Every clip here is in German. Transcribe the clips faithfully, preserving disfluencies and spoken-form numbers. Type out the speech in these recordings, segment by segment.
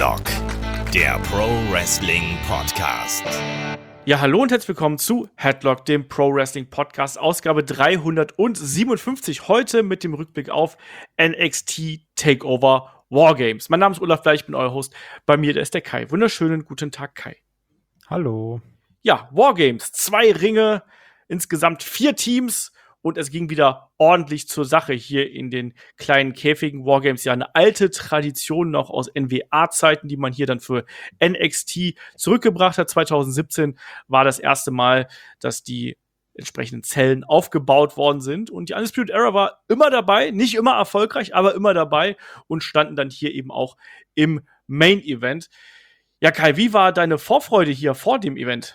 Headlock, der Pro Wrestling Podcast. Ja, hallo und herzlich willkommen zu Headlock, dem Pro Wrestling Podcast, Ausgabe dreihundertsiebenundfünfzig. Heute mit dem Rückblick auf N X T Takeover Wargames. Mein Name ist Olaf Bleich, ich bin euer Host. Bei mir da ist der Kai. Wunderschönen guten Tag, Kai. Hallo. Ja, Wargames, zwei Ringe, insgesamt vier Teams. Und es ging wieder ordentlich zur Sache hier in den kleinen Käfigen. Wargames, ja eine alte Tradition noch aus N W A-Zeiten, die man hier dann für N X T zurückgebracht hat. zwanzig siebzehn war das erste Mal, dass die entsprechenden Zellen aufgebaut worden sind. Und die Undisputed Era war immer dabei, nicht immer erfolgreich, aber immer dabei und standen dann hier eben auch im Main-Event. Ja, Kai, wie war deine Vorfreude hier vor dem Event?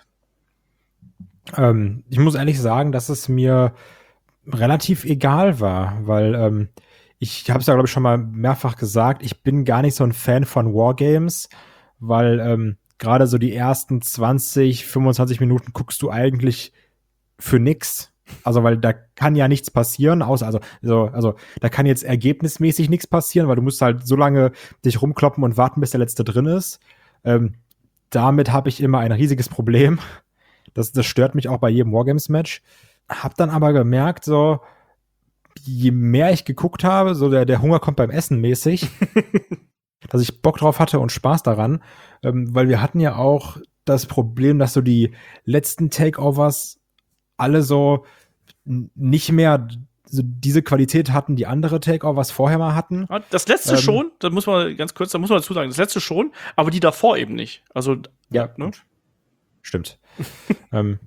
Ähm, ich muss ehrlich sagen, dass es mir relativ egal war, weil ähm, ich habe es ja, glaube ich, schon mal mehrfach gesagt, ich bin gar nicht so ein Fan von Wargames, weil ähm, gerade so die ersten zwanzig, fünfundzwanzig Minuten guckst du eigentlich für nix. Also, weil da kann ja nichts passieren, außer, also, so, also, da kann jetzt ergebnismäßig nichts passieren, weil du musst halt so lange dich rumkloppen und warten, bis der Letzte drin ist. Ähm, damit habe ich immer ein riesiges Problem. Das, das stört mich auch bei jedem Wargames-Match. Hab dann aber gemerkt, so, je mehr ich geguckt habe, so der, der Hunger kommt beim Essen mäßig, dass ich Bock drauf hatte und Spaß daran, ähm, weil wir hatten ja auch das Problem, dass so die letzten Takeovers alle so n- nicht mehr so diese Qualität hatten, die andere Takeovers vorher mal hatten. Das letzte Ähm, schon, da muss man ganz kurz, da muss man dazu sagen, das letzte schon, aber die davor eben nicht. Also, Ja, ne? Stimmt. ähm,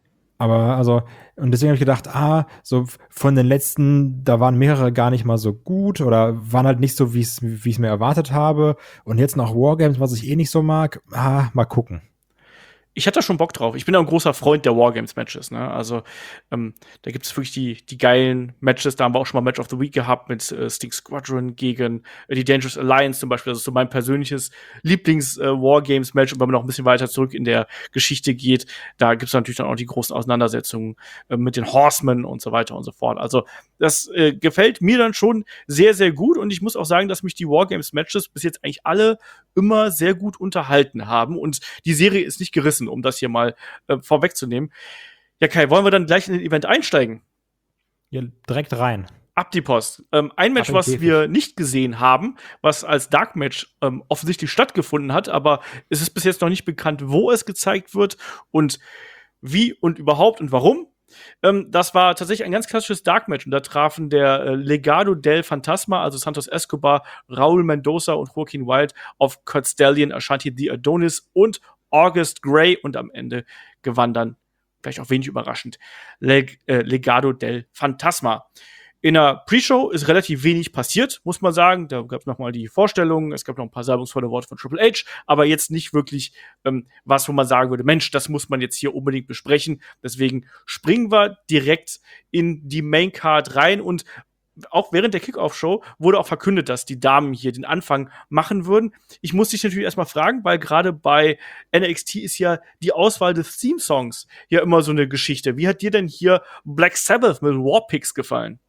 aber also, und deswegen habe ich gedacht, ah, so von den letzten, da waren mehrere gar nicht mal so gut oder waren halt nicht so, wie ich es wie ich mir erwartet habe. Und jetzt noch Wargames, was ich eh nicht so mag, ah, mal gucken. Ich hatte da schon Bock drauf. Ich bin auch ein großer Freund der Wargames-Matches, ne? Also, ähm, da gibt es wirklich die, die geilen Matches. Da haben wir auch schon mal Match of the Week gehabt mit äh, Sting Squadron gegen äh, die Dangerous Alliance zum Beispiel. Das ist so mein persönliches Lieblings-Wargames-Match. Und wenn man noch ein bisschen weiter zurück in der Geschichte geht, da gibt es natürlich dann auch die großen Auseinandersetzungen äh, mit den Horsemen und so weiter und so fort. Also, das äh, gefällt mir dann schon sehr, sehr gut. Und ich muss auch sagen, dass mich die Wargames-Matches bis jetzt eigentlich alle immer sehr gut unterhalten haben. Und die Serie ist nicht gerissen, um das hier mal äh, vorwegzunehmen. Ja, Kai, wollen wir dann gleich in den Event einsteigen? Ja, direkt rein. Ab die Post. Ähm, ein Match, Ab in den was Käfig. wir nicht gesehen haben, was als Dark Match ähm, offensichtlich stattgefunden hat, aber es ist bis jetzt noch nicht bekannt, wo es gezeigt wird und wie und überhaupt und warum. Ähm, das war tatsächlich ein ganz klassisches Dark Match und da trafen der äh, Legado del Fantasma, also Santos Escobar, Raul Mendoza und Joaquin Wilde auf Kurt Stallion, Ashanti the Adonis und August Gray und am Ende gewann dann, vielleicht auch wenig überraschend, Leg äh, Legado del Fantasma. In der Pre-Show ist relativ wenig passiert, muss man sagen. Da gab es noch mal die Vorstellungen, es gab noch ein paar salbungsvolle Worte von Triple H, aber jetzt nicht wirklich ähm, was, wo man sagen würde, Mensch, das muss man jetzt hier unbedingt besprechen. Deswegen springen wir direkt in die Main-Card rein und auch während der Kickoff-Show wurde auch verkündet, dass die Damen hier den Anfang machen würden. Ich muss dich natürlich erstmal fragen, weil gerade bei N X T ist ja die Auswahl des Theme-Songs ja immer so eine Geschichte. Wie hat dir denn hier Black Sabbath mit Warpigs gefallen?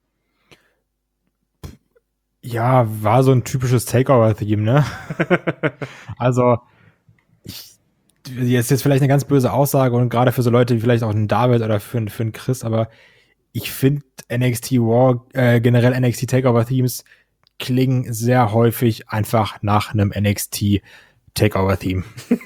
Ja, war so ein typisches Takeover-Theme, ne? Also, ich, jetzt jetzt vielleicht eine ganz böse Aussage und gerade für so Leute wie vielleicht auch einen David oder für, für einen Chris, aber ich finde N X T War, äh, generell N X T Takeover-Themes klingen sehr häufig einfach nach einem N X T Takeover-Theme.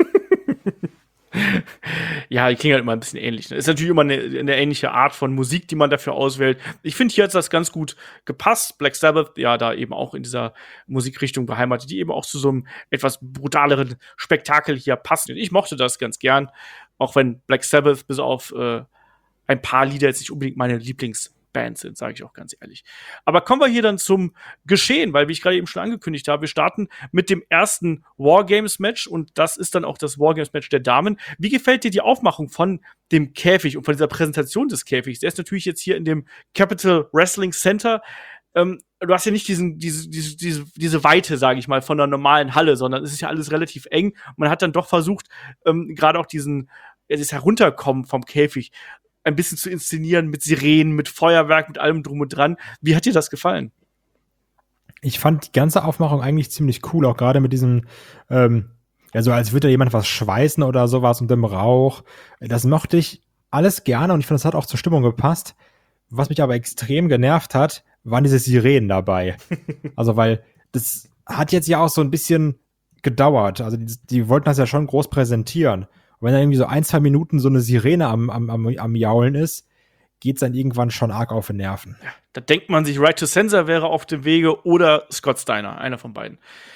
Ja, die klingen halt immer ein bisschen ähnlich. Ne? Ist natürlich immer eine, eine ähnliche Art von Musik, die man dafür auswählt. Ich finde, hier hat das ganz gut gepasst. Black Sabbath, ja, da eben auch in dieser Musikrichtung beheimatet, die eben auch zu so einem etwas brutaleren Spektakel hier passt. Ich mochte das ganz gern, auch wenn Black Sabbath bis auf äh, ein paar Lieder jetzt nicht unbedingt meine Lieblingsband sind, sage ich auch ganz ehrlich. Aber kommen wir hier dann zum Geschehen, weil, wie ich gerade eben schon angekündigt habe, wir starten mit dem ersten Wargames-Match und das ist dann auch das Wargames-Match der Damen. Wie gefällt dir die Aufmachung von dem Käfig und von dieser Präsentation des Käfigs? Der ist natürlich jetzt hier in dem Capital Wrestling Center. Ähm, du hast ja nicht diesen, diese, diese, diese, diese Weite, sage ich mal, von einer normalen Halle, sondern es ist ja alles relativ eng. Man hat dann doch versucht, ähm, gerade auch diesen, ja, das Herunterkommen vom Käfig ein bisschen zu inszenieren mit Sirenen, mit Feuerwerk, mit allem drum und dran. Wie hat dir das gefallen? Ich fand die ganze Aufmachung eigentlich ziemlich cool, auch gerade mit diesem, ähm, ja, so als würde da jemand was schweißen oder sowas und dem Rauch. Das mochte ich alles gerne und ich finde, das hat auch zur Stimmung gepasst. Was mich aber extrem genervt hat, waren diese Sirenen dabei. Also, weil das hat jetzt ja auch so ein bisschen gedauert. Also, die, die wollten das ja schon groß präsentieren. Und wenn da irgendwie so ein, zwei Minuten so eine Sirene am, am, am, am Jaulen ist, geht's dann irgendwann schon arg auf den Nerven. Ja, da denkt man sich, Right to Censor wäre auf dem Wege oder Scott Steiner, einer von beiden.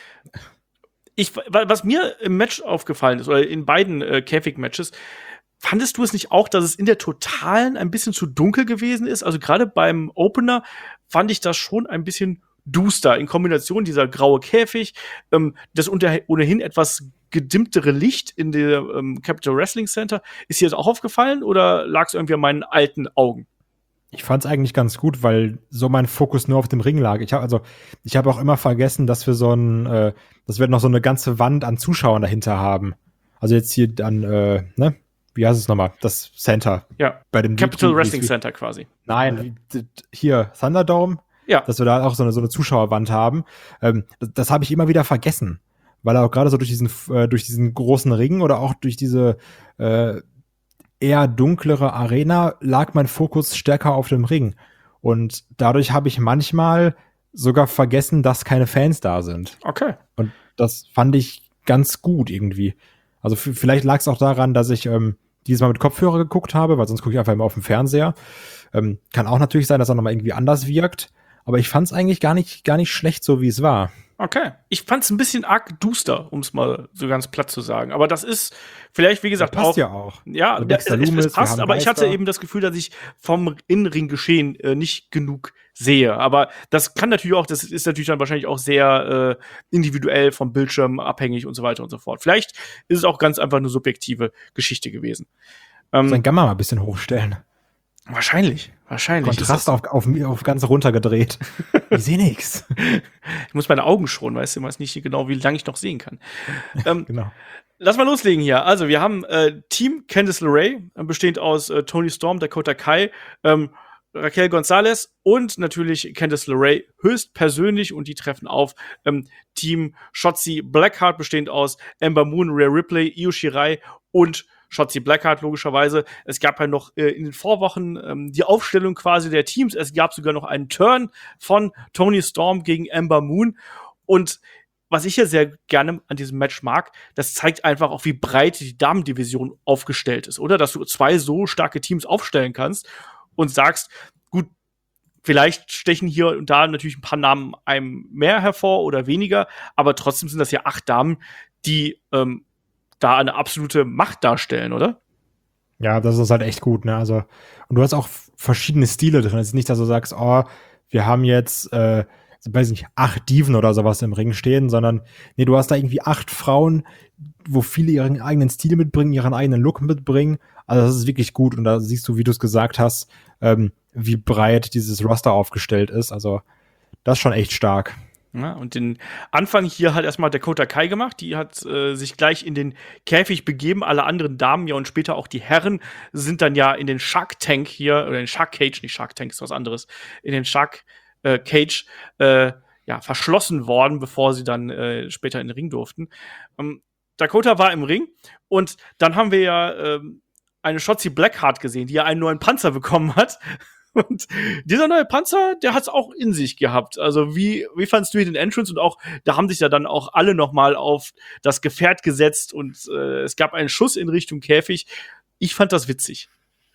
Ich, was mir im Match aufgefallen ist, oder in beiden äh, Käfig-Matches, fandest du es nicht auch, dass es in der Totalen ein bisschen zu dunkel gewesen ist? Also gerade beim Opener fand ich das schon ein bisschen duster in Kombination dieser graue Käfig, ähm, das unter, ohnehin etwas gedimmtere Licht in der ähm, Capital Wrestling Center. Ist dir das auch aufgefallen oder lag es irgendwie an meinen alten Augen? Ich fand es eigentlich ganz gut, weil so mein Fokus nur auf dem Ring lag. Ich habe also, ich habe auch immer vergessen, dass wir so ein, äh, dass wir noch so eine ganze Wand an Zuschauern dahinter haben. Also jetzt hier dann, äh, ne? Wie heißt es nochmal? Das Center. Ja. Bei dem Capital wie, Wrestling wie, Center quasi. Nein, hier Thunderdome. Ja. Dass wir da auch so eine, so eine Zuschauerwand haben. Ähm, das das habe ich immer wieder vergessen. Weil auch gerade so durch diesen, äh, durch diesen großen Ring oder auch durch diese äh, eher dunklere Arena lag mein Fokus stärker auf dem Ring. Und dadurch habe ich manchmal sogar vergessen, dass keine Fans da sind. Okay. Und das fand ich ganz gut irgendwie. Also f- vielleicht lag es auch daran, dass ich ähm, dieses Mal mit Kopfhörer geguckt habe, weil sonst gucke ich einfach immer auf dem Fernseher. Ähm, kann auch natürlich sein, dass er nochmal irgendwie anders wirkt. Aber ich fand es eigentlich gar nicht, gar nicht schlecht, so wie es war. Okay. Ich fand es ein bisschen arg duster, um es mal so ganz platt zu sagen. Aber das ist vielleicht, wie gesagt, Das passt auch. ja auch. Ja, Also es, Dexter es, Lumis, es passt, wir haben aber ich hatte Geister. eben das Gefühl, dass ich vom Innenring-Geschehen äh, nicht genug sehe. Aber das kann natürlich auch, das ist natürlich dann wahrscheinlich auch sehr äh, individuell vom Bildschirm abhängig und so weiter und so fort. Vielleicht ist es auch ganz einfach eine subjektive Geschichte gewesen. Ähm, Sein Gamma mal ein bisschen hochstellen. wahrscheinlich, wahrscheinlich. Kontrast auf, auf, auf ganz runtergedreht. Ich sehe nix. Ich muss meine Augen schonen, weißt du, ich weiß nicht genau, wie lange ich noch sehen kann. ähm, Genau. Lass mal loslegen hier. Also, wir haben äh, Team Candice LeRae, äh, bestehend aus äh, Toni Storm, Dakota Kai, ähm, Raquel Gonzalez und natürlich Candice LeRae höchstpersönlich und die treffen auf ähm, Team Shotzi Blackheart, bestehend aus Ember Moon, Rhea Ripley, Io Shirai und Shotzi Blackheart logischerweise. Es gab ja noch äh, in den Vorwochen ähm, die Aufstellung quasi der Teams. Es gab sogar noch einen Turn von Toni Storm gegen Ember Moon. Und was ich ja sehr gerne an diesem Match mag, das zeigt einfach auch, wie breit die Damendivision aufgestellt ist, oder? Dass du zwei so starke Teams aufstellen kannst und sagst, gut, vielleicht stechen hier und da natürlich ein paar Namen einem mehr hervor oder weniger, aber trotzdem sind das ja acht Damen, die ähm, da eine absolute Macht darstellen, oder? Ja, das ist halt echt gut, ne? Also, und du hast auch verschiedene Stile drin. Es ist nicht, dass du sagst, oh, wir haben jetzt, äh, weiß nicht, acht Diven oder sowas im Ring stehen, sondern nee, du hast da irgendwie acht Frauen, wo viele ihren eigenen Stil mitbringen, ihren eigenen Look mitbringen. Also das ist wirklich gut und da siehst du, wie du es gesagt hast, ähm, wie breit dieses Roster aufgestellt ist. Also das ist schon echt stark. Ja, und den Anfang hier hat erstmal Dakota Kai gemacht. Die hat äh, sich gleich in den Käfig begeben. Alle anderen Damen ja und später auch die Herren sind dann ja in den Shark Tank hier, oder in Shark Cage, nicht Shark Tank ist was anderes, in den Shark äh, Cage äh, ja, verschlossen worden, bevor sie dann äh, später in den Ring durften. Ähm, Dakota war im Ring und dann haben wir ja ähm, eine Shotzi Blackheart gesehen, die ja einen neuen Panzer bekommen hat. Und dieser neue Panzer, der hat's auch in sich gehabt. Also wie, wie fandst du den Entrance? Und auch, da haben sich ja dann auch alle noch mal auf das Gefährt gesetzt und äh, es gab einen Schuss in Richtung Käfig. Ich fand das witzig.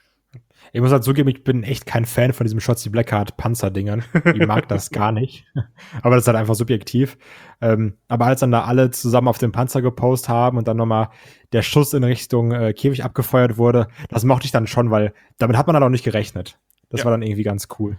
Ich muss halt zugeben, ich bin echt kein Fan von diesem Shotzi Blackheart Panzerdingern. Ich mag das gar nicht. Aber das ist halt einfach subjektiv. Ähm, aber als dann da alle zusammen auf dem Panzer gepostet haben und dann nochmal der Schuss in Richtung äh, Käfig abgefeuert wurde, das mochte ich dann schon, weil damit hat man dann auch nicht gerechnet. Das Ja. war dann irgendwie ganz cool.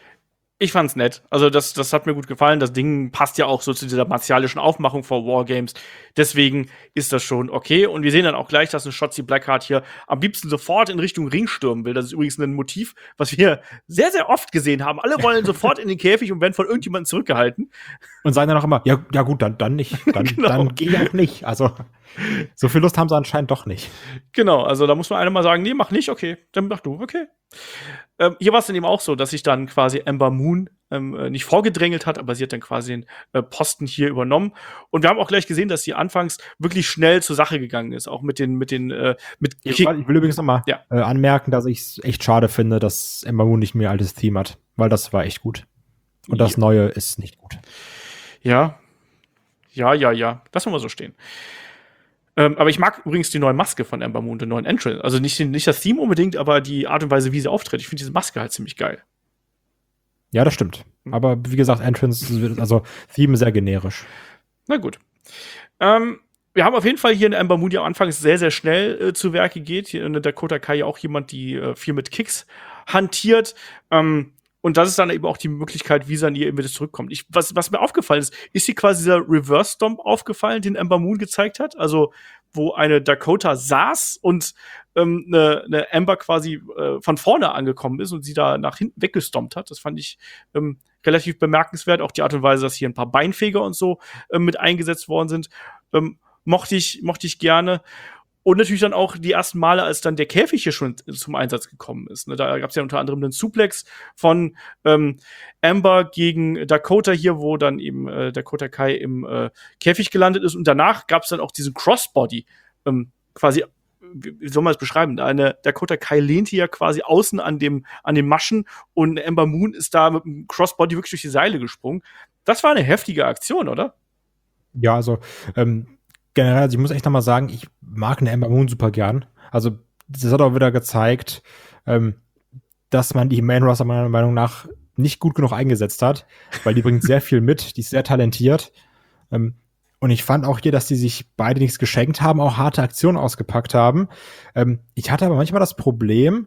Ich fand's nett. Also das, das hat mir gut gefallen. Das Ding passt ja auch so zu dieser martialischen Aufmachung vor Wargames. Deswegen ist das schon okay. Und wir sehen dann auch gleich, dass eine Shotzi Blackheart hier am liebsten sofort in Richtung Ring stürmen will. Das ist übrigens ein Motiv, was wir sehr, sehr oft gesehen haben. Alle wollen sofort in den Käfig und werden von irgendjemandem zurückgehalten. Und sagen dann auch immer, ja, ja gut, dann, dann nicht. Dann, Genau. dann geh auch nicht. Also so viel Lust haben sie anscheinend doch nicht. Genau, also da muss man einem mal sagen, nee, mach nicht, okay, dann mach du, okay. Ähm, hier war es dann eben auch so, dass sich dann quasi Ember Moon ähm, äh, nicht vorgedrängelt hat, aber sie hat dann quasi den äh, Posten hier übernommen. Und wir haben auch gleich gesehen, dass sie anfangs wirklich schnell zur Sache gegangen ist, auch mit den, mit den, äh, mit Ich, Kick. ich will übrigens noch mal Ja. äh, anmerken, dass ich es echt schade finde, dass Ember Moon nicht mehr altes Theme hat, weil das war echt gut. Und das Ja. Neue ist nicht gut. Ja. Ja, ja, ja. Lassen wir mal so stehen. Ähm, aber ich mag übrigens die neue Maske von Ember Moon, den neuen Entrance. Also nicht, den- nicht das Theme unbedingt, aber die Art und Weise, wie sie auftritt. Ich finde diese Maske halt ziemlich geil. Ja, das stimmt. Aber wie gesagt, Entrance, also Theme sehr generisch. Na gut. Ähm, wir haben auf jeden Fall hier in Ember Moon, die am Anfang sehr, sehr schnell äh, zu Werke geht. Hier in der Dakota Kai ja auch jemand, die äh, viel mit Kicks hantiert. Ähm, und das ist dann eben auch die Möglichkeit, wie sie an ihr eben wieder zurückkommt. Ich, was, was mir aufgefallen ist, ist hier quasi dieser Reverse Stomp aufgefallen, den Ember Moon gezeigt hat. Also, wo eine Dakota saß und ähm, eine, eine Ember quasi äh, von vorne angekommen ist und sie da nach hinten weggestompt hat. Das fand ich ähm, relativ bemerkenswert. Auch die Art und Weise, dass hier ein paar Beinfeger und so ähm, mit eingesetzt worden sind, ähm, mochte ich, mochte ich gerne. Und natürlich dann auch die ersten Male, als dann der Käfig hier schon zum Einsatz gekommen ist. Ne, da gab es ja unter anderem den Suplex von ähm, Amber gegen Dakota hier, wo dann eben äh, Dakota Kai im äh, Käfig gelandet ist. Und danach gab es dann auch diesen Crossbody. Ähm, quasi, wie wie soll man es beschreiben? Eine Dakota Kai lehnte ja quasi außen an dem an den Maschen und Ember Moon ist da mit dem Crossbody wirklich durch die Seile gesprungen. Das war eine heftige Aktion, oder? Ja, also ähm, generell, also ich muss echt noch mal sagen, ich mag eine Ember Moon super gern. Also das hat auch wieder gezeigt, ähm, dass man die Main Roster meiner Meinung nach nicht gut genug eingesetzt hat, weil die bringt sehr viel mit, die ist sehr talentiert. Ähm, und ich fand auch hier, dass die sich beide nichts geschenkt haben, auch harte Aktionen ausgepackt haben. Ähm, ich hatte aber manchmal das Problem,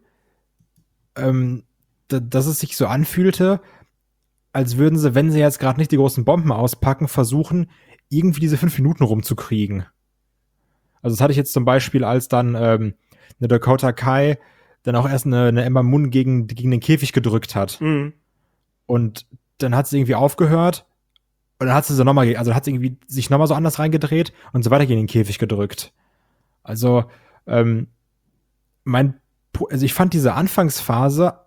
ähm, d- dass es sich so anfühlte, als würden sie, wenn sie jetzt gerade nicht die großen Bomben auspacken, versuchen, irgendwie diese fünf Minuten rumzukriegen. Also das hatte ich jetzt zum Beispiel, als dann ähm, eine Dakota Kai dann auch erst eine, eine Ember Moon gegen, gegen den Käfig gedrückt hat. Mhm. Und dann hat sie irgendwie aufgehört und dann hat sie so nochmal, also hat sie irgendwie sich nochmal so anders reingedreht und so weiter gegen den Käfig gedrückt. Also, ähm, mein, also ich fand diese Anfangsphase,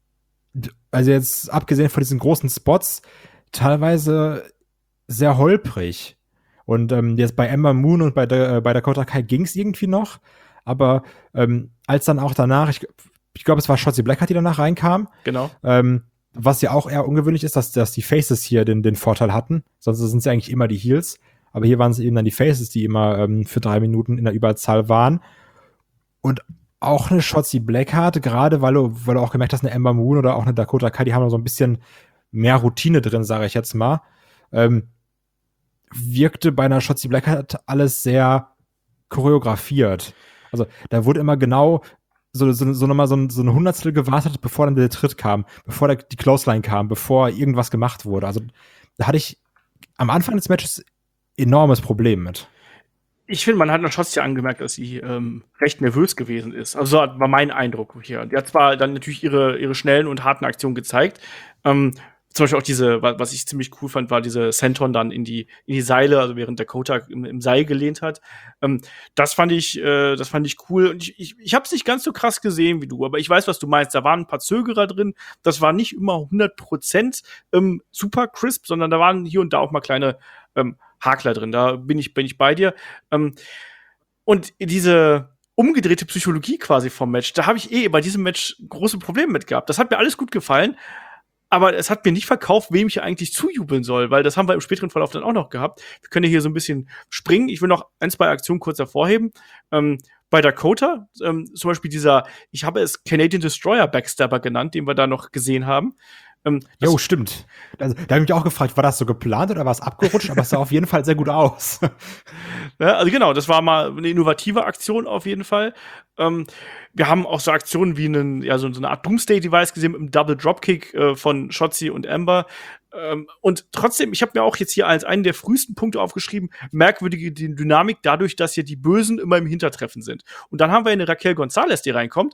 also jetzt abgesehen von diesen großen Spots, teilweise sehr holprig. Und ähm, jetzt bei Ember Moon und bei, der, äh, bei Dakota Kai ging es irgendwie noch. Aber ähm, als dann auch danach, ich, ich glaube, es war Shotzi Blackheart, die danach reinkam, Genau. ähm, was ja auch eher ungewöhnlich ist, dass, dass die Faces hier den, den Vorteil hatten. Sonst sind es ja eigentlich immer die Heels. Aber hier waren es eben dann die Faces, die immer ähm, für drei Minuten in der Überzahl waren. Und auch eine Shotzi Blackheart, gerade weil du, weil du auch gemerkt hast, eine Ember Moon oder auch eine Dakota Kai, die haben noch so ein bisschen mehr Routine drin, sage ich jetzt mal. Ähm, wirkte bei einer Shotzi Blackheart alles sehr choreografiert. Also da wurde immer genau so, so, so nochmal so ein, so ein Hundertstel gewartet, bevor dann der Tritt kam, bevor der, die Clothesline kam, bevor irgendwas gemacht wurde. Also da hatte ich am Anfang des Matches enormes Problem mit. Ich finde, man hat noch Shotzi angemerkt, dass sie ähm, recht nervös gewesen ist. Also so war mein Eindruck hier. Die hat zwar dann natürlich ihre, ihre schnellen und harten Aktionen gezeigt. Ähm, zum Beispiel auch diese, was ich ziemlich cool fand, war diese Senton dann in die, in die Seile, also während Dakota im, im Seil gelehnt hat. Ähm, das fand ich, äh, das fand ich cool. Und ich, ich, ich habe es nicht ganz so krass gesehen wie du, aber ich weiß, was du meinst. Da waren ein paar Zögerer drin. Das war nicht immer hundert Prozent ähm, super crisp, sondern da waren hier und da auch mal kleine ähm, Hakler drin. Da bin ich, bin ich bei dir. Ähm, und diese umgedrehte Psychologie quasi vom Match, da habe ich eh bei diesem Match große Probleme mit gehabt. Das hat mir alles gut gefallen. Aber es hat mir nicht verkauft, wem ich eigentlich zujubeln soll, weil das haben wir im späteren Verlauf dann auch noch gehabt. Wir können hier so ein bisschen springen. Ich will noch ein, zwei Aktionen kurz hervorheben. Ähm, bei Dakota, ähm, zum Beispiel dieser, ich habe es Canadian Destroyer Backstabber genannt, den wir da noch gesehen haben. Ähm, Jo, stimmt. Also, da habe ich mich auch gefragt, war das so geplant oder war es abgerutscht? Aber es sah auf jeden Fall sehr gut aus. Ja, also genau, das war mal eine innovative Aktion auf jeden Fall. Ähm, wir haben auch so Aktionen wie einen, ja, so, so eine Art Doomsday-Device gesehen mit einem Double Dropkick äh, von Shotzi und Amber. Ähm, und trotzdem, ich habe mir auch jetzt hier als einen der frühesten Punkte aufgeschrieben, merkwürdige Dynamik dadurch, dass hier die Bösen immer im Hintertreffen sind. Und dann haben wir eine Raquel Gonzalez, die reinkommt.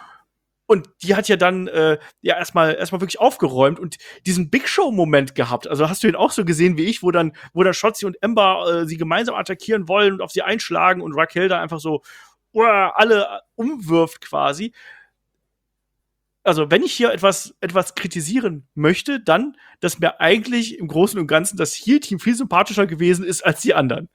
Und die hat ja dann äh, ja erstmal erstmal wirklich aufgeräumt und diesen Big Show-Moment gehabt. Also hast du ihn auch so gesehen wie ich, wo dann wo dann Shotzi und Ember äh, sie gemeinsam attackieren wollen und auf sie einschlagen und Raquel da einfach so uah, alle umwirft quasi. also wenn ich hier etwas, etwas kritisieren möchte, dann, dass mir eigentlich im Großen und Ganzen das Heel-Team viel sympathischer gewesen ist als die anderen.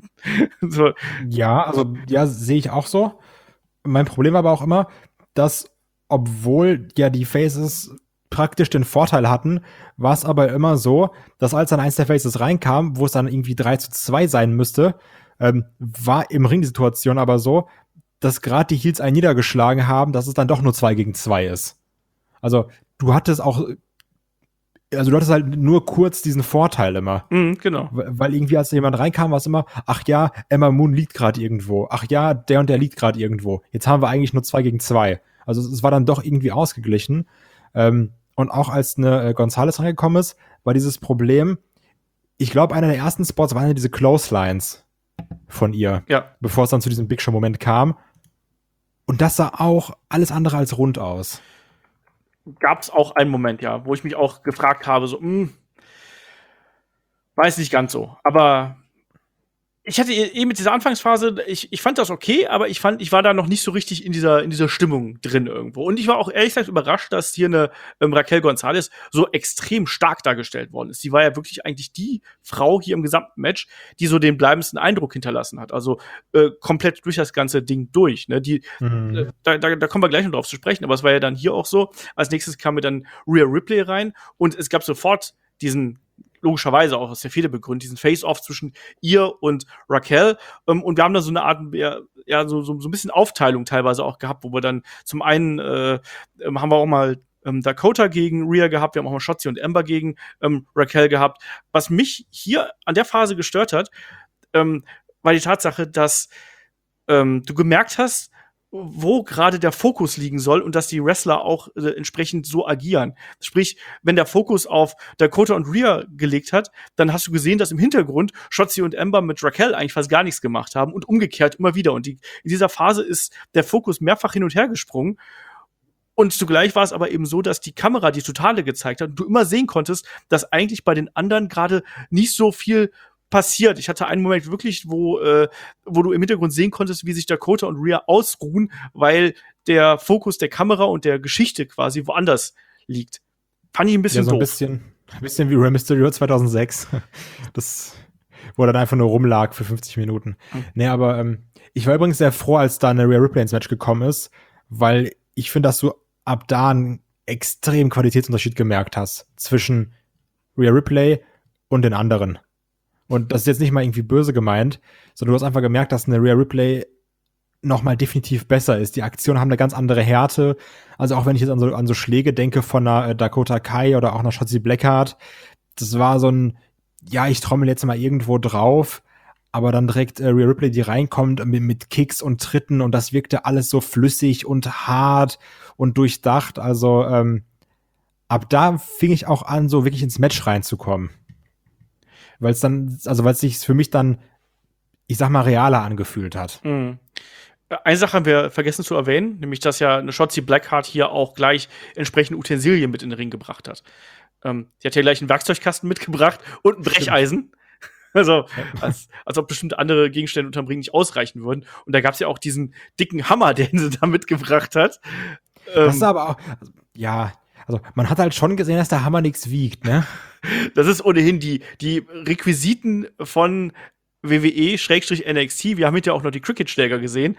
So. Ja, also ja, sehe ich auch so. Mein Problem war aber auch immer, dass, obwohl ja die Faces praktisch den Vorteil hatten, war es aber immer so, dass als dann eins der Faces reinkam, wo es dann irgendwie drei zu zwei sein müsste, ähm, war im Ring die Situation aber so, dass gerade die Heels einen niedergeschlagen haben, dass es dann doch nur zwei gegen zwei ist. Also du hattest auch, also du hattest halt nur kurz diesen Vorteil immer. Mhm, genau. Weil irgendwie, als jemand reinkam, war es immer, ach ja, Ember Moon liegt gerade irgendwo. Ach ja, der und der liegt gerade irgendwo. Jetzt haben wir eigentlich nur zwei gegen zwei. Also es war dann doch irgendwie ausgeglichen. Ähm, und auch als eine äh, Gonzalez reingekommen ist, war dieses Problem, ich glaube, einer der ersten Spots waren ja diese Clotheslines von ihr. Ja. Bevor es dann zu diesem Big Show-Moment kam. Und das sah auch alles andere als rund aus. Gab es auch einen Moment, ja, wo ich mich auch gefragt habe, so, mh, weiß nicht ganz so. Aber ich hatte eben mit dieser Anfangsphase, ich, ich fand das okay, aber ich fand, ich war da noch nicht so richtig in dieser, in dieser Stimmung drin irgendwo. Und ich war auch ehrlich gesagt überrascht, dass hier eine ähm, Raquel Gonzalez so extrem stark dargestellt worden ist. Sie war ja wirklich eigentlich die Frau hier im gesamten Match, die so den bleibendsten Eindruck hinterlassen hat. Also äh, komplett durch das ganze Ding durch. Ne? Die, Mhm. äh, da, da, da kommen wir gleich noch drauf zu sprechen, aber es war ja dann hier auch so. Als nächstes kam mir dann Rhea Ripley rein und es gab sofort diesen logischerweise auch aus der Fehde begründet, diesen Face-Off zwischen ihr und Raquel. Ähm, und wir haben da so eine Art, ja, ja so, so, so ein bisschen Aufteilung teilweise auch gehabt, wo wir dann zum einen äh, haben wir auch mal ähm, Dakota gegen Rhea gehabt, wir haben auch mal Shotzi und Ember gegen ähm, Raquel gehabt. Was mich hier an der Phase gestört hat, ähm, war die Tatsache, dass ähm, du gemerkt hast, wo gerade der Fokus liegen soll und dass die Wrestler auch äh, entsprechend so agieren. Sprich, wenn der Fokus auf Dakota und Rhea gelegt hat, dann hast du gesehen, dass im Hintergrund Shotzi und Ember mit Raquel eigentlich fast gar nichts gemacht haben und umgekehrt immer wieder. Und die, in dieser Phase ist der Fokus mehrfach hin und her gesprungen. Und zugleich war es aber eben so, dass die Kamera die Totale gezeigt hat und du immer sehen konntest, dass eigentlich bei den anderen gerade nicht so viel passiert. Ich hatte einen Moment wirklich, wo, äh, wo du im Hintergrund sehen konntest, wie sich Dakota und Rhea ausruhen, weil der Fokus der Kamera und der Geschichte quasi woanders liegt. Fand ich ein bisschen ja, so ein doof. Bisschen, ein bisschen wie Rey Mysterio zweitausendsechs. Das, wo er dann einfach nur rumlag für fünfzig Minuten. Mhm. Nee, aber ähm, ich war übrigens sehr froh, als da eine Rhea Ripley ins Match gekommen ist, weil ich finde, dass du ab da einen extremen Qualitätsunterschied gemerkt hast zwischen Rhea Ripley und den anderen. Und das ist jetzt nicht mal irgendwie böse gemeint, sondern du hast einfach gemerkt, dass eine Rhea Ripley noch mal definitiv besser ist. Die Aktionen haben eine ganz andere Härte. Also auch wenn ich jetzt an so, an so Schläge denke von einer Dakota Kai oder auch einer Shotzi Blackheart, das war so ein, ja, ich trommel jetzt mal irgendwo drauf, aber dann direkt äh, Rhea Ripley, die reinkommt mit, mit Kicks und Tritten und das wirkte alles so flüssig und hart und durchdacht. Also ähm, ab da fing ich auch an, so wirklich ins Match reinzukommen. Weil es dann, also weil es sich für mich dann, ich sag mal, realer angefühlt hat. Mhm. Eine Sache haben wir vergessen zu erwähnen, nämlich, dass ja eine Shotzi Blackheart hier auch gleich entsprechende Utensilien mit in den Ring gebracht hat. Ähm, sie hat ja gleich einen Werkzeugkasten mitgebracht und ein Brecheisen. Also, als, als ob bestimmte andere Gegenstände unterm Ring nicht ausreichen würden. Und da gab es ja auch diesen dicken Hammer, den sie da mitgebracht hat. Das Ähm, ist aber auch, also, ja, also man hat halt schon gesehen, dass der Hammer nichts wiegt, ne? Das ist ohnehin die, die Requisiten von W W E-N X T. Wir haben hinterher auch noch die Cricket-Schläger gesehen.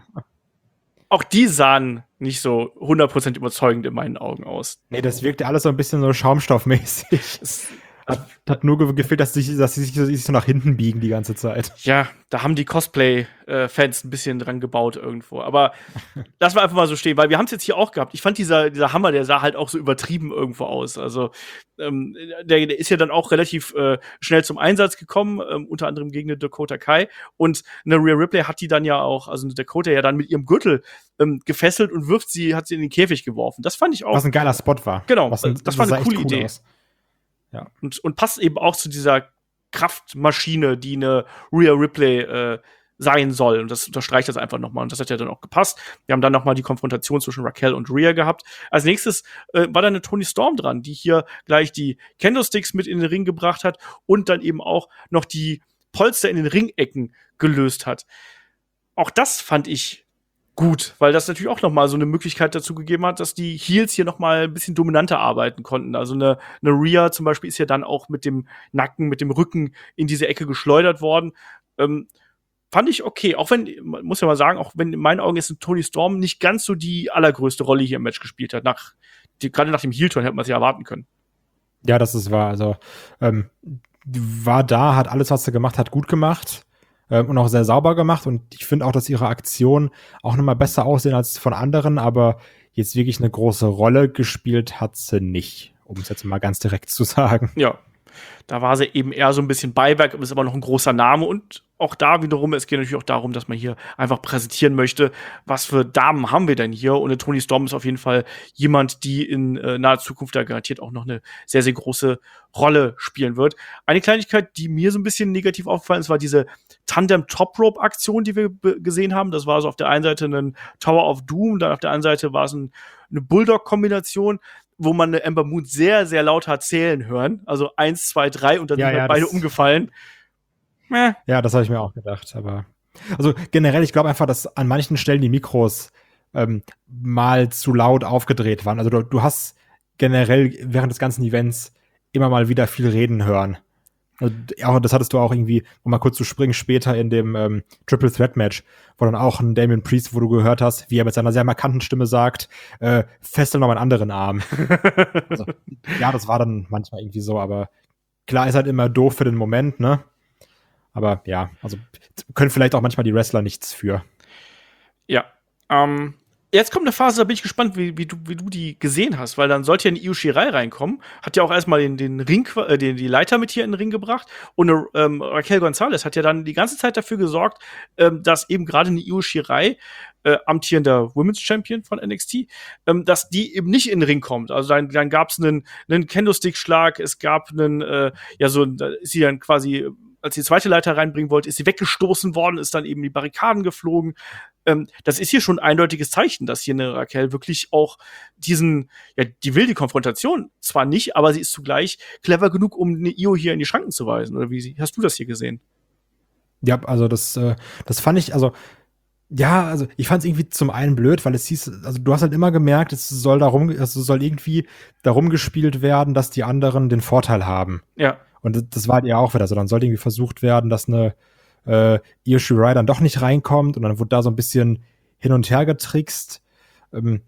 Auch die sahen nicht so hundert Prozent überzeugend in meinen Augen aus. Nee, das wirkte alles so ein bisschen so schaumstoffmäßig. Hat, hat nur ge- gefehlt, dass, sich, dass sie sich, sich so nach hinten biegen die ganze Zeit. Ja, da haben die Cosplay-Fans ein bisschen dran gebaut irgendwo. Aber lass mal einfach mal so stehen, weil wir haben es jetzt hier auch gehabt. Ich fand dieser, dieser Hammer, der sah halt auch so übertrieben irgendwo aus. Also ähm, der, der ist ja dann auch relativ äh, schnell zum Einsatz gekommen, ähm, unter anderem gegen eine Dakota Kai. Und eine Rhea Ripley hat die dann ja auch, also eine Dakota ja dann mit ihrem Gürtel ähm, gefesselt und wirft sie, hat sie in den Käfig geworfen. Das fand ich auch. Was ein geiler Spot war. Genau, Was ein, das war eine sah echt coole cool Idee. aus. Ja. Und, und passt eben auch zu dieser Kraftmaschine, die eine Rhea Ripley äh, sein soll. Und das unterstreicht das einfach nochmal. Und das hat ja dann auch gepasst. Wir haben dann nochmal die Konfrontation zwischen Raquel und Rhea gehabt. Als nächstes äh, war dann eine Toni Storm dran, die hier gleich die Candlesticks mit in den Ring gebracht hat und dann eben auch noch die Polster in den Ringecken gelöst hat. Auch das fand ich gut, weil das natürlich auch noch mal so eine Möglichkeit dazu gegeben hat, dass die Heels hier noch mal ein bisschen dominanter arbeiten konnten. Also eine, eine Rhea zum Beispiel ist ja dann auch mit dem Nacken, mit dem Rücken in diese Ecke geschleudert worden. Ähm, fand ich okay, auch wenn, man muss ja mal sagen, auch wenn in meinen Augen jetzt ein Toni Storm nicht ganz so die allergrößte Rolle hier im Match gespielt hat. Nach, die, gerade nach dem Heel-Turn hätte man es ja erwarten können. Ja, das ist wahr. Also ähm, war da, hat alles, was sie gemacht hat, gut gemacht. Und auch sehr sauber gemacht. Und ich finde auch, dass ihre Aktionen auch nochmal besser aussehen als von anderen. Aber jetzt wirklich eine große Rolle gespielt hat sie nicht, um es jetzt mal ganz direkt zu sagen. Ja, da war sie eben eher so ein bisschen Beiwerk, aber ist aber noch ein großer Name. Und auch da wiederum, es geht natürlich auch darum, dass man hier einfach präsentieren möchte, was für Damen haben wir denn hier. Und eine Toni Storm ist auf jeden Fall jemand, die in äh, naher Zukunft da garantiert auch noch eine sehr, sehr große Rolle spielen wird. Eine Kleinigkeit, die mir so ein bisschen negativ aufgefallen ist, war diese Tandem-Top-Rope-Aktion, die wir b- gesehen haben. Das war so auf der einen Seite ein Tower of Doom, dann auf der anderen Seite war es ein, eine Bulldog-Kombination, wo man eine Ember Moon sehr, sehr laut hat zählen hören. Also eins, zwei, drei und dann Ja, sind ja, halt beide das- umgefallen. Meh. Ja, das habe ich mir auch gedacht. Aber also generell, ich glaube einfach, dass an manchen Stellen die Mikros ähm, mal zu laut aufgedreht waren. Also du, du hast generell während des ganzen Events immer mal wieder viel reden hören. Also, auch, das hattest du auch irgendwie, um mal kurz zu springen, später in dem ähm, Triple Threat Match, wo dann auch ein Damien Priest, wo du gehört hast, wie er mit seiner sehr markanten Stimme sagt, äh, festel noch meinen anderen Arm. Also, ja, das war dann manchmal irgendwie so, aber klar ist halt immer doof für den Moment, ne? Aber ja, also können vielleicht auch manchmal die Wrestler nichts für. Ja. Ähm, jetzt kommt eine Phase, da bin ich gespannt, wie, wie, du, wie du die gesehen hast, weil dann sollte ja eine Io Shirai reinkommen. Hat ja auch erstmal den, den Ring, äh, den, die Leiter mit hier in den Ring gebracht. Und eine, ähm, Raquel Gonzalez hat ja dann die ganze Zeit dafür gesorgt, ähm, dass eben gerade eine Io Shirai, äh, amtierender Women's Champion von N X T, ähm, dass die eben nicht in den Ring kommt. Also dann, dann gab es einen, einen Kendo-Stick-Schlag, es gab einen, äh, ja so, da ist sie dann quasi, als sie die zweite Leiter reinbringen wollte, ist sie weggestoßen worden, ist dann eben die Barrikaden geflogen. Ähm, das ist hier schon ein eindeutiges Zeichen, dass hier eine Raquel wirklich auch diesen, ja, die will die Konfrontation zwar nicht, aber sie ist zugleich clever genug, um eine Io hier in die Schranken zu weisen. Oder wie hast du das hier gesehen? Ja, also das, äh, das fand ich, also ja, also ich fand es irgendwie zum einen blöd, weil es hieß, also du hast halt immer gemerkt, es soll darum, es soll irgendwie darum gespielt werden, dass die anderen den Vorteil haben. Ja. Und das war halt ja auch wieder so. Dann sollte irgendwie versucht werden, dass eine äh, Io Shirai dann doch nicht reinkommt und dann wurde da so ein bisschen hin und her getrickst. Ähm,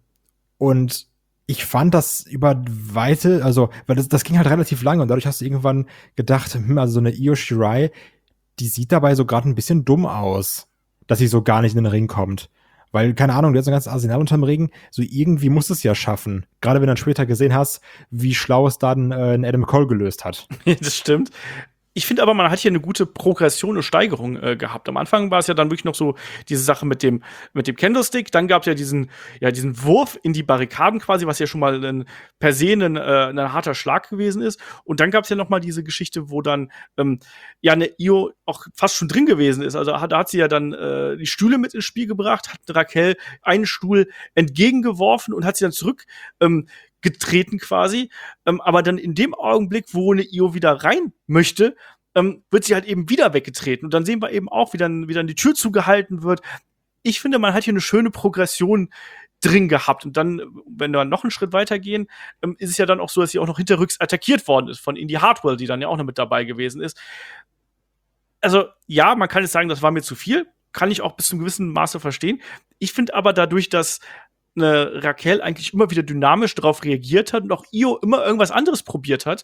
und ich fand das über weite, also, weil das, das ging halt relativ lange und dadurch hast du irgendwann gedacht, hm, also so eine Io Shirai, die sieht dabei so gerade ein bisschen dumm aus, dass sie so gar nicht in den Ring kommt. Weil, keine Ahnung, du hast ein ganzes Arsenal unterm Ring, so irgendwie musst du es ja schaffen. Gerade wenn du dann später gesehen hast, wie schlau es dann äh, ein Adam Cole gelöst hat. Das stimmt. Ich finde aber, man hat hier eine gute Progression und Steigerung äh, gehabt. Am Anfang war es ja dann wirklich noch so diese Sache mit dem, mit dem Candlestick. Dann gab es ja diesen, ja, diesen Wurf in die Barrikaden quasi, was ja schon mal ein, per se ein, äh, ein harter Schlag gewesen ist. Und dann gab es ja noch mal diese Geschichte, wo dann ähm, ja eine Io auch fast schon drin gewesen ist. Also da hat sie ja dann äh, die Stühle mit ins Spiel gebracht, hat Raquel einen Stuhl entgegengeworfen und hat sie dann zurück ähm, getreten quasi, ähm, aber dann in dem Augenblick, wo eine Io wieder rein möchte, ähm, wird sie halt eben wieder weggetreten und dann sehen wir eben auch, wie dann, wie dann die Tür zugehalten wird. Ich finde, man hat hier eine schöne Progression drin gehabt und dann, wenn wir noch einen Schritt weitergehen, ähm, ist es ja dann auch so, dass sie auch noch hinterrücks attackiert worden ist von Indy Hartwell, die dann ja auch noch mit dabei gewesen ist. Also ja, man kann jetzt sagen, das war mir zu viel, kann ich auch bis zum gewissen Maße verstehen. Ich finde aber dadurch, dass eine Raquel eigentlich immer wieder dynamisch darauf reagiert hat und auch Io immer irgendwas anderes probiert hat,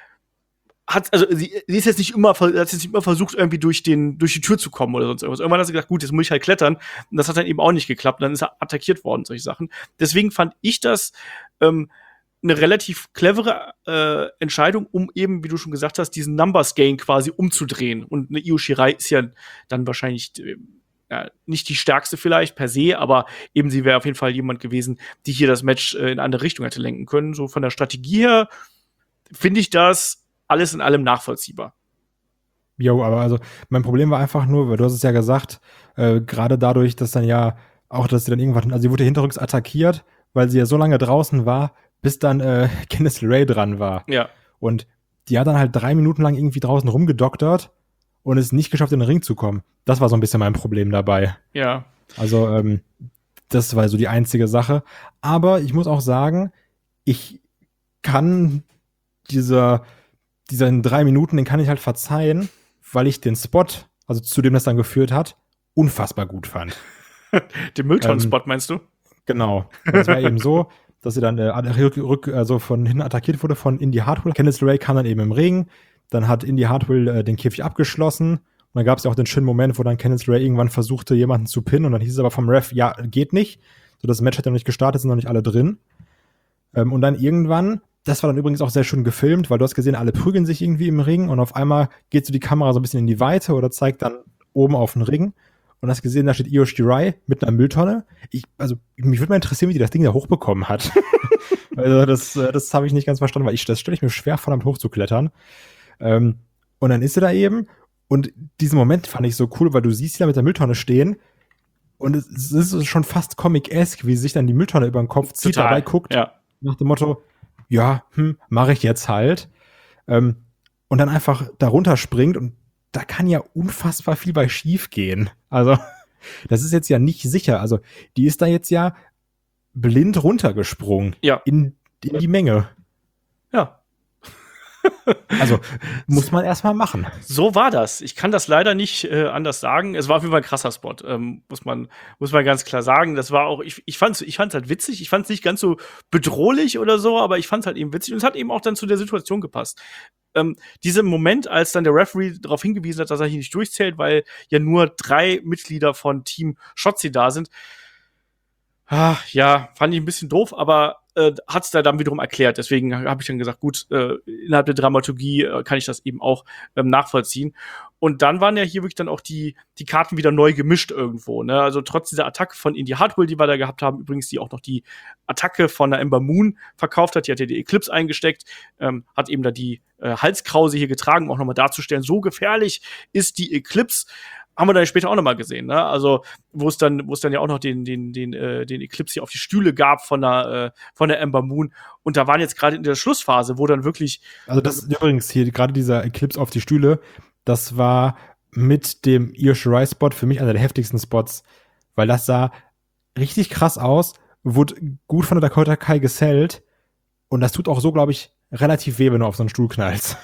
hat, also sie, sie ist jetzt nicht immer, hat jetzt nicht immer versucht, irgendwie durch den, durch die Tür zu kommen oder sonst irgendwas. Irgendwann hat sie gesagt, gut, jetzt muss ich halt klettern. Und das hat dann eben auch nicht geklappt. Und dann ist er attackiert worden, solche Sachen. Deswegen fand ich das ähm, eine relativ clevere äh, Entscheidung, um eben, wie du schon gesagt hast, diesen Numbers Gain quasi umzudrehen. Und eine Io Shirai ist ja dann wahrscheinlich äh, ja, nicht die stärkste vielleicht per se, aber eben sie wäre auf jeden Fall jemand gewesen, die hier das Match äh, in eine andere Richtung hätte lenken können. So von der Strategie her finde ich das alles in allem nachvollziehbar. Jo, aber also mein Problem war einfach nur, weil du hast es ja gesagt, äh, gerade dadurch, dass dann ja auch, dass sie dann irgendwann, also sie wurde hinterrücks attackiert, weil sie ja so lange draußen war, bis dann äh, Candice LeRae dran war. Ja. Und die hat dann halt drei Minuten lang irgendwie draußen rumgedoktert und es nicht geschafft, in den Ring zu kommen. Das war so ein bisschen mein Problem dabei. Ja. Also, ähm, das war so die einzige Sache. Aber ich muss auch sagen, ich kann dieser, diesen drei Minuten, den kann ich halt verzeihen, weil ich den Spot, also zu dem das dann geführt hat, unfassbar gut fand. Den Mülltonnen-Spot, ähm, meinst du? Genau. Es war eben so, dass sie dann äh, rück, also von hinten attackiert wurde von Indy Hartwell. Candice LeRae kam dann eben im Ring. Dann hat Indy Hartwell äh, den Käfig abgeschlossen. Und dann gab es ja auch den schönen Moment, wo dann Candice LeRae irgendwann versuchte, jemanden zu pinnen. Und dann hieß es aber vom Ref, ja, geht nicht. So, das Match hat ja noch nicht gestartet, sind noch nicht alle drin. Ähm, und dann irgendwann, das war dann übrigens auch sehr schön gefilmt, weil du hast gesehen, alle prügeln sich irgendwie im Ring. Und auf einmal geht so die Kamera so ein bisschen in die Weite oder zeigt dann oben auf den Ring. Und hast gesehen, da steht Io Shirai mit einer Mülltonne. Ich, also, mich würde mal interessieren, wie die das Ding da hochbekommen hat. Also, das, das habe ich nicht ganz verstanden, weil ich, das stelle ich mir schwer vor, damit hochzuklettern. Ähm, und dann ist sie da eben. Und diesen Moment fand ich so cool, weil du siehst sie da mit der Mülltonne stehen. Und es, es ist schon fast Comic-esque, wie sie sich dann die Mülltonne über den Kopf zieht, Total, dabei guckt. Ja. Nach dem Motto, ja, hm, mache ich jetzt halt. Ähm, und dann einfach da runterspringt und da kann ja unfassbar viel bei schief gehen. Also, das ist jetzt ja nicht sicher. Also, die ist da jetzt ja blind runtergesprungen. Ja. In, in die Menge. Ja. Also, muss man erstmal machen. So war das. Ich kann das leider nicht äh, anders sagen. Es war auf jeden Fall ein krasser Spot, ähm, muss man muss man ganz klar sagen. Das war auch, ich, ich fand's ich fand's halt witzig. Ich fand's nicht ganz so bedrohlich oder so, aber ich fand's halt eben witzig und es hat eben auch dann zu der Situation gepasst. Ähm, dieser Moment, als dann der Referee darauf hingewiesen hat, dass er hier nicht durchzählt, weil ja nur drei Mitglieder von Team Shotzi da sind. Ah, ja, fand ich ein bisschen doof, aber äh, hat es da dann wiederum erklärt. Deswegen habe ich dann gesagt, gut, äh, innerhalb der Dramaturgie äh, kann ich das eben auch ähm, nachvollziehen. Und dann waren ja hier wirklich dann auch die die Karten wieder neu gemischt irgendwo. Ne? Also trotz dieser Attacke von Indy Hartwell, die wir da gehabt haben, übrigens die auch noch die Attacke von der Ember Moon verkauft hat, die hat ja die Eclipse eingesteckt, ähm, hat eben da die äh, Halskrause hier getragen, um auch nochmal darzustellen, so gefährlich ist die Eclipse. Haben wir dann später auch noch mal gesehen, ne? Also, wo es dann, wo es dann ja auch noch den, den, den, äh, den Eclipse hier auf die Stühle gab von der, äh, von der Ember Moon. Und da waren jetzt gerade in der Schlussphase, wo dann wirklich. Also, das ist übrigens hier, gerade dieser Eclipse auf die Stühle, das war mit dem Io Shirai-Spot für mich einer der heftigsten Spots, weil das sah richtig krass aus, wurde gut von der Dakota Kai gesellt. Und das tut auch so, glaube ich, relativ weh, wenn du auf so einen Stuhl knallst.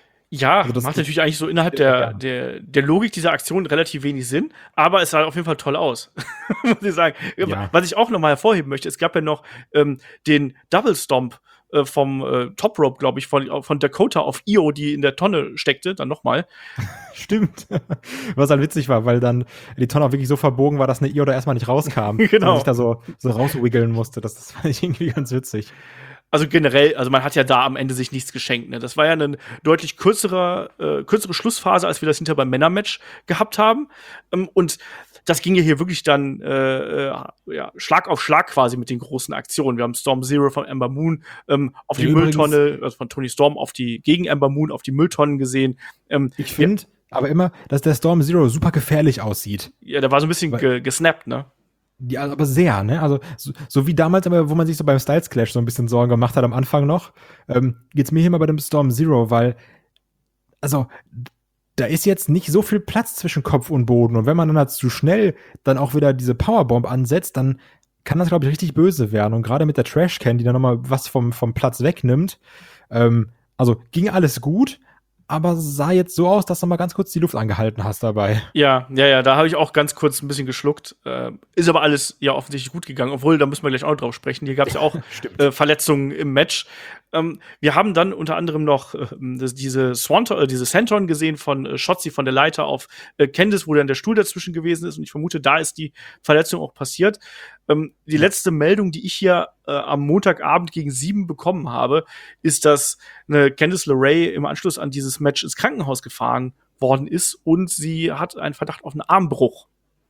Ja, also das macht natürlich eigentlich so innerhalb der, der, der Logik dieser Aktion relativ wenig Sinn, aber es sah auf jeden Fall toll aus, muss ich sagen. Ja. Was ich auch noch mal hervorheben möchte, es gab ja noch ähm, den Double Stomp äh, vom äh, Top Rope, glaube ich, von, von Dakota auf Io, die in der Tonne steckte, dann noch mal. Stimmt. Was halt witzig war, weil dann die Tonne auch wirklich so verbogen war, dass eine Io da erstmal nicht rauskam. Genau. Und sich da so, so rauswiggeln musste. Das, das fand ich irgendwie ganz witzig. Also generell, also man hat ja da am Ende sich nichts geschenkt. Ne? Das war ja eine deutlich kürzere, äh, kürzere Schlussphase, als wir das hinter beim Männermatch gehabt haben. Ähm, und das ging ja hier wirklich dann äh, äh, ja, Schlag auf Schlag quasi mit den großen Aktionen. Wir haben Storm Zero von Ember Moon ähm, auf die Übrigens, Mülltonne, also von Toni Storm auf die gegen Ember Moon auf die Mülltonnen gesehen. Ähm, ich finde ja, aber immer, dass der Storm Zero super gefährlich aussieht. Ja, der war so ein bisschen ge- gesnappt, ne? Ja, aber sehr, ne? Also, so, so wie damals, aber wo man sich so beim Styles Clash so ein bisschen Sorgen gemacht hat am Anfang noch, ähm, geht's mir hier mal bei dem Storm Zero, weil, also, da ist jetzt nicht so viel Platz zwischen Kopf und Boden. Und wenn man dann halt zu schnell dann auch wieder diese Powerbomb ansetzt, dann kann das, glaube ich, richtig böse werden. Und gerade mit der Trashcan, die dann nochmal was vom, vom Platz wegnimmt, ähm, also ging alles gut, aber sah jetzt so aus, dass du mal ganz kurz die Luft angehalten hast dabei. Ja, ja, ja, da habe ich auch ganz kurz ein bisschen geschluckt. Äh, ist aber alles ja offensichtlich gut gegangen, obwohl, da müssen wir gleich auch drauf sprechen. Hier gab es ja auch äh, Verletzungen im Match. Ähm, wir haben dann unter anderem noch äh, das, diese Swanton, äh, diese Senton gesehen von äh, Shotzi von der Leiter auf äh, Candice, wo dann der Stuhl dazwischen gewesen ist. Und ich vermute, da ist die Verletzung auch passiert. Ähm, die letzte Meldung, die ich hier äh, am Montagabend gegen sieben bekommen habe, ist, dass eine Candice LeRae im Anschluss an dieses Match ins Krankenhaus gefahren worden ist und sie hat einen Verdacht auf einen Armbruch.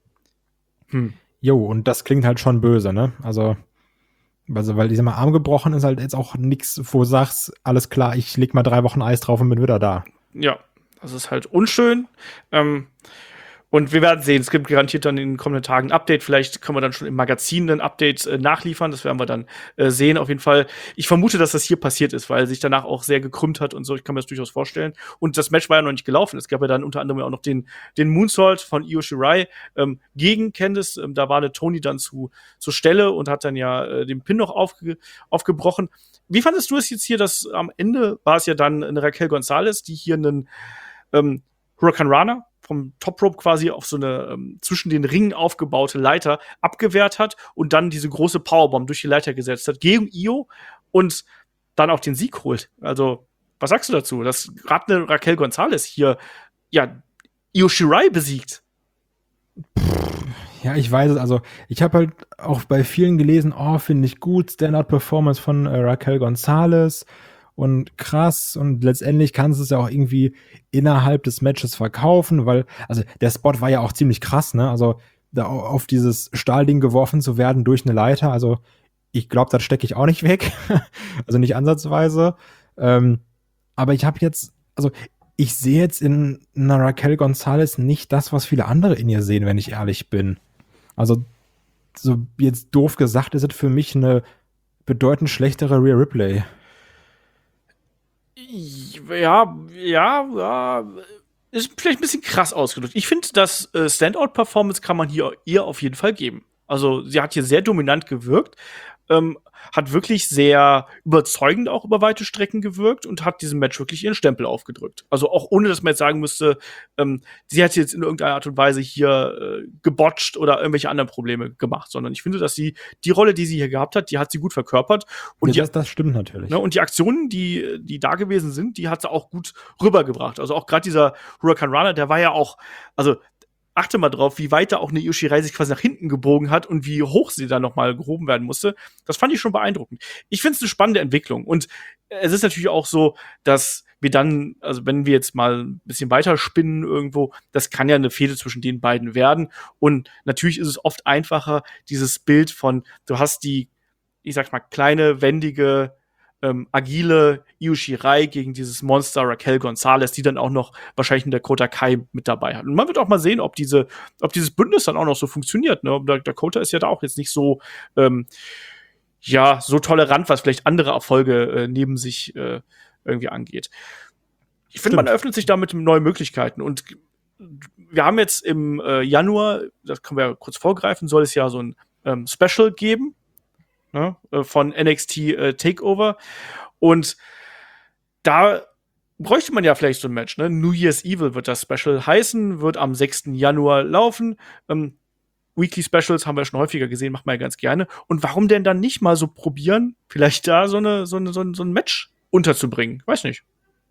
Hm. Jo, und das klingt halt schon böse, ne? Also, also weil dieser mal Arm gebrochen ist halt jetzt auch nix, wo du sagst, alles klar, ich leg mal drei Wochen Eis drauf und bin wieder da. Ja, das ist halt unschön. Ähm, Und wir werden sehen, es gibt garantiert dann in den kommenden Tagen ein Update. Vielleicht können wir dann schon im Magazin ein Update äh, nachliefern. Das werden wir dann äh, sehen. Auf jeden Fall. Ich vermute, dass das hier passiert ist, weil sich danach auch sehr gekrümmt hat und so. Ich kann mir das durchaus vorstellen. Und das Match war ja noch nicht gelaufen. Es gab ja dann unter anderem auch noch den, den Moonsault von Io Shirai ähm, gegen Candice. Ähm, da war eine Toni dann zu, zur Stelle und hat dann ja äh, den Pin noch aufge, aufgebrochen. Wie fandest du es jetzt hier, dass am Ende war es ja dann eine Raquel Gonzalez, die hier einen ähm, Hurricane Rana vom Top Rope quasi auf so eine ähm, zwischen den Ringen aufgebaute Leiter abgewehrt hat und dann diese große Powerbomb durch die Leiter gesetzt hat gegen Io und dann auch den Sieg holt. Also, was sagst du dazu, dass gerade eine Raquel Gonzalez hier ja Io Shirai besiegt? Ja, ich weiß es. Also, ich habe halt auch bei vielen gelesen, oh, finde ich gut, Standout-Performance von äh, Raquel Gonzalez und krass. Und letztendlich kannst du es ja auch irgendwie innerhalb des Matches verkaufen, weil, also der Spot war ja auch ziemlich krass, ne? Also, da auf dieses Stahlding geworfen zu werden durch eine Leiter, also ich glaube, das stecke ich auch nicht weg. Also nicht ansatzweise. Ähm, aber ich habe jetzt, also ich sehe jetzt in einer Raquel Gonzalez nicht das, was viele andere in ihr sehen, wenn ich ehrlich bin. Also, so jetzt doof gesagt, ist es für mich eine bedeutend schlechtere Rhea Ripley. Ja, ja, ja. Ist vielleicht ein bisschen krass ausgedrückt. Ich finde, das äh, Standout-Performance kann man hier ihr auf jeden Fall geben. Also, sie hat hier sehr dominant gewirkt. Ähm, hat wirklich sehr überzeugend auch über weite Strecken gewirkt und hat diesem Match wirklich ihren Stempel aufgedrückt. Also auch ohne, dass man jetzt sagen müsste, ähm, sie hat jetzt in irgendeiner Art und Weise hier äh, gebotcht oder irgendwelche anderen Probleme gemacht, sondern ich finde, dass sie die Rolle, die sie hier gehabt hat, die hat sie gut verkörpert. Und Ja, die, das, das stimmt natürlich. ne, und die Aktionen, die, die da gewesen sind, die hat sie auch gut rübergebracht. Also auch gerade dieser Hurricane Runner, der war ja auch, also achte mal drauf, wie weit da auch eine Io Shirai sich quasi nach hinten gebogen hat und wie hoch sie da nochmal gehoben werden musste. Das fand ich schon beeindruckend. Ich finde es eine spannende Entwicklung. Und es ist natürlich auch so, dass wir dann, also wenn wir jetzt mal ein bisschen weiter spinnen irgendwo, das kann ja eine Fehde zwischen den beiden werden. Und natürlich ist es oft einfacher, dieses Bild von, du hast die, ich sag mal, kleine, wendige, Ähm, agile Io Shirai gegen dieses Monster Raquel Gonzalez, die dann auch noch wahrscheinlich in Dakota Kai mit dabei hat. Und man wird auch mal sehen, ob diese, ob dieses Bündnis dann auch noch so funktioniert. Ne? Dakota ist ja da auch jetzt nicht so, ähm, ja, so tolerant, was vielleicht andere Erfolge äh, neben sich äh, irgendwie angeht. Ich finde, man eröffnet sich damit neue Möglichkeiten. Und wir haben jetzt im äh, Januar, das können wir ja kurz vorgreifen, soll es ja so ein ähm, Special geben. Ne, von N X T äh, Takeover. Und da bräuchte man ja vielleicht so ein Match. Ne? New Year's Evil wird das Special heißen, wird am sechsten Januar laufen. Ähm, Weekly Specials haben wir schon häufiger gesehen, macht man ja ganz gerne. Und warum denn dann nicht mal so probieren, vielleicht da so, eine, so, eine, so, ein, so ein Match unterzubringen? Weiß nicht.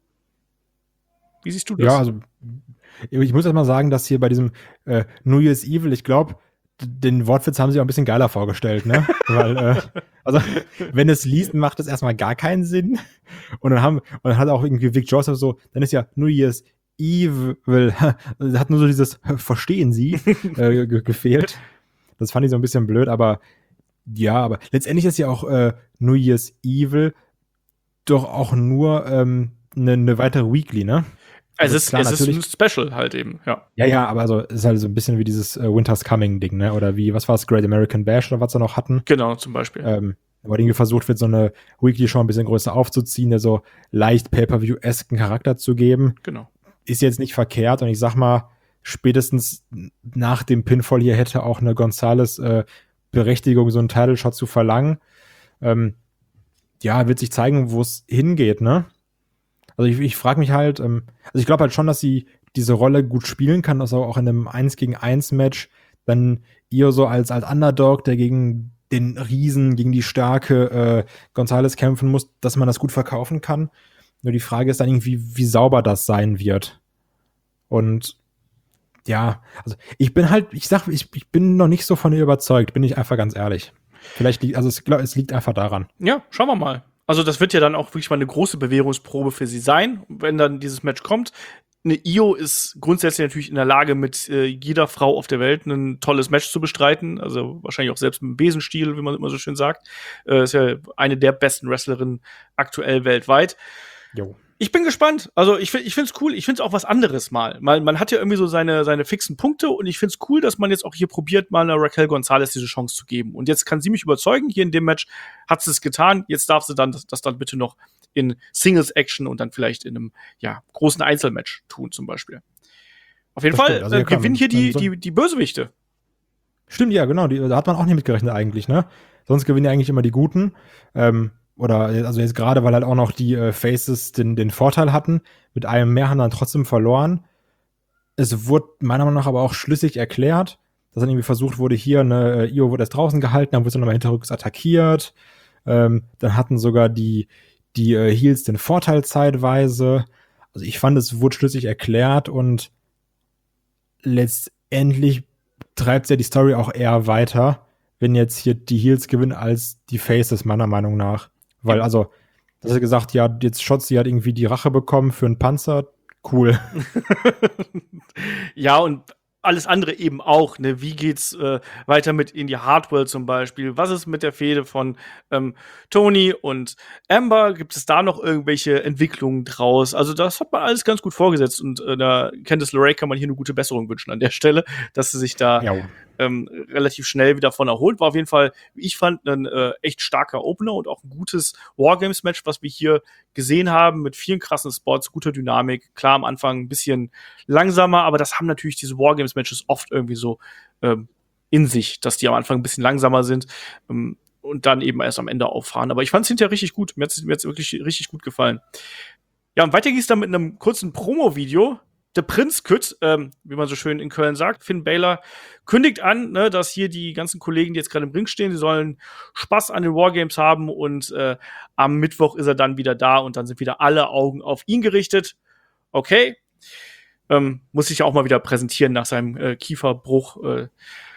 Wie siehst du das? Ja, also ich muss erst mal sagen, dass hier bei diesem äh, New Year's Evil, ich glaube, den Wortwitz haben sie auch ein bisschen geiler vorgestellt, ne? Weil, äh, also, wenn es liest, macht es erstmal gar keinen Sinn. Und dann haben, und dann hat auch irgendwie Vic Joseph so, dann ist ja New Year's Evil, hat nur so dieses Verstehen Sie äh, ge- gefehlt. Das fand ich so ein bisschen blöd, aber ja, aber letztendlich ist ja auch äh, New Year's Evil doch auch nur ähm, eine ne weitere Weekly, ne? Es Also ist, klar, es ist natürlich- ein Special halt eben, ja. Ja, ja, aber also es ist halt so ein bisschen wie dieses äh, Winter's Coming-Ding, ne? Oder wie, was war es, Great American Bash oder was sie noch hatten? Genau, zum Beispiel. Ähm, wo irgendwie versucht wird, so eine Weekly schon ein bisschen größer aufzuziehen, der so leicht Pay-Per-View-esken Charakter zu geben. Genau. Ist jetzt nicht verkehrt und ich sag mal, spätestens nach dem Pinfall hier hätte auch eine Gonzalez äh, Berechtigung, so einen Title-Shot zu verlangen. Ähm, ja, wird sich zeigen, wo es hingeht, ne? Also ich, ich frage mich halt, ähm, also ich glaube halt schon, dass sie diese Rolle gut spielen kann, also auch in einem eins gegen eins Match dann ihr so als, als Underdog, der gegen den Riesen, gegen die starke äh, Gonzalez kämpfen muss, dass man das gut verkaufen kann. Nur die Frage ist dann irgendwie, wie sauber das sein wird. Und ja, also ich bin halt, ich sag, ich, ich bin noch nicht so von ihr überzeugt, bin ich einfach ganz ehrlich. Vielleicht liegt, also es, glaub, es liegt einfach daran. Ja, schauen wir mal. Also das wird ja dann auch wirklich mal eine große Bewährungsprobe für sie sein, wenn dann dieses Match kommt. Eine Io ist grundsätzlich natürlich in der Lage, mit äh, jeder Frau auf der Welt ein tolles Match zu bestreiten. Also wahrscheinlich auch selbst mit dem Besenstiel, wie man immer so schön sagt. Äh, ist ja eine der besten Wrestlerinnen aktuell weltweit. Jo. Ich bin gespannt. Also ich finde, ich finde es cool. Ich finde es auch was anderes mal. mal. Man hat ja irgendwie so seine, seine fixen Punkte und ich finde es cool, dass man jetzt auch hier probiert, mal einer Raquel Gonzalez diese Chance zu geben. Und jetzt kann sie mich überzeugen. Hier in dem Match hat sie es getan. Jetzt darf sie dann das, das dann bitte noch in Singles-Action und dann vielleicht in einem ja, großen Einzelmatch tun zum Beispiel. Auf jeden Das Fall stimmt. Also äh, hier kann gewinnen man- hier die, so- die, die Bösewichte. Stimmt, ja, genau. Die, da hat man auch nicht mitgerechnet eigentlich, ne? Sonst gewinnen ja eigentlich immer die Guten. Ähm, oder also jetzt gerade, weil halt auch noch die äh, Faces den, den Vorteil hatten. Mit einem mehr haben dann trotzdem verloren. Es wurde meiner Meinung nach aber auch schlüssig erklärt, dass dann irgendwie versucht wurde, hier, ne, äh, Io wurde erst draußen gehalten, dann wurde sie nochmal hinterrücks attackiert. Ähm, dann hatten sogar die, die äh, Heels den Vorteil zeitweise. Also ich fand, es wurde schlüssig erklärt und letztendlich treibt ja die Story auch eher weiter, wenn jetzt hier die Heels gewinnen als die Faces, meiner Meinung nach. Weil, also, das hat gesagt, ja, jetzt Shotzi hat irgendwie die Rache bekommen für einen Panzer. Cool. Ja, und alles andere eben auch. Ne? Wie geht's äh, weiter mit Indy Hartwell zum Beispiel? Was ist mit der Fehde von ähm, Tony und Amber? Gibt es da noch irgendwelche Entwicklungen draus? Also das hat man alles ganz gut vorgesetzt und äh, da Candice LeRae kann man hier eine gute Besserung wünschen an der Stelle, dass sie sich da Ja. ähm, relativ schnell wieder von erholt. War auf jeden Fall, wie ich fand, ein äh, echt starker Opener und auch ein gutes Wargames-Match, was wir hier gesehen haben, mit vielen krassen Spots, guter Dynamik. Klar, am Anfang ein bisschen langsamer, aber das haben natürlich diese Wargames-Matches oft irgendwie so ähm, in sich, dass die am Anfang ein bisschen langsamer sind ähm, und dann eben erst am Ende auffahren. Aber ich fand es hinterher richtig gut. Mir hat es mir hat's wirklich richtig gut gefallen. Ja, und weiter ging es dann mit einem kurzen Promo-Video. Der Prinz Kütt, ähm, wie man so schön in Köln sagt, Finn Balor, kündigt an, ne, dass hier die ganzen Kollegen, die jetzt gerade im Ring stehen, die sollen Spaß an den Wargames haben und äh, am Mittwoch ist er dann wieder da und dann sind wieder alle Augen auf ihn gerichtet. Okay. Ähm, muss sich ja auch mal wieder präsentieren nach seinem äh, Kieferbruch. Äh,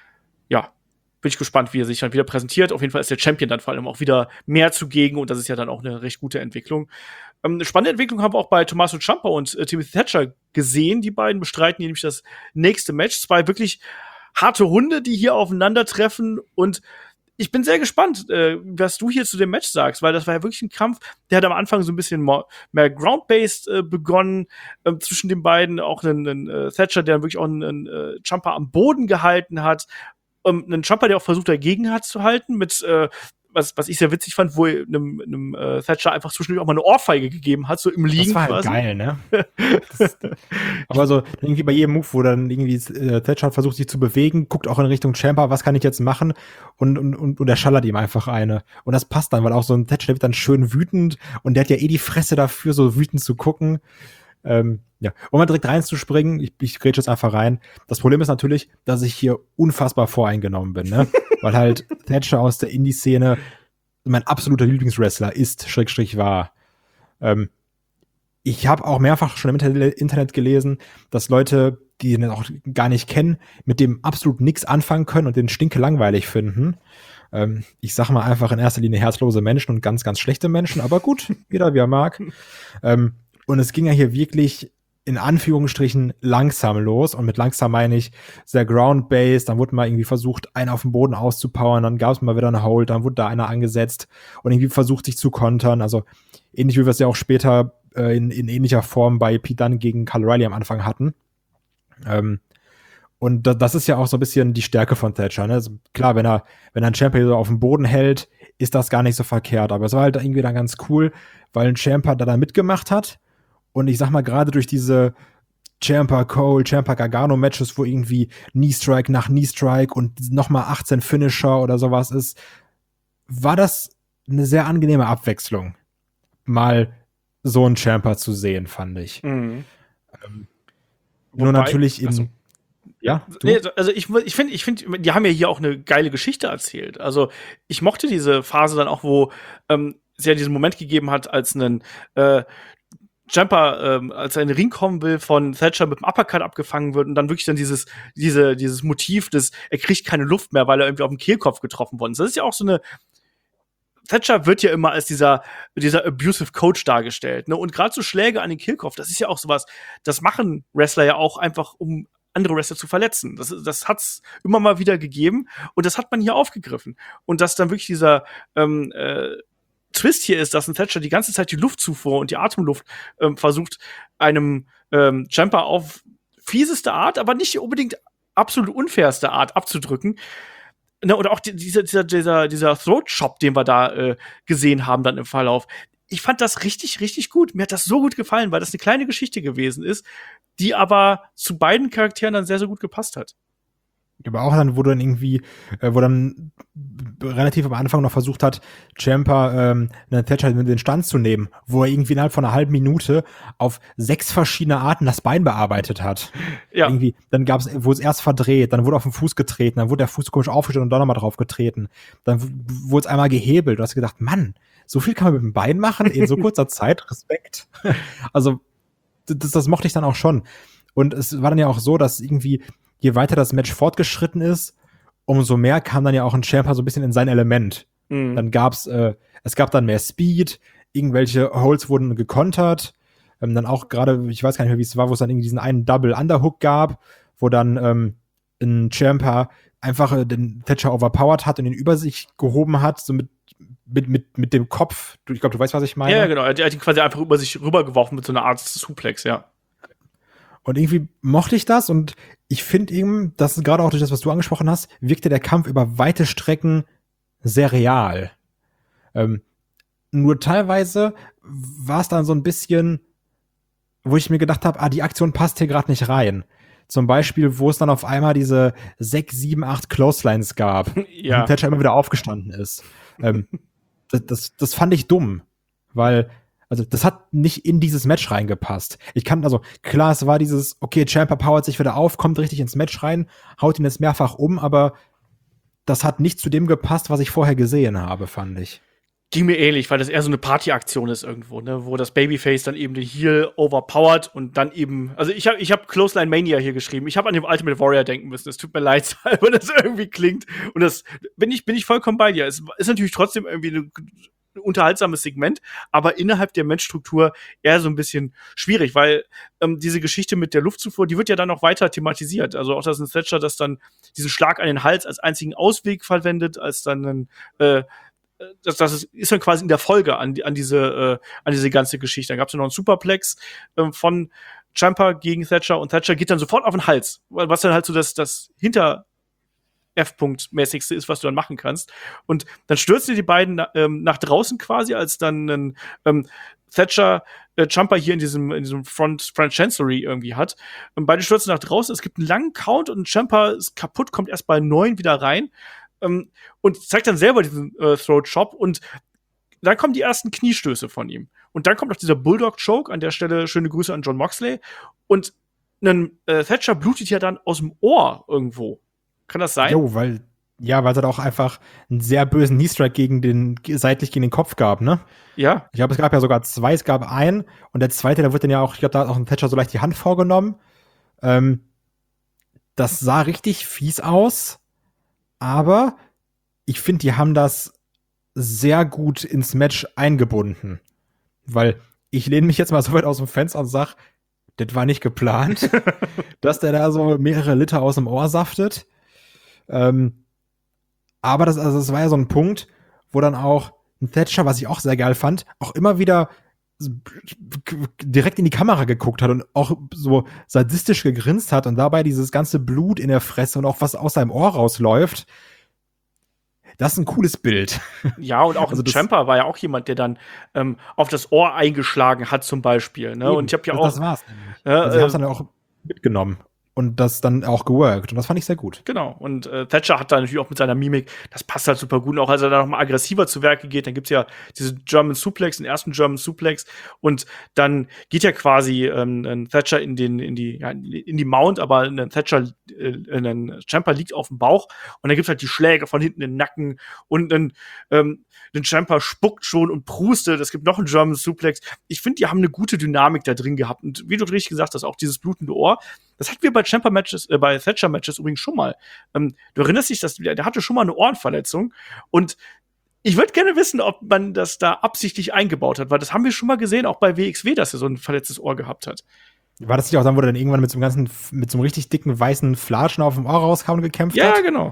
ja, bin ich gespannt, wie er sich dann wieder präsentiert. Auf jeden Fall ist der Champion dann vor allem auch wieder mehr zugegen und das ist ja dann auch eine recht gute Entwicklung. Ähm, eine spannende Entwicklung haben wir auch bei Tommaso Ciampa und äh, Timothy Thatcher gesehen. Die beiden bestreiten hier nämlich das nächste Match. Zwei wirklich harte Hunde, die hier aufeinandertreffen und ich bin sehr gespannt, äh, was du hier zu dem Match sagst, weil das war ja wirklich ein Kampf, der hat am Anfang so ein bisschen more, mehr Ground-Based äh, begonnen, äh, zwischen den beiden, auch einen, einen äh, Thatcher, der wirklich auch einen, einen äh, Ciampa am Boden gehalten hat, ähm, einen Ciampa, der auch versucht, dagegen hat zu halten, mit äh, was, was ich sehr witzig fand, wo er einem, einem äh, Thatcher einfach zwischendurch auch mal eine Ohrfeige gegeben hat, so im Liegen Das war halt quasi. geil, ne? Das, aber so irgendwie bei jedem Move, wo dann irgendwie äh, Thatcher versucht, sich zu bewegen, guckt auch in Richtung Ciampa, was kann ich jetzt machen? Und, und, und, und er schallert ihm einfach eine. Und das passt dann, weil auch so ein Thatcher, der wird dann schön wütend und der hat ja eh die Fresse dafür, so wütend zu gucken. Ähm, ja, um mal direkt reinzuspringen, ich, ich grätsch jetzt einfach rein. Das Problem ist natürlich, dass ich hier unfassbar voreingenommen bin, ne? Weil halt Thatcher aus der Indie-Szene mein absoluter Lieblingswrestler ist, Schrägstrich war. Ähm, ich habe auch mehrfach schon im Internet gelesen, dass Leute, die ihn auch gar nicht kennen, mit dem absolut nichts anfangen können und den stinke langweilig finden. Ähm, ich sag mal einfach in erster Linie herzlose Menschen und ganz, ganz schlechte Menschen, aber gut, jeder wie er mag. Ähm, und es ging ja hier wirklich in Anführungsstrichen langsam los. Und mit langsam meine ich sehr ground-based. Dann wurde mal irgendwie versucht, einen auf dem Boden auszupowern. Dann gab es mal wieder einen Hold. Dann wurde da einer angesetzt und irgendwie versucht, sich zu kontern. Also ähnlich wie wir es ja auch später äh, in, in ähnlicher Form bei Pete Dunne gegen Kyle O'Reilly am Anfang hatten. Ähm, und da, das ist ja auch so ein bisschen die Stärke von Thatcher. Ne? Also klar, wenn er, wenn er einen Ciampa so auf dem Boden hält, ist das gar nicht so verkehrt. Aber es war halt irgendwie dann ganz cool, weil ein Ciampa da dann mitgemacht hat. Und ich sag mal, gerade durch diese Ciampa Cole, Ciampa Gargano Matches, wo irgendwie Knee Strike nach Knee Strike und nochmal achtzehn Finisher oder sowas ist, war das eine sehr angenehme Abwechslung, mal so einen Ciampa zu sehen, fand ich. Mhm. Ähm, Wobei, nur natürlich in, achso. ja, du? Nee, also ich, ich finde, ich finde, die haben ja hier auch eine geile Geschichte erzählt. Also ich mochte diese Phase dann auch, wo ähm, es ja diesen Moment gegeben hat, als ein äh, Ciampa, ähm, als er in den Ring kommen will, von Thatcher mit dem Uppercut abgefangen wird und dann wirklich dann dieses, diese, dieses Motiv des, er kriegt keine Luft mehr, weil er irgendwie auf den Kehlkopf getroffen worden ist. Das ist ja auch so eine, Thatcher wird ja immer als dieser, dieser abusive Coach dargestellt, ne? Und gerade so Schläge an den Kehlkopf, das ist ja auch sowas, das machen Wrestler ja auch einfach, um andere Wrestler zu verletzen. Das, das hat's immer mal wieder gegeben und das hat man hier aufgegriffen. Und dass dann wirklich dieser, ähm, äh, Twist hier ist, dass ein Thatcher die ganze Zeit die Luftzufuhr und die Atemluft ähm, versucht, einem ähm, Ciampa auf fieseste Art, aber nicht unbedingt absolut unfairste Art abzudrücken. Ne, oder auch die, dieser, dieser, dieser, dieser Throat-Chop, den wir da äh, gesehen haben dann im Verlauf. Ich fand das richtig, richtig gut. Mir hat das so gut gefallen, weil das eine kleine Geschichte gewesen ist, die aber zu beiden Charakteren dann sehr, sehr gut gepasst hat. Aber auch dann, wo dann irgendwie, äh, wo dann relativ am Anfang noch versucht hat, Ciampa ähm, einen Thatcher mit den Stand zu nehmen, wo er irgendwie innerhalb von einer halben Minute auf sechs verschiedene Arten das Bein bearbeitet hat. Ja. Irgendwie, dann gab's, wurde es erst verdreht, dann wurde auf den Fuß getreten, dann wurde der Fuß komisch aufgestellt und dann nochmal drauf getreten. Dann w- wurde es einmal gehebelt. Du hast gedacht, Mann, so viel kann man mit dem Bein machen in so kurzer Zeit. Respekt. Also, das, das mochte ich dann auch schon. Und es war dann ja auch so, dass irgendwie je weiter das Match fortgeschritten ist, umso mehr kam dann ja auch ein Ciampa so ein bisschen in sein Element. Mhm. Dann gab's, äh, es gab dann mehr Speed, irgendwelche Holds wurden gekontert, ähm, dann auch gerade, ich weiß gar nicht mehr, wie es war, wo es dann irgendwie diesen einen Double Underhook gab, wo dann ähm, ein Ciampa einfach äh, den Thatcher overpowered hat und ihn über sich gehoben hat, so mit mit, mit, mit dem Kopf. Ich glaube, du weißt, was ich meine. Ja, genau. Er hat ihn quasi einfach über sich rübergeworfen mit so einer Art Suplex, ja. Und irgendwie mochte ich das und ich finde eben, dass gerade auch durch das, was du angesprochen hast, wirkte der Kampf über weite Strecken sehr real. Ähm, nur teilweise war es dann so ein bisschen, wo ich mir gedacht habe, ah, die Aktion passt hier gerade nicht rein. Zum Beispiel, wo es dann auf einmal diese sechs, sieben, acht Clotheslines gab, ja. und Thatcher immer wieder aufgestanden ist. ähm, das, das, das fand ich dumm, weil Also das hat nicht in dieses Match reingepasst. Ich kann, also klar, es war dieses, okay, Ciampa powert sich wieder auf, kommt richtig ins Match rein, haut ihn jetzt mehrfach um, aber das hat nicht zu dem gepasst, was ich vorher gesehen habe, fand ich. Ging mir ähnlich, weil das eher so eine Partyaktion ist irgendwo, ne, wo das Babyface dann eben den Heel overpowert und dann eben, also ich habe ich hab Clothesline Mania hier geschrieben. Ich habe an den Ultimate Warrior denken müssen. Es tut mir leid, weil das irgendwie klingt und das bin ich bin ich vollkommen bei dir. Es ist natürlich trotzdem irgendwie eine ein unterhaltsames Segment, aber innerhalb der Matchstruktur eher so ein bisschen schwierig, weil ähm, diese Geschichte mit der Luftzufuhr, die wird ja dann noch weiter thematisiert. Also auch, dass ein Thatcher das dann diesen Schlag an den Hals als einzigen Ausweg verwendet, als dann ein, äh, das, das ist dann quasi in der Folge an, an diese äh, an diese ganze Geschichte. Dann gab es noch einen Superplex äh, von Ciampa gegen Thatcher und Thatcher geht dann sofort auf den Hals, was dann halt so das, das hinter F-Punkt-mäßigste ist, was du dann machen kannst. Und dann stürzen die beiden na, ähm, nach draußen quasi, als dann ein ähm, Thatcher äh, Ciampa hier in diesem, in diesem Front, Front Chancery irgendwie hat. Und beide stürzen nach draußen. Es gibt einen langen Count und Ciampa ist kaputt, kommt erst bei neun wieder rein ähm, und zeigt dann selber diesen äh, Throat-Chop und dann kommen die ersten Kniestöße von ihm. Und dann kommt noch dieser Bulldog-Choke. An der Stelle schöne Grüße an Jon Moxley. Und ein äh, Thatcher blutet ja dann aus dem Ohr irgendwo. Kann das sein? Jo, weil, ja, weil es halt auch einfach einen sehr bösen Knee-Strike gegen den, seitlich gegen den Kopf gab, ne? Ja. Ich glaube, es gab ja sogar zwei, es gab einen und der zweite, der wird dann ja auch, ich glaube, da hat auch ein Thatcher so leicht die Hand vorgenommen. Ähm, das sah richtig fies aus, aber ich finde, die haben das sehr gut ins Match eingebunden. Weil ich lehne mich jetzt mal so weit aus dem Fenster und sag, das war nicht geplant, dass der da so mehrere Liter aus dem Ohr saftet. Ähm, aber das, also das war ja so ein Punkt, wo dann auch ein Thatcher, was ich auch sehr geil fand, auch immer wieder direkt in die Kamera geguckt hat und auch so sadistisch gegrinst hat und dabei dieses ganze Blut in der Fresse und auch was aus seinem Ohr rausläuft. Das ist ein cooles Bild. Ja, und auch also Ciampa war ja auch jemand, der dann ähm, auf das Ohr eingeschlagen hat zum Beispiel. Ne? Eben, und ich habe ja das, auch. Das war's nämlich. Äh, also sie haben es dann auch mitgenommen. Und das dann auch geworkt. Und das fand ich sehr gut. Genau. Und äh, Thatcher hat da natürlich auch mit seiner Mimik, das passt halt super gut. Und auch als er da noch mal aggressiver zu Werke geht, dann gibt's ja diese German Suplex, den ersten German Suplex. Und dann geht ja quasi ähm, ein Thatcher in den, in die, ja, in die Mount, aber ein Thatcher, äh, ein Ciampa liegt auf dem Bauch. Und dann gibt's halt die Schläge von hinten in den Nacken. Und ein, ähm, ein Ciampa spuckt schon und prustet. Es gibt noch einen German Suplex. Ich finde, die haben eine gute Dynamik da drin gehabt. Und wie du richtig gesagt hast, auch dieses blutende Ohr, das hatten wir bei Ciampa-Matches, äh, bei Thatcher-Matches übrigens schon mal. Ähm, du erinnerst dich, dass der, der hatte schon mal eine Ohrenverletzung. Und ich würde gerne wissen, ob man das da absichtlich eingebaut hat, weil das haben wir schon mal gesehen, auch bei W X W, dass er so ein verletztes Ohr gehabt hat. War das nicht auch dann, wo er dann irgendwann mit so einem ganzen, mit so einem richtig dicken weißen Flatschen auf dem Ohr rauskam und gekämpft ja, hat? Ja, genau.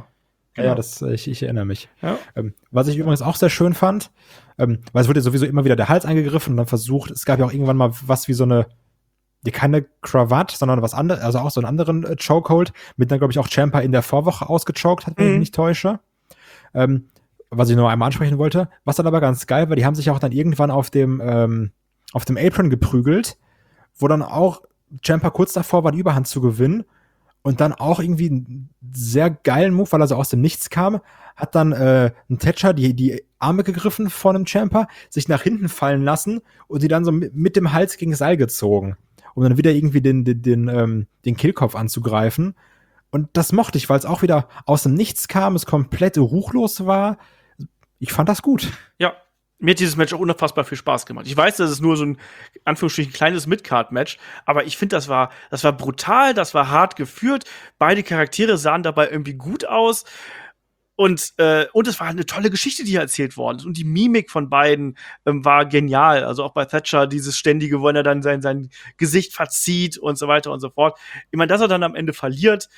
Ja, ja, das, ich, ich erinnere mich. Ja. Ähm, was ich übrigens auch sehr schön fand, ähm, weil es wurde ja sowieso immer wieder der Hals angegriffen und dann versucht, es gab ja auch irgendwann mal was wie so eine, die keine Cravat, sondern was anderes, also auch so einen anderen äh, Chokehold, mit dann, glaube ich, auch Ciampa in der Vorwoche ausgechoked hat, wenn ich Mhm. mich nicht täusche. Ähm, was ich noch einmal ansprechen wollte, was dann aber ganz geil war, die haben sich auch dann irgendwann auf dem, ähm, auf dem Apron geprügelt, wo dann auch Ciampa kurz davor war, die Überhand zu gewinnen. Und dann auch irgendwie einen sehr geilen Move, weil er so aus dem Nichts kam, hat dann äh, ein Thatcher die, die Arme gegriffen von einem Ciampa, sich nach hinten fallen lassen und sie dann so mit, mit dem Hals gegen Seil gezogen, um dann wieder irgendwie den, den, den, ähm, den Kehlkopf anzugreifen. Und das mochte ich, weil es auch wieder aus dem Nichts kam, es komplett ruchlos war. Ich fand das gut. Ja, mir hat dieses Match auch unfassbar viel Spaß gemacht. Ich weiß, das ist nur so ein, Anführungsstrichen, kleines Midcard-Match, aber ich finde, das war, das war brutal, das war hart geführt. Beide Charaktere sahen dabei irgendwie gut aus. Und, äh, und es war eine tolle Geschichte, die hier erzählt worden ist. Und die Mimik von beiden ähm, war genial. Also auch bei Thatcher dieses ständige, wo er dann sein, sein Gesicht verzieht und so weiter und so fort. Ich meine, dass er dann am Ende verliert,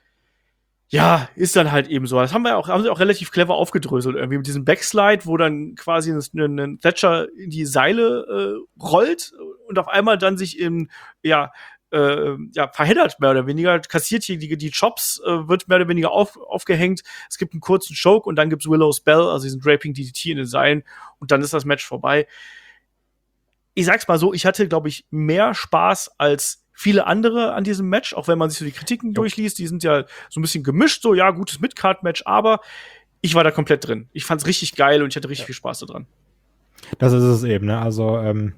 ja, ist dann halt eben so. Das haben wir auch, haben sie auch relativ clever aufgedröselt irgendwie mit diesem Backslide, wo dann quasi ein, ein Thatcher in die Seile äh, rollt und auf einmal dann sich in, ja, äh, ja, verheddert mehr oder weniger, kassiert hier die, die Chops, äh, wird mehr oder weniger auf, aufgehängt. Es gibt einen kurzen Choke und dann gibt's Willow's Bell, also diesen Draping D D T in den Seilen und dann ist das Match vorbei. Ich sag's mal so, ich hatte, glaube ich, mehr Spaß als viele andere an diesem Match, auch wenn man sich so die Kritiken durchliest, die sind ja so ein bisschen gemischt, so, ja, gutes Midcard-Match, aber ich war da komplett drin. Ich fand's richtig geil und ich hatte richtig ja. viel Spaß daran. Das ist es eben, ne, also, ähm,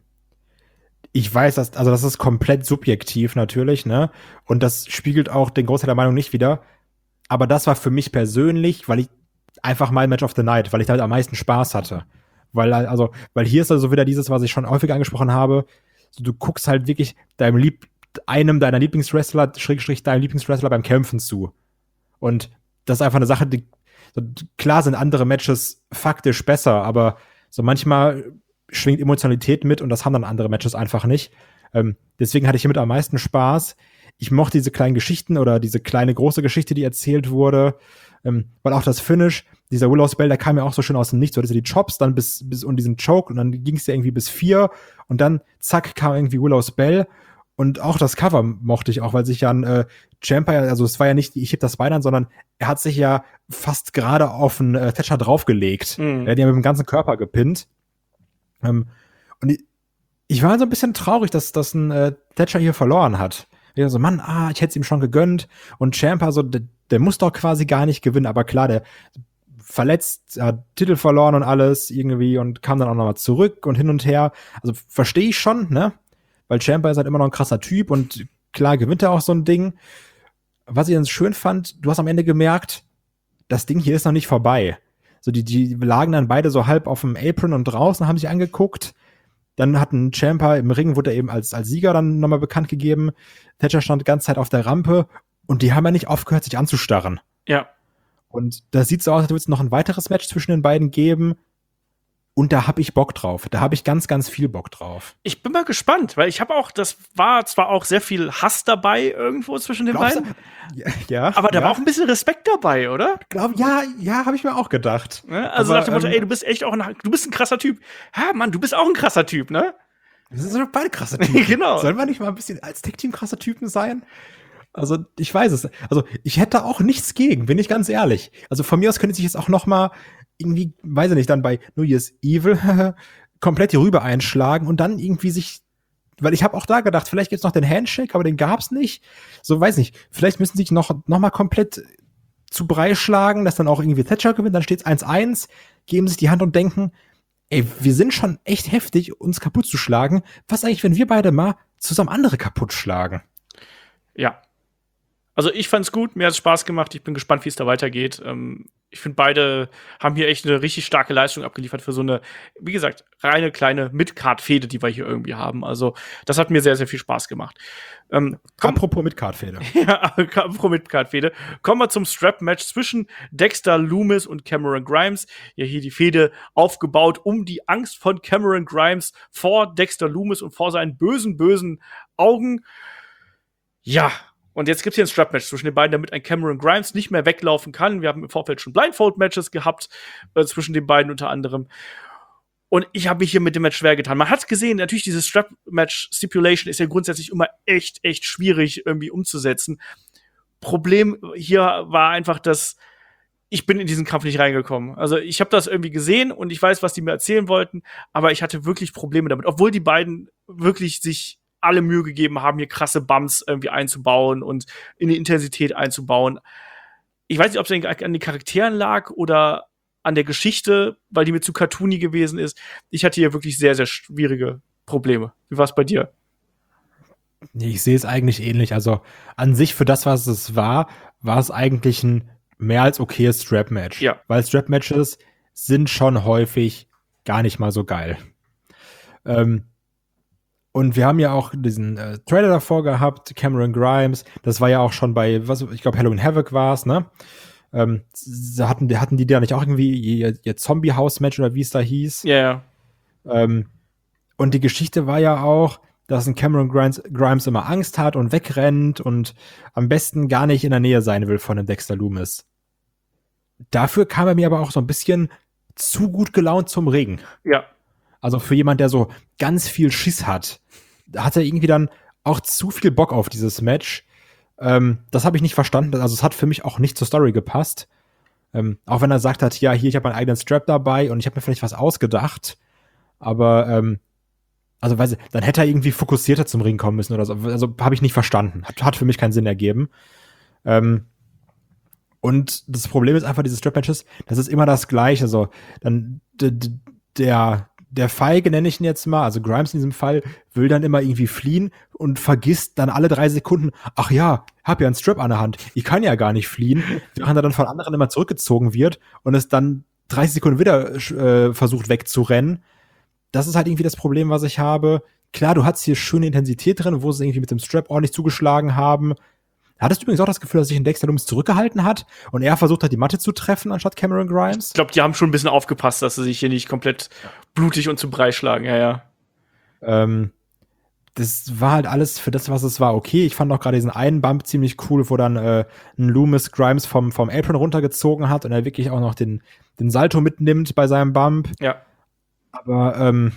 ich weiß, dass, also das ist komplett subjektiv natürlich, ne, und das spiegelt auch den Großteil der Meinung nicht wider, aber das war für mich persönlich, weil ich einfach mein Match of the Night, weil ich damit am meisten Spaß hatte. Weil, also, weil hier ist also wieder dieses, was ich schon häufig angesprochen habe, so, du guckst halt wirklich deinem Lieb einem deiner Lieblingswrestler, Schrägstrich deinem Lieblingswrestler beim Kämpfen zu. Und das ist einfach eine Sache, die, so, klar sind andere Matches faktisch besser, aber so manchmal schwingt Emotionalität mit und das haben dann andere Matches einfach nicht. Ähm, deswegen hatte ich hiermit am meisten Spaß. Ich mochte diese kleinen Geschichten oder diese kleine große Geschichte, die erzählt wurde, ähm, weil auch das Finish, dieser Willow's Bell, der kam ja auch so schön aus dem Nichts, du hattest ja die Chops dann bis, bis und diesen Choke und dann ging es ja irgendwie bis vier und dann zack kam irgendwie Willow's Bell. Und auch das Cover mochte ich auch, weil sich ja ein äh, Ciampa, also es war ja nicht, ich heb das Bein an, sondern er hat sich ja fast gerade auf einen äh, Thatcher draufgelegt. Mhm. Er hat ja mit dem ganzen Körper gepinnt. Ähm, und ich, ich war so ein bisschen traurig, dass, dass ein äh, Thatcher hier verloren hat. Ich so, Mann, ah, ich hätte es ihm schon gegönnt. Und Ciampa, so, der, der muss doch quasi gar nicht gewinnen. Aber klar, der verletzt, hat Titel verloren und alles irgendwie und kam dann auch nochmal zurück und hin und her. Also verstehe ich schon, ne? Weil Ciampa ist halt immer noch ein krasser Typ und klar gewinnt er auch so ein Ding. Was ich ganz schön fand, du hast am Ende gemerkt, das Ding hier ist noch nicht vorbei. So, die, die lagen dann beide so halb auf dem Apron und draußen, haben sich angeguckt. Dann hat ein Ciampa im Ring, wurde er eben als, als Sieger dann nochmal bekannt gegeben. Thatcher stand die ganze Zeit auf der Rampe und die haben ja nicht aufgehört, sich anzustarren. Ja. Und das sieht so aus, als würde es noch ein weiteres Match zwischen den beiden geben. Und da habe ich Bock drauf. Da habe ich ganz, ganz viel Bock drauf. Ich bin mal gespannt, weil ich habe auch, das war zwar auch sehr viel Hass dabei irgendwo zwischen den Glaubst beiden. Ja, ja, aber da ja. war auch ein bisschen Respekt dabei, oder? Glaub, ja, ja, habe ich mir auch gedacht. Ne? Also aber, nach dem Motto, ähm, ey, du bist echt auch ein, du bist ein krasser Typ. Ja, Mann, du bist auch ein krasser Typ, ne? Wir sind doch beide krasse Typen. Genau. Sollen wir nicht mal ein bisschen als Tech-Team krasse Typen sein? Also, ich weiß es. Also, ich hätte auch nichts gegen, bin ich ganz ehrlich. Also, von mir aus könnte sich jetzt auch noch mal irgendwie, weiß ich nicht, dann bei New Year's Evil komplett hier rüber einschlagen und dann irgendwie sich, weil ich habe auch da gedacht, vielleicht gibt's noch den Handshake, aber den gab's nicht. So, weiß nicht, vielleicht müssen sie sich noch, noch mal komplett zu Brei schlagen, dass dann auch irgendwie Thatcher gewinnt, dann steht's eins eins, geben sich die Hand und denken, ey, wir sind schon echt heftig, uns kaputt zu schlagen. Was eigentlich, wenn wir beide mal zusammen andere kaputt schlagen? Ja. Also ich fand's gut, mir hat's Spaß gemacht, ich bin gespannt, wie es da weitergeht. Ähm, ich finde, beide haben hier echt eine richtig starke Leistung abgeliefert für so eine, wie gesagt, reine kleine Mid-Card-Fehde, die wir hier irgendwie haben. Also das hat mir sehr, sehr viel Spaß gemacht. Ähm, komm, apropos Mid-Card-Fehde. ja, apropos Mid-Card-Fehde. Kommen wir zum Strap-Match zwischen Dexter Lumis und Cameron Grimes. Ja, hier die Fehde aufgebaut um die Angst von Cameron Grimes vor Dexter Lumis und vor seinen bösen, bösen Augen. Ja, Und jetzt gibt's hier ein Strap-Match zwischen den beiden, damit ein Cameron Grimes nicht mehr weglaufen kann. Wir haben im Vorfeld schon Blindfold-Matches gehabt, äh, zwischen den beiden unter anderem. Und ich habe mich hier mit dem Match schwer getan. Man hat's gesehen, natürlich diese Strap-Match-Stipulation ist ja grundsätzlich immer echt, echt schwierig irgendwie umzusetzen. Problem hier war einfach, dass ich bin in diesen Kampf nicht reingekommen. Also ich habe das irgendwie gesehen und ich weiß, was die mir erzählen wollten, aber ich hatte wirklich Probleme damit. Obwohl die beiden wirklich sich alle Mühe gegeben haben, hier krasse Bumps irgendwie einzubauen und in die Intensität einzubauen. Ich weiß nicht, ob es an den Charakteren lag oder an der Geschichte, weil die mir zu cartoony gewesen ist. Ich hatte hier wirklich sehr, sehr schwierige Probleme. Wie war es bei dir? Nee, ich sehe es eigentlich ähnlich. Also an sich für das, was es war, war es eigentlich ein mehr als okayes Strap-Match. Ja. Weil Strap-Matches sind schon häufig gar nicht mal so geil. Ähm, Und wir haben ja auch diesen äh, Trailer davor gehabt, Cameron Grimes. Das war ja auch schon bei, was ich glaube, Halloween Havoc war es, ne? Ähm, hatten, hatten die da nicht auch irgendwie ihr, ihr Zombie-House-Match oder wie es da hieß? Ja, ja. Ähm, und die Geschichte war ja auch, dass ein Cameron Grimes, Grimes immer Angst hat und wegrennt und am besten gar nicht in der Nähe sein will von dem Dexter Lumis. Dafür kam er mir aber auch so ein bisschen zu gut gelaunt zum Ring. Ja. Also für jemand, der so ganz viel Schiss hat, hat er irgendwie dann auch zu viel Bock auf dieses Match. Ähm, das habe ich nicht verstanden. Also es hat für mich auch nicht zur Story gepasst. Ähm, auch wenn er sagt hat, ja, hier, ich habe meinen eigenen Strap dabei und ich habe mir vielleicht was ausgedacht. Aber, ähm, also weiß ich, dann hätte er irgendwie fokussierter zum Ring kommen müssen oder so. Also habe ich nicht verstanden. Hat, hat für mich keinen Sinn ergeben. Ähm, und das Problem ist einfach, diese Strap-Matches, das ist immer das Gleiche. So, dann d- d- der Der Feige, nenne ich ihn jetzt mal, also Grimes in diesem Fall, will dann immer irgendwie fliehen und vergisst dann alle drei Sekunden, ach ja, hab ja einen Strap an der Hand, ich kann ja gar nicht fliehen, während er dann von anderen immer zurückgezogen wird und es dann dreißig Sekunden wieder äh, versucht wegzurennen. Das ist halt irgendwie das Problem, was ich habe. Klar, du hast hier schöne Intensität drin, wo sie irgendwie mit dem Strap ordentlich zugeschlagen haben. Hattest du übrigens auch das Gefühl, dass sich ein Dexter Lumis zurückgehalten hat und er versucht hat, die Matte zu treffen, anstatt Cameron Grimes? Ich glaube, die haben schon ein bisschen aufgepasst, dass sie sich hier nicht komplett blutig und zu Brei schlagen. Ja, ja. Ähm, das war halt alles für das, was es war, okay. Ich fand auch gerade diesen einen Bump ziemlich cool, wo dann äh, ein Lumis Grimes vom, vom Apron runtergezogen hat und er wirklich auch noch den, den Salto mitnimmt bei seinem Bump. Ja. Aber ähm,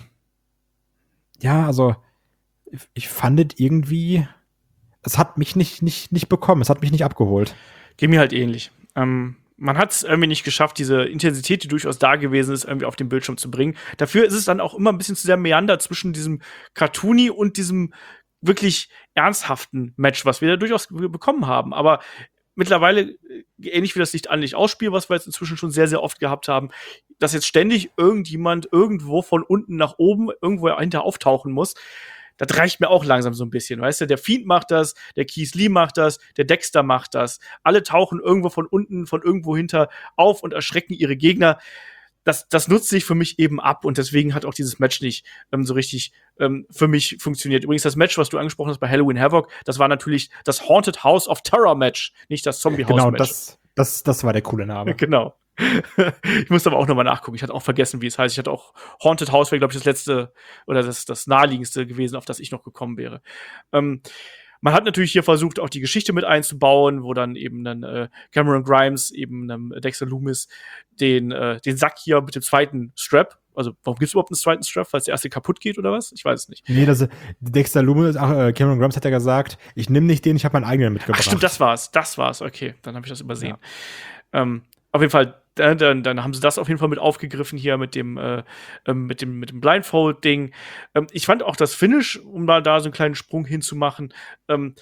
ja, also ich, ich fand es irgendwie, es hat mich nicht, nicht, nicht bekommen, es hat mich nicht abgeholt. Geht mir halt ähnlich. Ähm, man hat es irgendwie nicht geschafft, diese Intensität, die durchaus da gewesen ist, irgendwie auf den Bildschirm zu bringen. Dafür ist es dann auch immer ein bisschen zu sehr Meander zwischen diesem Cartoony und diesem wirklich ernsthaften Match, was wir da durchaus bekommen haben. Aber mittlerweile, ähnlich wie das Licht an Licht ausspiel, was wir jetzt inzwischen schon sehr, sehr oft gehabt haben, dass jetzt ständig irgendjemand irgendwo von unten nach oben irgendwo hinter auftauchen muss, das reicht mir auch langsam so ein bisschen, weißt du? Der Fiend macht das, der Keith Lee macht das, der Dexter macht das. Alle tauchen irgendwo von unten, von irgendwo hinter auf und erschrecken ihre Gegner. Das, das nutzt sich für mich eben ab und deswegen hat auch dieses Match nicht ähm, so richtig ähm, für mich funktioniert. Übrigens, das Match, was du angesprochen hast bei Halloween Havoc, das war natürlich das Haunted House of Terror Match, nicht das Zombie House Genau, Match. das, das, das war der coole Name. Genau. Ich musste aber auch nochmal nachgucken. Ich hatte auch vergessen, wie es heißt. Ich hatte auch Haunted House, wäre, glaube ich, das letzte oder das, das naheliegendste gewesen, auf das ich noch gekommen wäre. Ähm, man hat natürlich hier versucht, auch die Geschichte mit einzubauen, wo dann eben dann äh, Cameron Grimes eben ähm, Dexter Lumis den, äh, den Sack hier mit dem zweiten Strap. Also, warum gibt es überhaupt einen zweiten Strap? Falls der erste kaputt geht oder was? Ich weiß es nicht. Nee, das, Dexter Lumis, ach, äh, Cameron Grimes hat ja gesagt, ich nehme nicht den, ich habe meinen eigenen mitgebracht. Ach stimmt, das war's. Das war's. Okay, dann habe ich das übersehen. Ja. Ähm, auf jeden Fall, dann, dann, dann haben sie das auf jeden Fall mit aufgegriffen hier mit dem, äh, ähm, mit dem, mit dem Blindfold-Ding. Ähm, ich fand auch das Finish, um mal da so einen kleinen Sprung hinzumachen, ähm,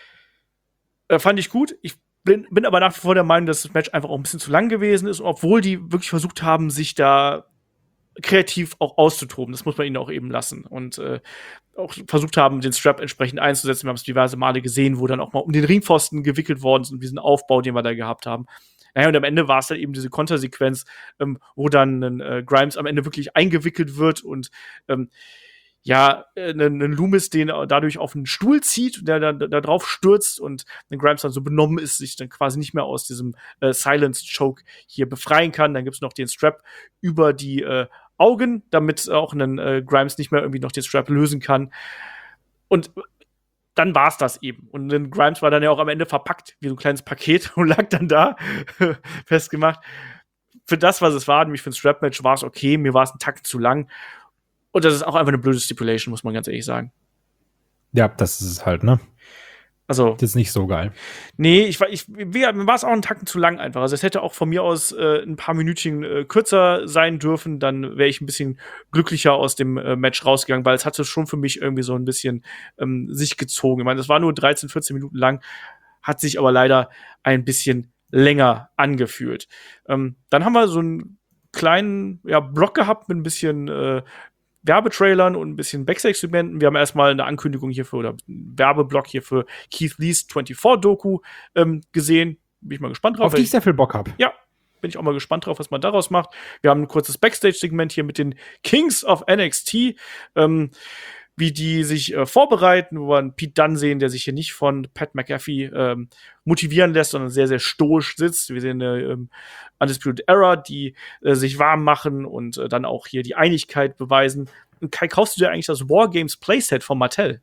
äh, fand ich gut. Ich bin, bin aber nach wie vor der Meinung, dass das Match einfach auch ein bisschen zu lang gewesen ist, obwohl die wirklich versucht haben, sich da kreativ auch auszutoben. Das muss man ihnen auch eben lassen. Und äh, auch versucht haben, den Strap entsprechend einzusetzen. Wir haben es diverse Male gesehen, wo dann auch mal um den Ringpfosten gewickelt worden ist und diesen Aufbau, den wir da gehabt haben. Naja, und am Ende war es dann eben diese Kontersequenz, ähm, wo dann ein äh, Grimes am Ende wirklich eingewickelt wird und ähm, ja, ein äh, Lumis den dadurch auf einen Stuhl zieht, der dann da drauf stürzt und ein Grimes dann so benommen ist, sich dann quasi nicht mehr aus diesem äh, Silence Choke hier befreien kann. Dann gibt's noch den Strap über die äh, Augen, damit auch ein äh, Grimes nicht mehr irgendwie noch den Strap lösen kann. Und dann war's das eben. Und dann Grimes war dann ja auch am Ende verpackt, wie so ein kleines Paket und lag dann da festgemacht. Für das, was es war, nämlich für ein Strap-Match, war es okay. Mir war es ein Takt zu lang. Und das ist auch einfach eine blöde Stipulation, muss man ganz ehrlich sagen. Ja, das ist es halt, ne? Also, das ist nicht so geil. Nee, ich war, ich, mir war es auch einen Tacken zu lang einfach. Also es hätte auch von mir aus äh, ein paar Minütchen äh, kürzer sein dürfen, dann wäre ich ein bisschen glücklicher aus dem äh, Match rausgegangen, weil es hatte schon für mich irgendwie so ein bisschen ähm, sich gezogen. Ich meine, es war nur dreizehn, vierzehn Minuten lang, hat sich aber leider ein bisschen länger angefühlt. Ähm, dann haben wir so einen kleinen ja, Block gehabt mit ein bisschen äh, Werbetrailern und ein bisschen Backstage-Segmenten. Wir haben erstmal eine Ankündigung hierfür oder einen Werbeblock hier für Keith Lees vierundzwanzig-Doku ähm, gesehen. Bin ich mal gespannt drauf. Auf die ich sehr viel Bock habe. Ja, bin ich auch mal gespannt drauf, was man daraus macht. Wir haben ein kurzes Backstage-Segment hier mit den Kings of N X T, ähm, wie die sich äh, vorbereiten, wo wir einen Pete Dunne sehen, der sich hier nicht von Pat McAfee ähm, motivieren lässt, sondern sehr, sehr stoisch sitzt. Wir sehen eine ähm, Undisputed Era, die äh, sich warm machen und äh, dann auch hier die Einigkeit beweisen. Und Kai, kaufst du dir eigentlich das Wargames Playset von Mattel?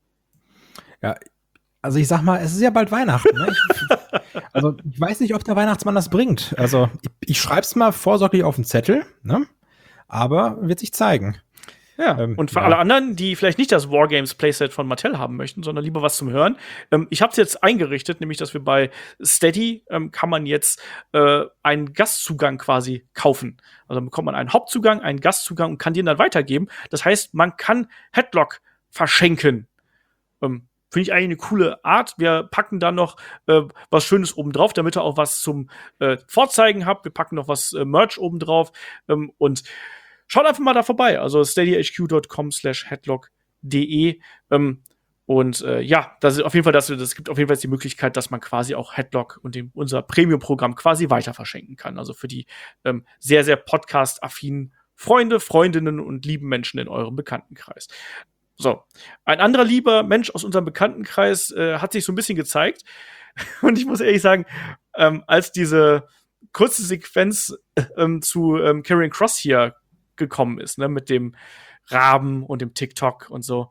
Ja, also ich sag mal, es ist ja bald Weihnachten. Ne? Ich, also ich weiß nicht, ob der Weihnachtsmann das bringt. Also ich, ich schreib's mal vorsorglich auf den Zettel, ne? Aber wird sich zeigen. Ja, ähm, und für ja. alle anderen, die vielleicht nicht das Wargames Playset von Mattel haben möchten, sondern lieber was zum Hören. Ähm, ich habe es jetzt eingerichtet, nämlich, dass wir bei Steady ähm, kann man jetzt äh, einen Gastzugang quasi kaufen. Also dann bekommt man einen Hauptzugang, einen Gastzugang und kann den dann weitergeben. Das heißt, man kann Headlock verschenken. Ähm, Finde ich eigentlich eine coole Art. Wir packen dann noch äh, was Schönes oben drauf, damit ihr auch was zum äh, Vorzeigen habt. Wir packen noch was äh, Merch oben drauf ähm, und schaut einfach mal da vorbei. Also steadyhq.com slash headlock.de. Ähm, und äh, ja, das ist auf jeden Fall, das, das gibt auf jeden Fall die Möglichkeit, dass man quasi auch Headlock und dem, unser Premium-Programm quasi weiter verschenken kann. Also für die ähm, sehr, sehr podcast-affinen Freunde, Freundinnen und lieben Menschen in eurem Bekanntenkreis. So, ein anderer lieber Mensch aus unserem Bekanntenkreis äh, hat sich so ein bisschen gezeigt. Und ich muss ehrlich sagen, ähm, als diese kurze Sequenz ähm, zu ähm, Karrion Kross hier gekommen ist, ne, mit dem Raben und dem TikTok und so.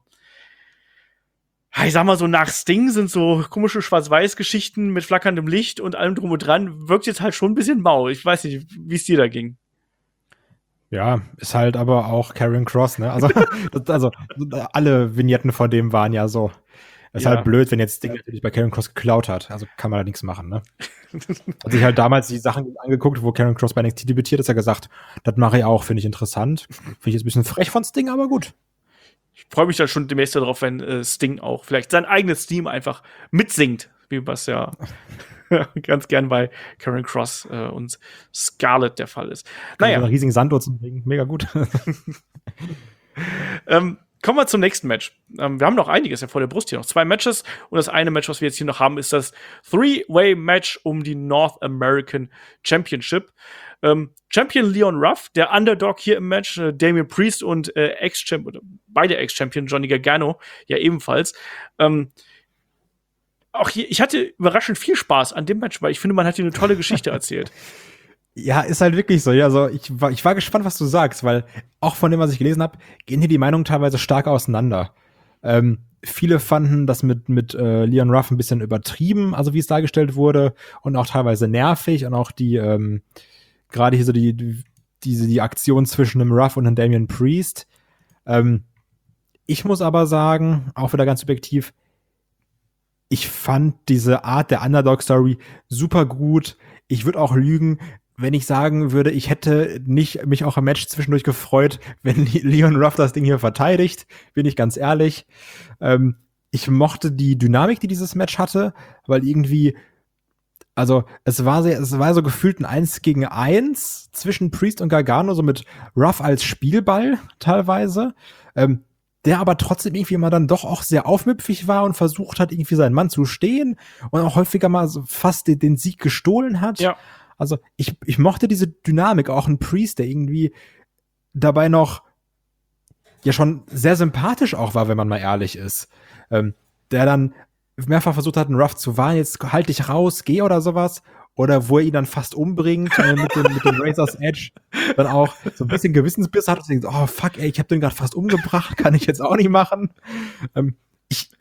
Ich sag mal so, nach Sting sind so komische Schwarz-Weiß-Geschichten mit flackerndem Licht und allem drum und dran, wirkt jetzt halt schon ein bisschen mau. Ich weiß nicht, wie es dir da ging. Ja, ist halt aber auch Karrion Kross, ne? Also, das, also alle Vignetten von dem waren ja so. Ist ja halt blöd, wenn jetzt Sting natürlich bei Karrion Kross geklaut hat. Also kann man da nichts machen, ne? Hat sich halt damals die Sachen angeguckt, wo Karrion Kross bei N X T debütiert ist, er gesagt, das mache ich auch, finde ich interessant. Finde ich jetzt ein bisschen frech von Sting, aber gut. Ich freue mich dann schon demnächst darauf, wenn äh, Sting auch vielleicht sein eigenes Team einfach mitsingt, wie was ja ganz gern bei Karrion Kross äh, und Scarlett der Fall ist. Naja. Einen riesigen Sanduhr zum Bringen, mega gut. ähm, Kommen wir zum nächsten Match. Ähm, wir haben noch einiges ja vor der Brust hier, noch zwei Matches. Und das eine Match, was wir jetzt hier noch haben, ist das Three-Way-Match um die North American Championship. Ähm, Champion Leon Ruff, der Underdog hier im Match, äh, Damian Priest und äh, Ex-Champion, beide Ex-Champion, Johnny Gargano, ja ebenfalls. Ähm, auch hier, ich hatte überraschend viel Spaß an dem Match, weil ich finde, man hat hier eine tolle Geschichte erzählt. Ja, ist halt wirklich so. Ja, also ich war, ich war gespannt, was du sagst, weil auch von dem, was ich gelesen habe, gehen hier die Meinungen teilweise stark auseinander. Ähm, viele fanden das mit mit äh, Leon Ruff ein bisschen übertrieben, also wie es dargestellt wurde, und auch teilweise nervig und auch die ähm, gerade hier so die, die diese die Aktion zwischen dem Ruff und dem Damian Priest. Ähm, ich muss aber sagen, auch wieder ganz subjektiv, ich fand diese Art der Underdog-Story super gut. Ich würde auch lügen, wenn ich sagen würde, ich hätte nicht mich auch im Match zwischendurch gefreut, wenn Leon Ruff das Ding hier verteidigt, bin ich ganz ehrlich. Ähm, ich mochte die Dynamik, die dieses Match hatte, weil irgendwie, also es war sehr, es war so gefühlt ein Eins gegen Eins zwischen Priest und Gargano, so mit Ruff als Spielball teilweise, ähm, der aber trotzdem irgendwie immer dann doch auch sehr aufmüpfig war und versucht hat, irgendwie seinen Mann zu stehen und auch häufiger mal so fast den, den Sieg gestohlen hat. Ja. Also ich, ich mochte diese Dynamik, auch ein Priest, der irgendwie dabei noch ja schon sehr sympathisch auch war, wenn man mal ehrlich ist. Ähm, der dann mehrfach versucht hat, einen Ruff zu warnen, jetzt halt dich raus, geh oder sowas. Oder wo er ihn dann fast umbringt äh, mit, dem, mit dem Razor's Edge. Dann auch so ein bisschen Gewissensbiss hat und denkt, oh fuck, ey, ich hab den gerade fast umgebracht, kann ich jetzt auch nicht machen. Ähm, ich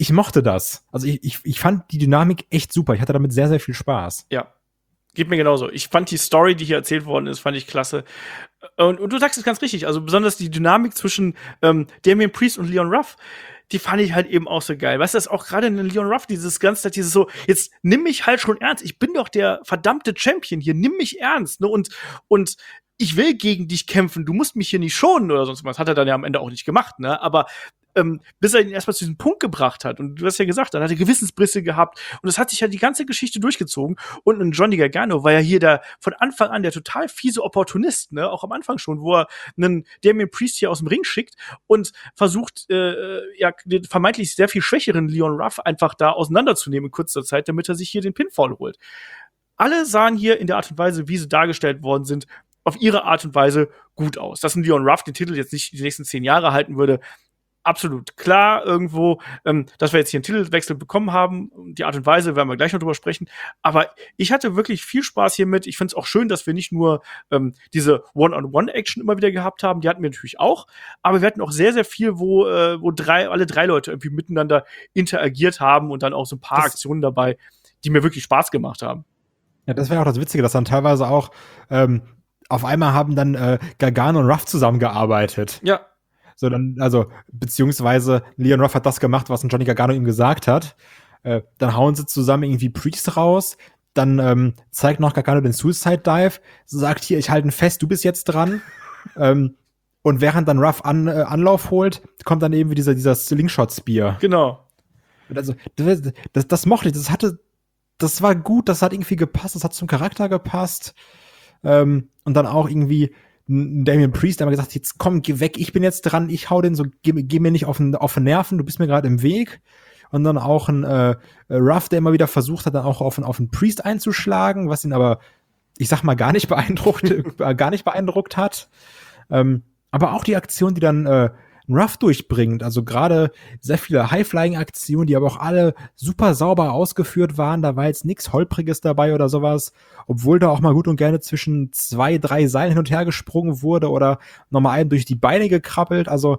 ich mochte das. Also ich, ich, ich fand die Dynamik echt super. Ich hatte damit sehr, sehr viel Spaß. Ja. Geht mir genauso. Ich fand die Story, die hier erzählt worden ist, fand ich klasse. Und, und du sagst es ganz richtig. Also besonders die Dynamik zwischen ähm, Damian Priest und Leon Ruff, die fand ich halt eben auch so geil. Weißt du, das ist auch gerade in Leon Ruff, dieses ganze, dieses so, jetzt nimm mich halt schon ernst. Ich bin doch der verdammte Champion hier. Nimm mich ernst. Ne? Und, und ich will gegen dich kämpfen. Du musst mich hier nicht schonen oder sonst was. Hat er dann ja am Ende auch nicht gemacht. Ne? Aber Ähm, bis er ihn erstmal zu diesem Punkt gebracht hat. Und du hast ja gesagt, dann hat er Gewissensbrisse gehabt. Und das hat sich ja die ganze Geschichte durchgezogen. Und ein Johnny Gargano war ja hier der von Anfang an der total fiese Opportunist, ne? Auch am Anfang schon, wo er einen Damian Priest hier aus dem Ring schickt und versucht, äh, ja, den vermeintlich sehr viel schwächeren Leon Ruff einfach da auseinanderzunehmen in kurzer Zeit, damit er sich hier den Pinfall holt. Alle sahen hier in der Art und Weise, wie sie dargestellt worden sind, auf ihre Art und Weise gut aus. Dass ein Leon Ruff den Titel jetzt nicht die nächsten zehn Jahre halten würde, absolut klar irgendwo, ähm, dass wir jetzt hier einen Titelwechsel bekommen haben. Die Art und Weise werden wir gleich noch drüber sprechen. Aber ich hatte wirklich viel Spaß hiermit. Ich finde es auch schön, dass wir nicht nur ähm, diese One-on-One-Action immer wieder gehabt haben. Die hatten wir natürlich auch. Aber wir hatten auch sehr, sehr viel, wo, äh, wo drei, alle drei Leute irgendwie miteinander interagiert haben und dann auch so ein paar das Aktionen dabei, die mir wirklich Spaß gemacht haben. Ja, das wäre auch das Witzige, dass dann teilweise auch ähm, auf einmal haben dann äh, Gargano und Ruff zusammengearbeitet. Ja. So dann, also, beziehungsweise Leon Ruff hat das gemacht, was ein Johnny Gargano ihm gesagt hat. Äh, dann hauen sie zusammen irgendwie Priest raus. Dann ähm, zeigt noch Gargano den Suicide Dive. Sagt hier, ich halte ihn fest, du bist jetzt dran. ähm, und während dann Ruff an, äh, Anlauf holt, kommt dann eben dieser, dieser Slingshot-Spear. Genau. Also, das, das, das mochte ich. Das hatte, das war gut, das hat irgendwie gepasst, das hat zum Charakter gepasst. Ähm, und dann auch irgendwie Damian Priest hat gesagt, jetzt komm, geh weg, ich bin jetzt dran, ich hau den so, geh, geh mir nicht auf den, auf den Nerven, du bist mir gerade im Weg. Und dann auch ein äh, Ruff, der immer wieder versucht hat, dann auch auf, auf einen Priest einzuschlagen, was ihn aber, ich sag mal, gar nicht beeindruckt, gar nicht beeindruckt hat. Ähm, aber auch die Aktion, die dann äh, Ruff durchbringt, also gerade sehr viele High-Flying-Aktionen, die aber auch alle super sauber ausgeführt waren, da war jetzt nichts Holpriges dabei oder sowas, obwohl da auch mal gut und gerne zwischen zwei, drei Seilen hin und her gesprungen wurde oder nochmal einen durch die Beine gekrabbelt, also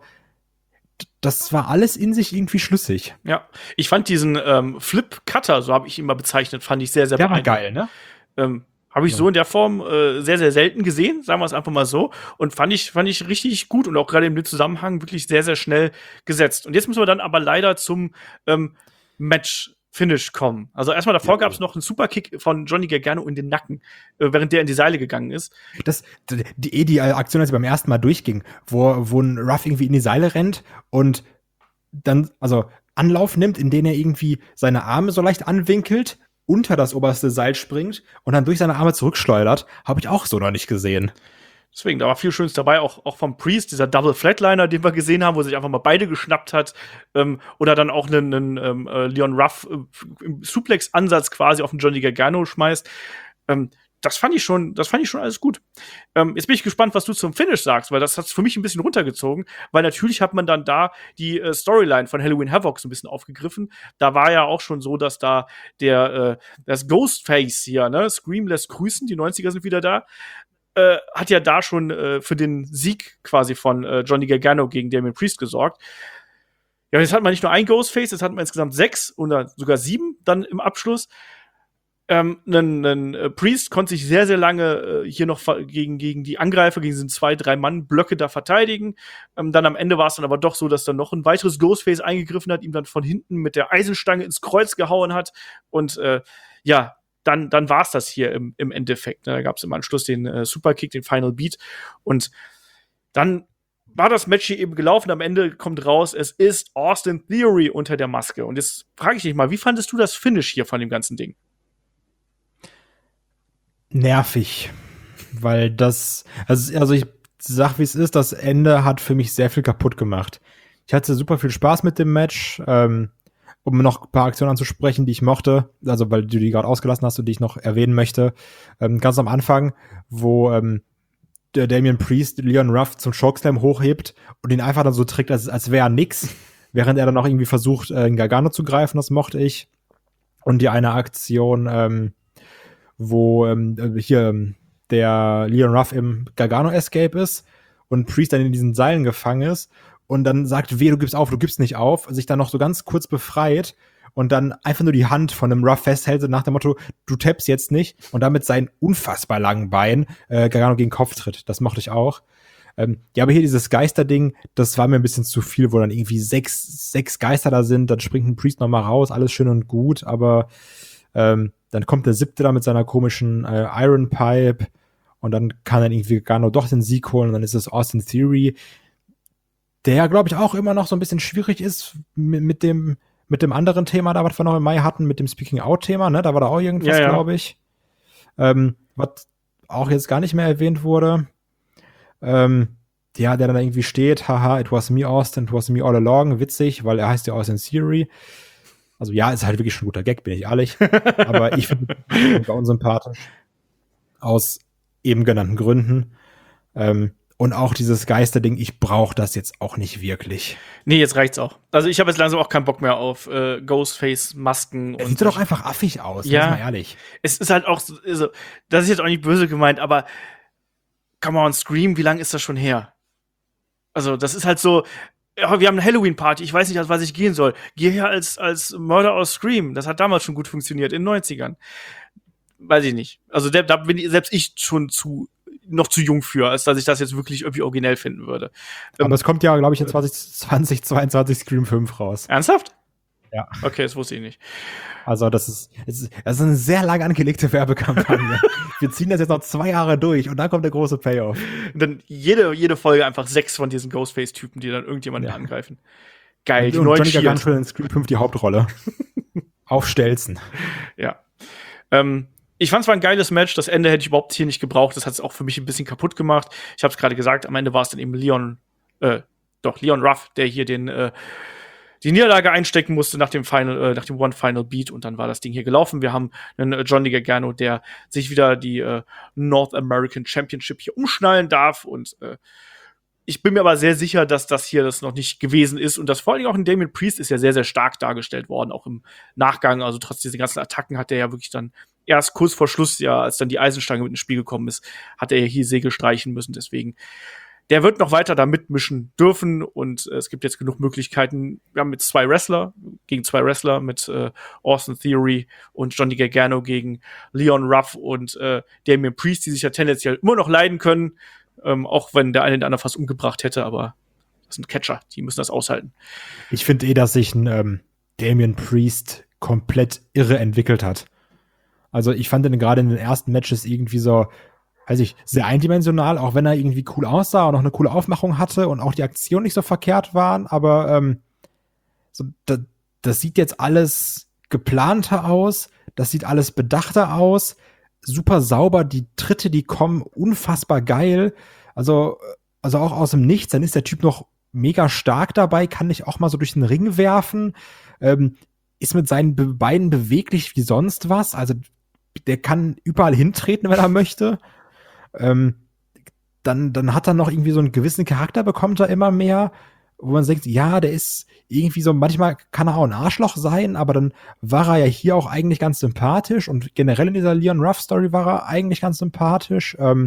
das war alles in sich irgendwie schlüssig. Ja, ich fand diesen ähm, Flip-Cutter, so habe ich ihn mal bezeichnet, fand ich sehr, sehr beeindruckend. Der war geil, ne? Ähm, Habe ich ja. so in der Form äh, sehr, sehr selten gesehen, sagen wir es einfach mal so. Und fand ich, fand ich richtig gut und auch gerade im Zusammenhang wirklich sehr, sehr schnell gesetzt. Und jetzt müssen wir dann aber leider zum ähm, Match-Finish kommen. Also erstmal davor ja, gab es noch einen Superkick von Johnny Gargano in den Nacken, äh, während der in die Seile gegangen ist. Das, die, die Aktion, als sie beim ersten Mal durchging, wo, wo ein Ruff irgendwie in die Seile rennt und dann, also Anlauf nimmt, in den er irgendwie seine Arme so leicht anwinkelt, unter das oberste Seil springt und dann durch seine Arme zurückschleudert, habe ich auch so noch nicht gesehen. Deswegen, da war viel Schönes dabei, auch, auch vom Priest, dieser Double Flatliner, den wir gesehen haben, wo sich einfach mal beide geschnappt hat. Ähm, oder dann auch einen, einen ähm, Leon Ruff äh, im Suplex-Ansatz quasi auf den Johnny Gargano schmeißt. Ähm, das fand ich schon, das fand ich schon alles gut. Ähm, jetzt bin ich gespannt, was du zum Finish sagst, weil das hat's für mich ein bisschen runtergezogen, weil natürlich hat man dann da die äh, Storyline von Halloween Havoc so ein bisschen aufgegriffen. Da war ja auch schon so, dass da der äh, das Ghostface hier, ne, Scream lässt grüßen, die neunziger sind wieder da, äh, hat ja da schon äh, für den Sieg quasi von äh, Johnny Gargano gegen Damian Priest gesorgt. Ja, jetzt hat man nicht nur ein Ghostface, jetzt hat man insgesamt sechs oder sogar sieben dann im Abschluss. Ähm, ein, ein äh, Priest konnte sich sehr, sehr lange äh, hier noch gegen, gegen die Angreifer, gegen diesen zwei, drei Mann-Blöcke da verteidigen. Ähm, dann am Ende war es dann aber doch so, dass dann noch ein weiteres Ghostface eingegriffen hat, ihm dann von hinten mit der Eisenstange ins Kreuz gehauen hat. Und äh, ja, dann, dann war es das hier im, im Endeffekt. Ne? Da gab es im Anschluss den äh, Superkick, den Final Beat. Und dann war das Match hier eben gelaufen. Am Ende kommt raus, es ist Austin Theory unter der Maske. Und jetzt frage ich dich mal, wie fandest du das Finish hier von dem ganzen Ding? Nervig, weil das, also, also ich sag, wie es ist, das Ende hat für mich sehr viel kaputt gemacht. Ich hatte super viel Spaß mit dem Match, ähm, um noch ein paar Aktionen anzusprechen, die ich mochte, also weil du die gerade ausgelassen hast und die ich noch erwähnen möchte. Ähm, ganz am Anfang, wo ähm, der Damian Priest Leon Ruff zum Chokeslam hochhebt und ihn einfach dann so trägt, als, als wäre nix, während er dann auch irgendwie versucht, äh, einen Gargano zu greifen, das mochte ich. Und die eine Aktion, ähm, wo ähm, hier der Leon Ruff im Gargano-Escape ist und Priest dann in diesen Seilen gefangen ist und dann sagt, weh, du gibst auf, du gibst nicht auf, sich dann noch so ganz kurz befreit und dann einfach nur die Hand von einem Ruff festhält nach dem Motto, du tappst jetzt nicht und damit seinen unfassbar langen Bein äh, Gargano gegen den Kopf tritt. Das mochte ich auch. Ähm, ja, aber hier dieses Geisterding, das war mir ein bisschen zu viel, wo dann irgendwie sechs, sechs Geister da sind, dann springt ein Priest noch mal raus, alles schön und gut, aber ähm, dann kommt der siebte da mit seiner komischen äh, Iron Pipe und dann kann dann irgendwie Gargano doch den Sieg holen und dann ist es Austin Theory, der ja, glaube ich, auch immer noch so ein bisschen schwierig ist mit, mit dem mit dem anderen Thema da, was wir noch im Mai hatten, mit dem Speaking-Out-Thema, ne? Da war da auch irgendwas, ja, ja. glaube ich. Ähm, was auch jetzt gar nicht mehr erwähnt wurde. Ähm, ja, der dann irgendwie steht, haha, it was me, Austin, it was me all along. Witzig, weil er heißt ja Austin Theory. Also ja, ist halt wirklich schon ein guter Gag, bin ich ehrlich. Aber ich finde ihn unsympathisch. Aus eben genannten Gründen. Ähm, Und auch dieses Geisterding, ich brauche das jetzt auch nicht wirklich. Nee, jetzt reicht's auch. Also ich habe jetzt langsam auch keinen Bock mehr auf äh, Ghostface-Masken. Das sieht doch einfach affig aus, ja, mal ehrlich. Es ist halt auch so, also, das ist jetzt auch nicht böse gemeint, aber come on, Scream, wie lange ist das schon her? Also das ist halt so, ja, wir haben eine Halloween-Party, ich weiß nicht, als was ich gehen soll. Geh her als, als Mörder aus Scream. Das hat damals schon gut funktioniert, in den neunzigern. Weiß ich nicht. Also da, da bin ich, selbst ich schon zu noch zu jung für, als dass ich das jetzt wirklich irgendwie originell finden würde. Aber ähm, es kommt ja, glaube ich, in zwanzig zweiundzwanzig Scream fünf raus. Ernsthaft? Ja. Okay, das wusste ich nicht. Also das ist, das ist, das ist eine sehr lang angelegte Werbekampagne. Wir ziehen das jetzt noch zwei Jahre durch und dann kommt der große Payoff. Und dann jede, jede Folge einfach sechs von diesen Ghostface-Typen, die dann irgendjemanden ja. angreifen. Geil, und, die und neuen Johnny Gargano schon in Scream fünf die Hauptrolle. Auf Stelzen. Ja. Ähm, Ich fand es war ein geiles Match. Das Ende hätte ich überhaupt hier nicht gebraucht. Das hat es auch für mich ein bisschen kaputt gemacht. Ich habe es gerade gesagt, am Ende war es dann eben Leon, äh, doch, Leon Ruff, der hier den, äh, die Niederlage einstecken musste nach dem Final, äh, nach dem One Final Beat und dann war das Ding hier gelaufen. Wir haben einen äh, Johnny Gargano, der sich wieder die äh, North American Championship hier umschnallen darf und äh, ich bin mir aber sehr sicher, dass das hier das noch nicht gewesen ist und das vor allem auch in Damien Priest ist ja sehr, sehr stark dargestellt worden, auch im Nachgang. Also trotz dieser ganzen Attacken hat er ja wirklich dann erst kurz vor Schluss, ja, als dann die Eisenstange mit ins Spiel gekommen ist, hat er ja hier Segel streichen müssen. Deswegen, der wird noch weiter da mitmischen dürfen und äh, es gibt jetzt genug Möglichkeiten. Wir haben jetzt zwei Wrestler gegen zwei Wrestler mit äh, Austin Theory und Johnny Gargano gegen Leon Ruff und äh, Damien Priest, die sich ja tendenziell immer noch leiden können. Ähm, auch wenn der eine den anderen fast umgebracht hätte, aber das sind Catcher, die müssen das aushalten. Ich finde eh, dass sich ein ähm, Damien Priest komplett irre entwickelt hat. Also ich fand ihn gerade in den ersten Matches irgendwie so, weiß ich, sehr eindimensional, auch wenn er irgendwie cool aussah und auch eine coole Aufmachung hatte und auch die Aktionen nicht so verkehrt waren, aber ähm, so, das, das sieht jetzt alles geplanter aus, das sieht alles bedachter aus, super sauber, die Tritte, die kommen, unfassbar geil. Also, also auch aus dem Nichts, dann ist der Typ noch mega stark dabei, kann dich auch mal so durch den Ring werfen, ähm, ist mit seinen Be- Beinen beweglich wie sonst was. Also der kann überall hintreten, wenn er möchte. Ähm, dann, dann hat er noch irgendwie so einen gewissen Charakter, bekommt er immer mehr, wo man denkt, ja, der ist irgendwie so, manchmal kann er auch ein Arschloch sein, aber dann war er ja hier auch eigentlich ganz sympathisch und generell in dieser Leon Ruff Story war er eigentlich ganz sympathisch. Ähm,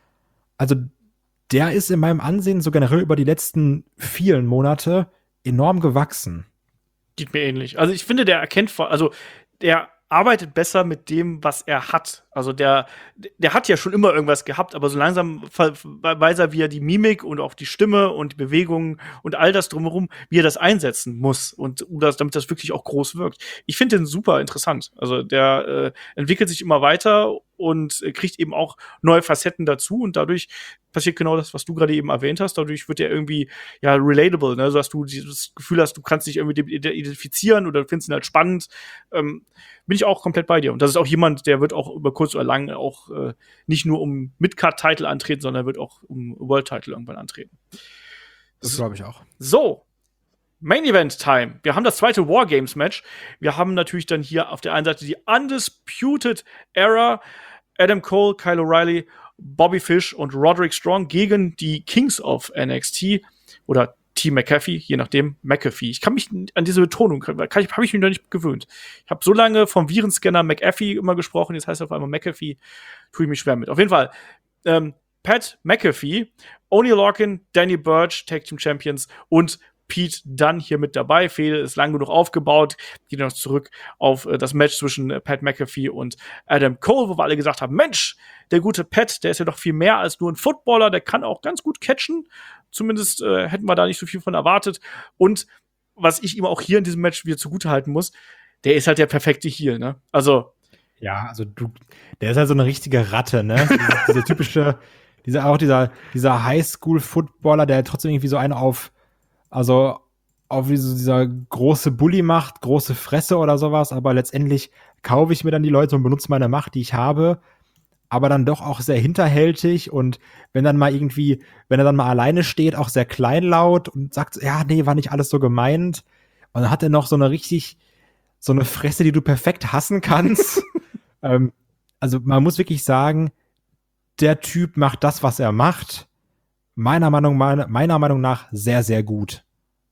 also der ist in meinem Ansehen so generell über die letzten vielen Monate enorm gewachsen. Geht mir ähnlich. Also ich finde, der erkennt, vor- also der arbeitet besser mit dem, was er hat. Also der, der hat ja schon immer irgendwas gehabt, aber so langsam ver- weiß er, wie er die Mimik und auch die Stimme und die Bewegungen und all das drumherum, wie er das einsetzen muss und um das, damit das wirklich auch groß wirkt. Ich finde den super interessant. Also der äh, entwickelt sich immer weiter und äh, kriegt eben auch neue Facetten dazu und dadurch passiert genau das, was du gerade eben erwähnt hast. Dadurch wird er irgendwie ja relatable, ne? So dass du dieses Gefühl hast, du kannst dich irgendwie identifizieren oder findest ihn halt spannend. Ähm, bin ich auch komplett bei dir. Und das ist auch jemand, der wird auch über kurz oder lang auch äh, nicht nur um Mid-Card-Title antreten, sondern wird auch um World-Title irgendwann antreten. Das glaube ich auch. So, Main Event Time. Wir haben das zweite Wargames-Match. Wir haben natürlich dann hier auf der einen Seite die Undisputed Era. Adam Cole, Kyle O'Reilly, Bobby Fish und Roderick Strong gegen die Kings of N X T oder Team McAfee, je nachdem, McAfee. Ich kann mich an diese Betonung, kann ich, habe ich mich noch nicht gewöhnt. Ich habe so lange vom Virenscanner McAfee immer gesprochen, jetzt heißt er auf einmal McAfee, tue ich mich schwer mit. Auf jeden Fall, ähm, Pat McAfee, Oney Lorcan, Danny Burch, Tag Team Champions und Pete Dunne hier mit dabei. Fehde ist lang genug aufgebaut. Geht noch zurück auf äh, das Match zwischen äh, Pat McAfee und Adam Cole, wo wir alle gesagt haben, Mensch, der gute Pat, der ist ja doch viel mehr als nur ein Footballer, der kann auch ganz gut catchen. Zumindest äh, hätten wir da nicht so viel von erwartet. Und was ich ihm auch hier in diesem Match wieder zugutehalten muss, der ist halt der perfekte Heel, ne? Also ja, also du, der ist halt so eine richtige Ratte, ne? Diese, diese typische, dieser auch dieser dieser Highschool-Footballer, der trotzdem irgendwie so einen auf Also auf wie so dieser große Bully macht, große Fresse oder sowas, aber letztendlich kaufe ich mir dann die Leute und benutze meine Macht, die ich habe, aber dann doch auch sehr hinterhältig und wenn dann mal irgendwie, wenn er dann mal alleine steht, auch sehr kleinlaut und sagt, ja, nee, war nicht alles so gemeint. Und dann hat er noch so eine richtig, so eine Fresse, die du perfekt hassen kannst. ähm, also man muss wirklich sagen, der Typ macht das, was er macht, meiner Meinung, meiner, meiner Meinung nach sehr, sehr gut.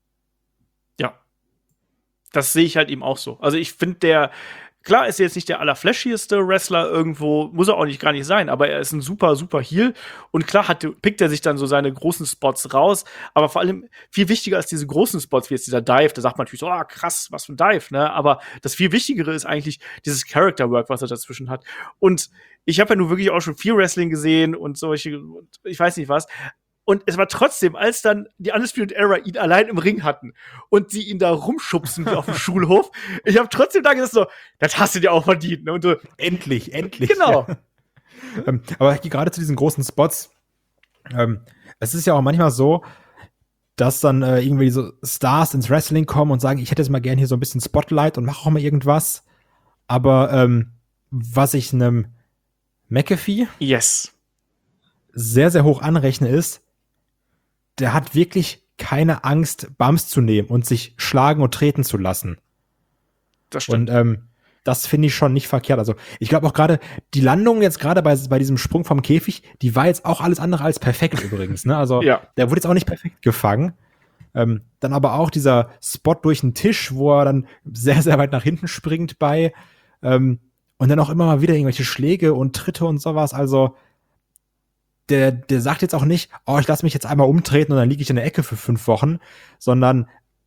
Ja. Das sehe ich halt eben auch so. Also ich finde, der, klar ist er jetzt nicht der allerflashieste Wrestler irgendwo, muss er auch nicht gar nicht sein, aber er ist ein super, super Heel. Und klar hat, pickt er sich dann so seine großen Spots raus, aber vor allem viel wichtiger als diese großen Spots, wie jetzt dieser Dive, da sagt man natürlich so, ah, krass, was für ein Dive, ne? Aber das viel Wichtigere ist eigentlich dieses Character Work, was er dazwischen hat. Und ich habe ja nun wirklich auch schon viel Wrestling gesehen und solche, ich weiß nicht was. Und es war trotzdem, als dann die Undisputed Era ihn allein im Ring hatten und sie ihn da rumschubsen wie auf dem Schulhof, ich habe trotzdem da gesagt so, das hast du dir auch verdient. Ne? Und so, endlich, endlich. Genau. Ja. ähm, aber gerade zu diesen großen Spots, ähm, es ist ja auch manchmal so, dass dann äh, irgendwie so Stars ins Wrestling kommen und sagen, ich hätte jetzt mal gern hier so ein bisschen Spotlight und mache auch mal irgendwas. Aber ähm, was ich einem McAfee yes. sehr, sehr hoch anrechne, ist, der hat wirklich keine Angst, Bumps zu nehmen und sich schlagen und treten zu lassen. Das stimmt. Und ähm, das finde ich schon nicht verkehrt. Also ich glaube auch gerade, die Landung jetzt gerade bei, bei diesem Sprung vom Käfig, die war jetzt auch alles andere als perfekt übrigens. Ne? Also ja. Der wurde jetzt auch nicht perfekt gefangen. Ähm, dann aber auch dieser Spot durch den Tisch, wo er dann sehr, sehr weit nach hinten springt bei. Ähm, und dann auch immer mal wieder irgendwelche Schläge und Tritte und sowas. Also Der, der sagt jetzt auch nicht, oh, ich lasse mich jetzt einmal umtreten und dann liege ich in der Ecke für fünf Wochen, sondern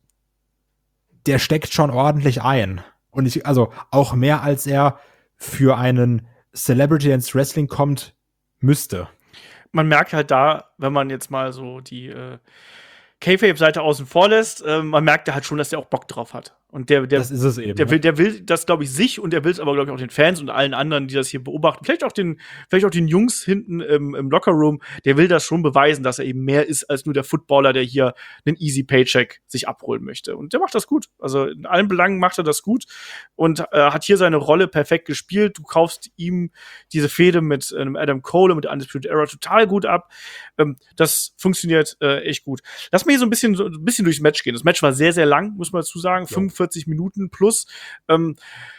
der steckt schon ordentlich ein. Und ich, also auch mehr, als er für einen Celebrity, der ins Wrestling kommt, müsste. Man merkt halt da, wenn man jetzt mal so die äh, Kayfabe-Seite außen vor lässt, äh, man merkt da halt schon, dass der auch Bock drauf hat. Und der, der, das ist es eben. Der will, der will das, glaube ich, sich und der will es aber, glaube ich, auch den Fans und allen anderen, die das hier beobachten. Vielleicht auch den, vielleicht auch den Jungs hinten im, im Lockerroom. Der will das schon beweisen, dass er eben mehr ist als nur der Footballer, der hier einen easy Paycheck sich abholen möchte. Und der macht das gut. Also in allen Belangen macht er das gut und äh, hat hier seine Rolle perfekt gespielt. Du kaufst ihm diese Fehde mit ähm, Adam Cole, mit der Undisputed Era total gut ab. Ähm, das funktioniert äh, echt gut. Lass mich hier so ein bisschen, so ein bisschen durchs Match gehen. Das Match war sehr, sehr lang, muss man dazu sagen. Ja. fünfundvierzig Minuten plus. Ähm,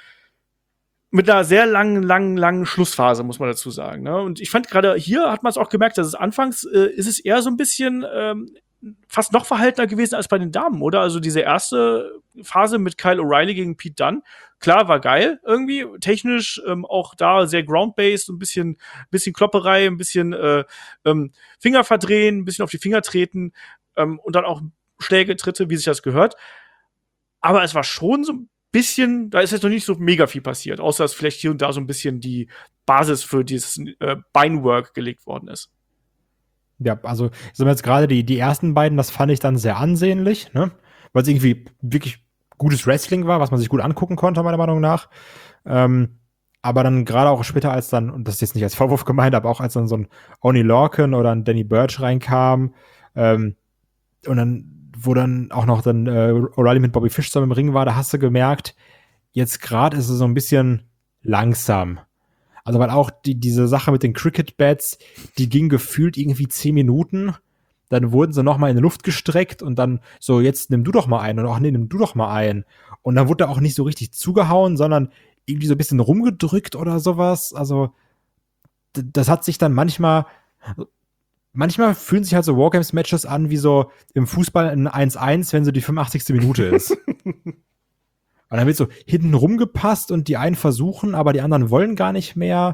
mit einer sehr langen, langen, langen Schlussphase, muss man dazu sagen. Ne? Und ich fand gerade hier hat man es auch gemerkt, dass es anfangs äh, ist es eher so ein bisschen ähm, fast noch verhaltener gewesen als bei den Damen, oder? Also diese erste Phase mit Kyle O'Reilly gegen Pete Dunne, klar, war geil irgendwie, technisch ähm, auch da sehr ground-based, ein bisschen, bisschen Klopperei, ein bisschen äh, ähm, Finger verdrehen, ein bisschen auf die Finger treten ähm, und dann auch Schläge, Tritte, wie sich das gehört. Aber es war schon so ein bisschen, da ist jetzt noch nicht so mega viel passiert, außer dass vielleicht hier und da so ein bisschen die Basis für dieses äh, Beinwork gelegt worden ist. Ja, also sind wir jetzt gerade die, die ersten beiden, das fand ich dann sehr ansehnlich, ne? Weil es irgendwie wirklich gutes Wrestling war, was man sich gut angucken konnte, meiner Meinung nach. Ähm, aber dann gerade auch später, als dann, und das ist jetzt nicht als Vorwurf gemeint, aber auch als dann so ein Oney Lorcan oder ein Danny Burch reinkam, ähm, und dann wo dann auch noch dann äh, O'Reilly mit Bobby Fish zusammen im Ring war, da hast du gemerkt, jetzt gerade ist es so ein bisschen langsam. Also weil auch die, diese Sache mit den Cricket-Bats, die ging gefühlt irgendwie zehn Minuten, dann wurden sie noch mal in die Luft gestreckt und dann so, jetzt nimm du doch mal ein und auch nee, nimm du doch mal ein. Und dann wurde da auch nicht so richtig zugehauen, sondern irgendwie so ein bisschen rumgedrückt oder sowas. Also d- das hat sich dann manchmal Manchmal fühlen sich halt so Wargames-Matches an wie so im Fußball ein eins eins, wenn so die fünfundachtzigste Minute ist. Und dann wird so hinten rumgepasst und die einen versuchen, aber die anderen wollen gar nicht mehr.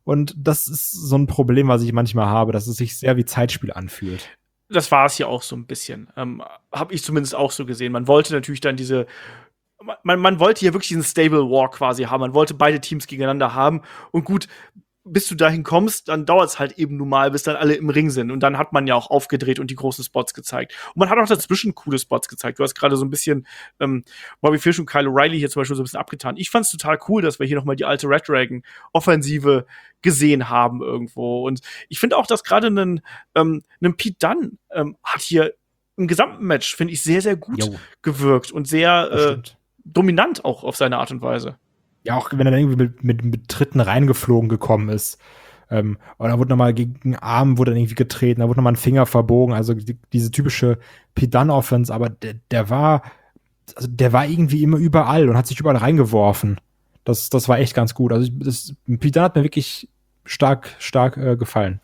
Und das ist so ein Problem, was ich manchmal habe, dass es sich sehr wie Zeitspiel anfühlt. Das war es ja auch so ein bisschen. Ähm, habe ich zumindest auch so gesehen. Man wollte natürlich dann diese man, man wollte hier wirklich einen Stable War quasi haben. Man wollte beide Teams gegeneinander haben. Und gut, bis du dahin kommst, dann dauert es halt eben nun mal, bis dann alle im Ring sind. Und dann hat man ja auch aufgedreht und die großen Spots gezeigt. Und man hat auch dazwischen coole Spots gezeigt. Du hast gerade so ein bisschen ähm, Bobby Fish und Kyle O'Reilly hier zum Beispiel so ein bisschen abgetan. Ich fand's total cool, dass wir hier noch mal die alte Red Dragon Offensive gesehen haben irgendwo. Und ich finde auch, dass gerade ein ähm, ein Pete Dunne ähm, hat hier im gesamten Match, finde ich, sehr, sehr gut Jo. gewirkt und sehr Das äh, stimmt. dominant auch auf seine Art und Weise. Ja, auch wenn er dann irgendwie mit, mit, mit Tritten reingeflogen gekommen ist. Ähm, und da wurde nochmal gegen den Arm wurde dann irgendwie getreten, da wurde nochmal ein Finger verbogen, also die, diese typische Pete Dunne-Offense, aber der, der war, also der war irgendwie immer überall und hat sich überall reingeworfen. Das, das war echt ganz gut. Also ich, das, Pete Dunne hat mir wirklich stark, stark äh, gefallen.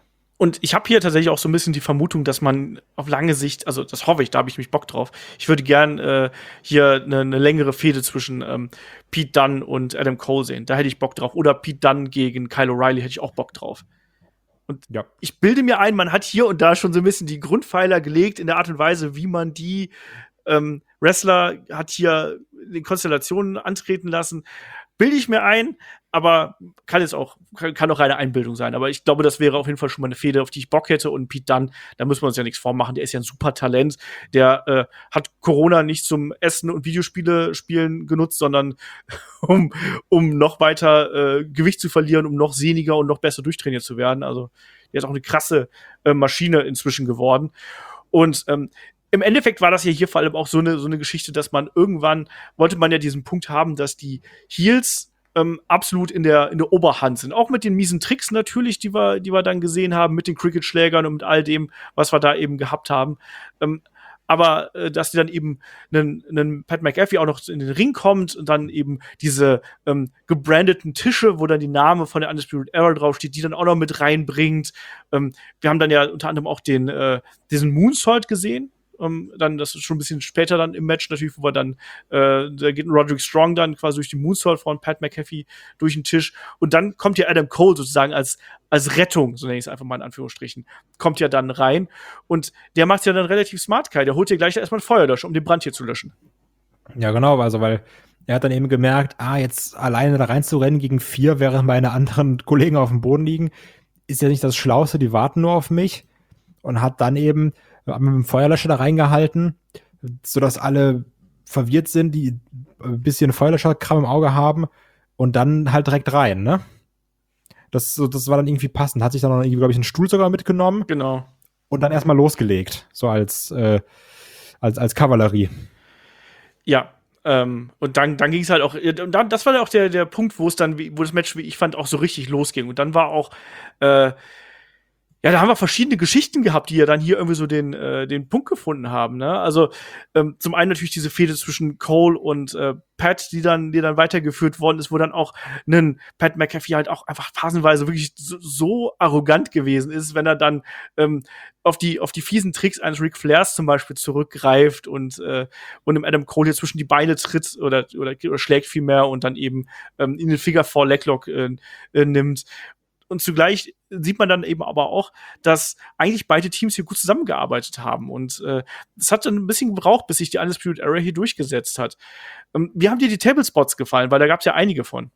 Und ich habe hier tatsächlich auch so ein bisschen die Vermutung, dass man auf lange Sicht, also das hoffe ich, da habe ich mich Bock drauf. Ich würde gern äh, hier eine ne längere Fehde zwischen ähm, Pete Dunne und Adam Cole sehen. Da hätte ich Bock drauf. Oder Pete Dunne gegen Kyle O'Reilly hätte ich auch Bock drauf. Und Ja. ich bilde mir ein, man hat hier und da schon so ein bisschen die Grundpfeiler gelegt in der Art und Weise, wie man die ähm, Wrestler hat hier in Konstellationen antreten lassen. Bilde ich mir ein, aber kann jetzt auch, kann, kann auch reine Einbildung sein. Aber ich glaube, das wäre auf jeden Fall schon mal eine Fehde, auf die ich Bock hätte. Und Pete Dunne, da müssen wir uns ja nichts vormachen. Der ist ja ein super Talent. Der äh, hat Corona nicht zum Essen und Videospiele spielen genutzt, sondern um, um noch weiter äh, Gewicht zu verlieren, um noch sehniger und noch besser durchtrainiert zu werden. Also, der ist auch eine krasse äh, Maschine inzwischen geworden. Und ähm, im Endeffekt war das ja hier vor allem auch so eine so eine Geschichte, dass man irgendwann wollte man ja diesen Punkt haben, dass die Heels ähm, absolut in der in der Oberhand sind, auch mit den miesen Tricks natürlich, die wir die wir dann gesehen haben, mit den Cricket-Schlägern und mit all dem, was wir da eben gehabt haben. Ähm, aber äh, dass die dann eben einen, einen Pat McAfee auch noch in den Ring kommt und dann eben diese ähm, gebrandeten Tische, wo dann die Name von der Undisputed Era draufsteht, die dann auch noch mit reinbringt. Ähm, wir haben dann ja unter anderem auch den äh, diesen Moonsault gesehen. Um, dann, das ist schon ein bisschen später dann im Match natürlich, wo wir dann, äh, da geht ein Roderick Strong dann quasi durch die Moonsault von Pat McAfee durch den Tisch und dann kommt ja Adam Cole sozusagen als, als Rettung, so nenne ich es einfach mal in Anführungsstrichen, kommt ja dann rein und der macht ja dann relativ smart, Kai, der holt ja gleich erstmal einen Feuerlöscher, um den Brand hier zu löschen. Ja, genau, also weil er hat dann eben gemerkt, ah, jetzt alleine da reinzurennen gegen vier, während meine anderen Kollegen auf dem Boden liegen, ist ja nicht das Schlauste, die warten nur auf mich und hat dann eben mit dem Feuerlöscher da reingehalten, sodass alle verwirrt sind, die ein bisschen Feuerlöscherkram im Auge haben und dann halt direkt rein, ne? Das, das war dann irgendwie passend. Hat sich dann noch irgendwie, glaube ich, einen Stuhl sogar mitgenommen. Genau. Und dann erstmal losgelegt, so als, äh, als, als Kavallerie. Ja, ähm, und dann, dann ging es halt auch, und dann, das war dann auch der, der Punkt, wo es dann, wo das Match, wie ich fand, auch so richtig losging. Und dann war auch, äh, ja, da haben wir verschiedene Geschichten gehabt, die ja dann hier irgendwie so den, äh, den Punkt gefunden haben, ne? Also, ähm, zum einen natürlich diese Fehde zwischen Cole und äh, Pat, die dann, die dann weitergeführt worden ist, wo dann auch ein Pat McAfee halt auch einfach phasenweise wirklich so, so arrogant gewesen ist, wenn er dann ähm, auf die, auf die fiesen Tricks eines Ric Flairs zum Beispiel zurückgreift und, äh, und dem Adam Cole hier zwischen die Beine tritt oder, oder, oder schlägt vielmehr und dann eben ähm, in den Figure Four Leglock äh, äh, nimmt. Und zugleich sieht man dann eben aber auch, dass eigentlich beide Teams hier gut zusammengearbeitet haben. Und äh, es hat dann ein bisschen gebraucht, bis sich die Undisputed Era hier durchgesetzt hat. Ähm, wie haben dir die Tablespots gefallen? Weil da gab es ja einige von.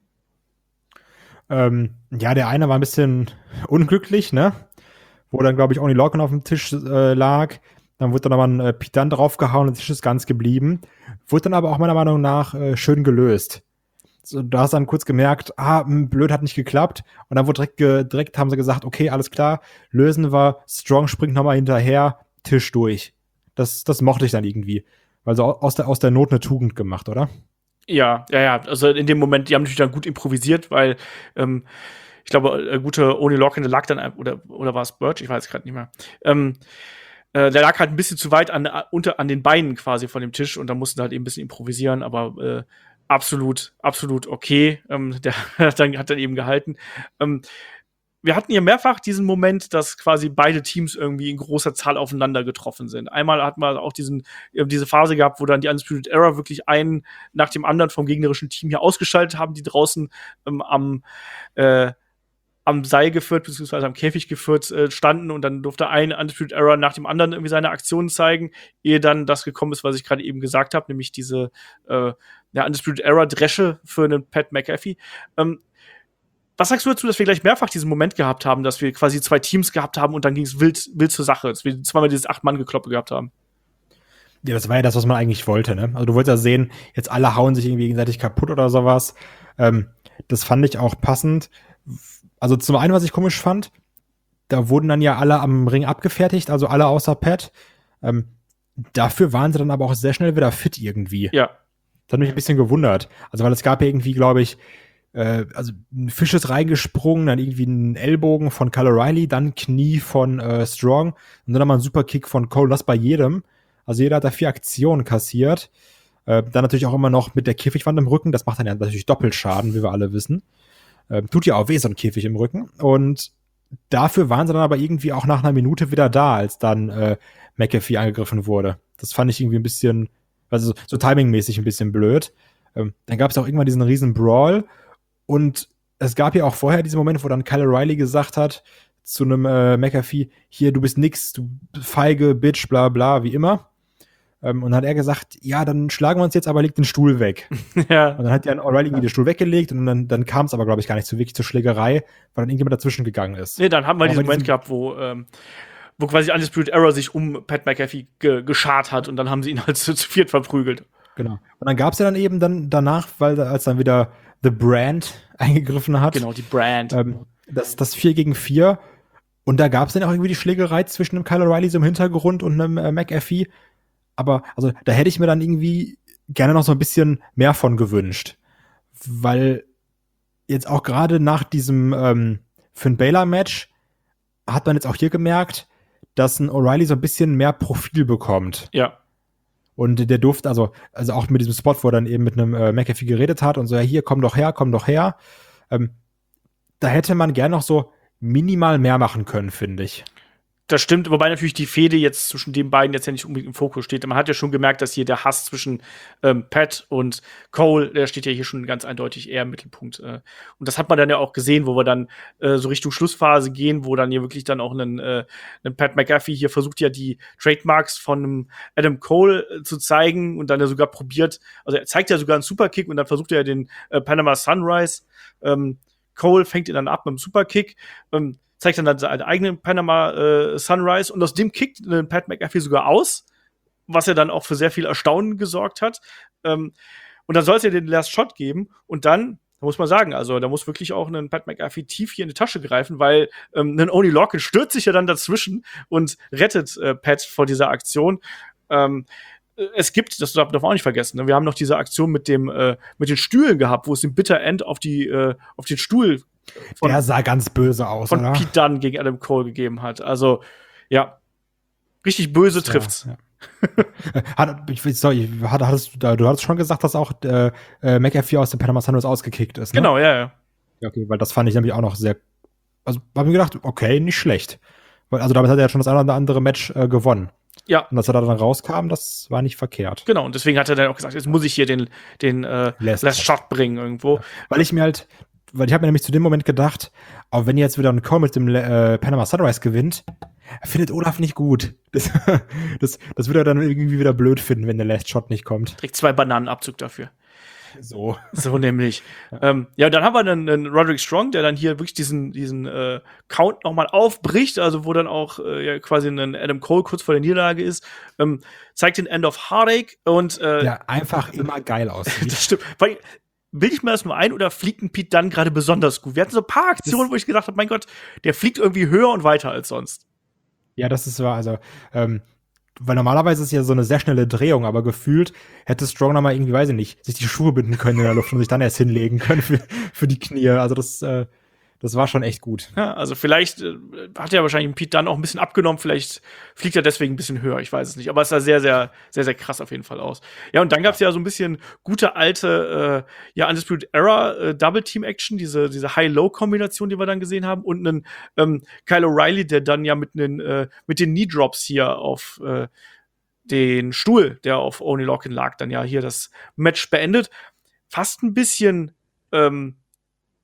Ähm, ja, der eine war ein bisschen unglücklich, ne? Wo dann, glaube ich, Oney Lorcan auf dem Tisch äh, lag. Dann wurde dann aber ein äh, Pete Dunne draufgehauen und der Tisch ist ganz geblieben. Wurde dann aber auch meiner Meinung nach äh, schön gelöst. So, da hast du dann kurz gemerkt, ah, mh, blöd, hat nicht geklappt. Und dann wurde direkt, ge- direkt haben sie gesagt, okay, alles klar, lösen wir, Strong springt nochmal hinterher, Tisch durch. Das, das mochte ich dann irgendwie. Weil so aus der, aus der Not eine Tugend gemacht, oder? Ja, ja, ja. Also in dem Moment, die haben natürlich dann gut improvisiert, weil ähm, ich glaube, der gute Oney Lorcan, der lag dann, oder, oder war es Birch? Ich weiß gerade nicht mehr. Ähm, äh, der lag halt ein bisschen zu weit an, unter, an den Beinen quasi von dem Tisch und da mussten halt eben ein bisschen improvisieren, aber äh, absolut, absolut okay. Ähm, der hat dann, hat dann eben gehalten. Ähm, wir hatten hier mehrfach diesen Moment, dass quasi beide Teams irgendwie in großer Zahl aufeinander getroffen sind. Einmal hatten wir auch diesen, diese Phase gehabt, wo dann die Undisputed Era wirklich einen nach dem anderen vom gegnerischen Team hier ausgeschaltet haben, die draußen ähm, am, äh, am Seil geführt, beziehungsweise am Käfig geführt äh, standen und dann durfte ein Undisputed Era nach dem anderen irgendwie seine Aktionen zeigen, ehe dann das gekommen ist, was ich gerade eben gesagt habe, nämlich diese äh, ja, Undisputed Era Dresche für einen Pat McAfee. Ähm, was sagst du dazu, dass wir gleich mehrfach diesen Moment gehabt haben, dass wir quasi zwei Teams gehabt haben und dann ging es wild, wild zur Sache, dass wir zweimal dieses Acht-Mann-Gekloppe gehabt haben? Ja, das war ja das, was man eigentlich wollte, ne? Also du wolltest ja sehen, jetzt alle hauen sich irgendwie gegenseitig kaputt oder sowas. Ähm, das fand ich auch passend. Also zum einen, was ich komisch fand, da wurden dann ja alle am Ring abgefertigt, also alle außer Pat. Ähm, dafür waren sie dann aber auch sehr schnell wieder fit irgendwie. Ja. Das hat mich ein bisschen gewundert. Also weil es gab ja irgendwie, glaube ich, äh, also ein Fisch ist reingesprungen, dann irgendwie ein Ellbogen von Kyle O'Reilly, dann Knie von äh, Strong und dann nochmal ein Superkick von Cole, das bei jedem. Also jeder hat da vier Aktionen kassiert. Äh, dann natürlich auch immer noch mit der Käfigwand im Rücken. Das macht dann ja natürlich Doppelschaden, wie wir alle wissen. Äh, tut ja auch weh, so ein Käfig im Rücken. Und dafür waren sie dann aber irgendwie auch nach einer Minute wieder da, als dann äh, McAfee angegriffen wurde. Das fand ich irgendwie ein bisschen, also so, so timingmäßig ein bisschen blöd. Ähm, dann gab es auch irgendwann diesen riesen Brawl. Und es gab ja auch vorher diesen Moment, wo dann Kyle O'Reilly gesagt hat zu einem äh, McAfee, hier, du bist nix, du feige Bitch, bla bla, wie immer. Ähm, und dann hat er gesagt, ja, dann schlagen wir uns jetzt, aber leg den Stuhl weg. Ja. Und dann hat ja O'Reilly irgendwie den Stuhl weggelegt und dann, dann kam es aber, glaube ich, gar nicht so wirklich zur Schlägerei, weil dann irgendjemand dazwischen gegangen ist. Nee, dann haben wir Aber diesen bei Moment diesem- gehabt, wo, ähm, wo quasi Undisputed Era sich um Pat McAfee ge geschart hat und dann haben sie ihn halt zu, zu viert verprügelt. Genau. Und dann gab es ja dann eben dann danach, weil da- als dann wieder The Brand eingegriffen hat, Genau, die Brand. ähm, das, das vier gegen vier. Und da gab es dann auch irgendwie die Schlägerei zwischen einem Kyle O'Reilly so im Hintergrund und einem äh, McAfee. Aber also da hätte ich mir dann irgendwie gerne noch so ein bisschen mehr von gewünscht. Weil jetzt auch gerade nach diesem ähm, Finn Balor-Match hat man jetzt auch hier gemerkt, dass ein O'Reilly so ein bisschen mehr Profil bekommt. Ja. Und der durfte, also, also auch mit diesem Spot, wo er dann eben mit einem äh, McAfee geredet hat und so, ja, hier, komm doch her, komm doch her. Ähm, da hätte man gern noch so minimal mehr machen können, finde ich. Das stimmt, wobei natürlich die Fehde jetzt zwischen den beiden jetzt ja nicht unbedingt im Fokus steht. Man hat ja schon gemerkt, dass hier der Hass zwischen ähm, Pat und Cole, der steht ja hier schon ganz eindeutig eher im Mittelpunkt. Äh. Und das hat man dann ja auch gesehen, wo wir dann äh, so Richtung Schlussphase gehen, wo dann hier wirklich dann auch ein äh, Pat McAfee hier versucht ja die Trademarks von einem Adam Cole äh, zu zeigen und dann ja sogar probiert, also er zeigt ja sogar einen Superkick und dann versucht er ja den äh, Panama Sunrise. Ähm, Cole fängt ihn dann ab mit dem Superkick. Ähm, zeigt dann, dann seinen eigenen Panama äh, Sunrise und aus dem kickt äh, Pat McAfee sogar aus, was ja dann auch für sehr viel Erstaunen gesorgt hat. Ähm, und dann soll es ja den Last Shot geben und dann, da muss man sagen, also da muss wirklich auch ein Pat McAfee tief hier in die Tasche greifen, weil ähm, ein Oney Lorcan stürzt sich ja dann dazwischen und rettet äh, Pat vor dieser Aktion. Ähm, es gibt, das darf man auch nicht vergessen, ne? Wir haben noch diese Aktion mit dem äh, mit den Stühlen gehabt, wo es den Bitter End auf die äh, auf den Stuhl von, Der sah ganz böse aus, von oder? Pete Dunne gegen Adam Cole gegeben hat. Also, ja, richtig böse trifft's. Ja, ja. Hat, ich, sorry, hat, hattest, du du hattest schon gesagt, dass auch äh, äh, McAfee aus dem Panama Sunrise ausgekickt ist, ne? Genau, ja, ja. Ja, okay, weil das fand ich nämlich auch noch sehr, also hab mir gedacht, okay, nicht schlecht. Weil, also damit hat er ja schon das eine oder andere Match äh, gewonnen. Ja, Und dass er da dann rauskam, das war nicht verkehrt. genau. Und deswegen hat er dann auch gesagt, jetzt muss ich hier den, den äh, Last Last Shot bringen irgendwo. Ja. Weil ich mir halt, weil ich habe mir nämlich zu dem Moment gedacht, auch wenn jetzt wieder ein Cole mit dem äh, Panama Sunrise gewinnt, findet Olaf nicht gut. Das, das, das würde er dann irgendwie wieder blöd finden, wenn der Last Shot nicht kommt. Kriegt zwei Bananenabzug dafür. So. So nämlich. Ja, ähm, ja dann haben wir dann einen Roderick Strong, der dann hier wirklich diesen, diesen äh, Count nochmal aufbricht, also wo dann auch äh, ja, quasi ein Adam Cole kurz vor der Niederlage ist, ähm, zeigt den End of Heartache und äh, Ja, einfach immer geil aussieht. das stimmt. Weil, bilde ich mir das nur ein oder fliegt ein Pete Dunne gerade besonders gut? Wir hatten so ein paar Aktionen, Das- wo ich gedacht habe, mein Gott, der fliegt irgendwie höher und weiter als sonst. Ja, das ist wahr. Also, ähm, weil normalerweise ist ja so eine sehr schnelle Drehung, aber gefühlt hätte Strong noch mal irgendwie, weiß ich nicht, sich die Schuhe binden können in der Luft und sich dann erst hinlegen können für, für die Knie. Also das, äh, das war schon echt gut. Ja, also vielleicht äh, hat er wahrscheinlich Pete Dunne auch ein bisschen abgenommen, vielleicht fliegt er deswegen ein bisschen höher, ich weiß es nicht. Aber es sah sehr, sehr, sehr, sehr krass auf jeden Fall aus. Ja, und dann gab es ja so ein bisschen gute alte, äh, ja, Undisputed Era äh, Double-Team-Action, diese, diese High-Low-Kombination, die wir dann gesehen haben. Und einen ähm, Kyle O'Reilly, der dann ja mit, einen, äh, mit den Knee-Drops hier auf äh, den Stuhl, der auf Oney Lorcan lag, dann ja hier das Match beendet. Fast ein bisschen ähm,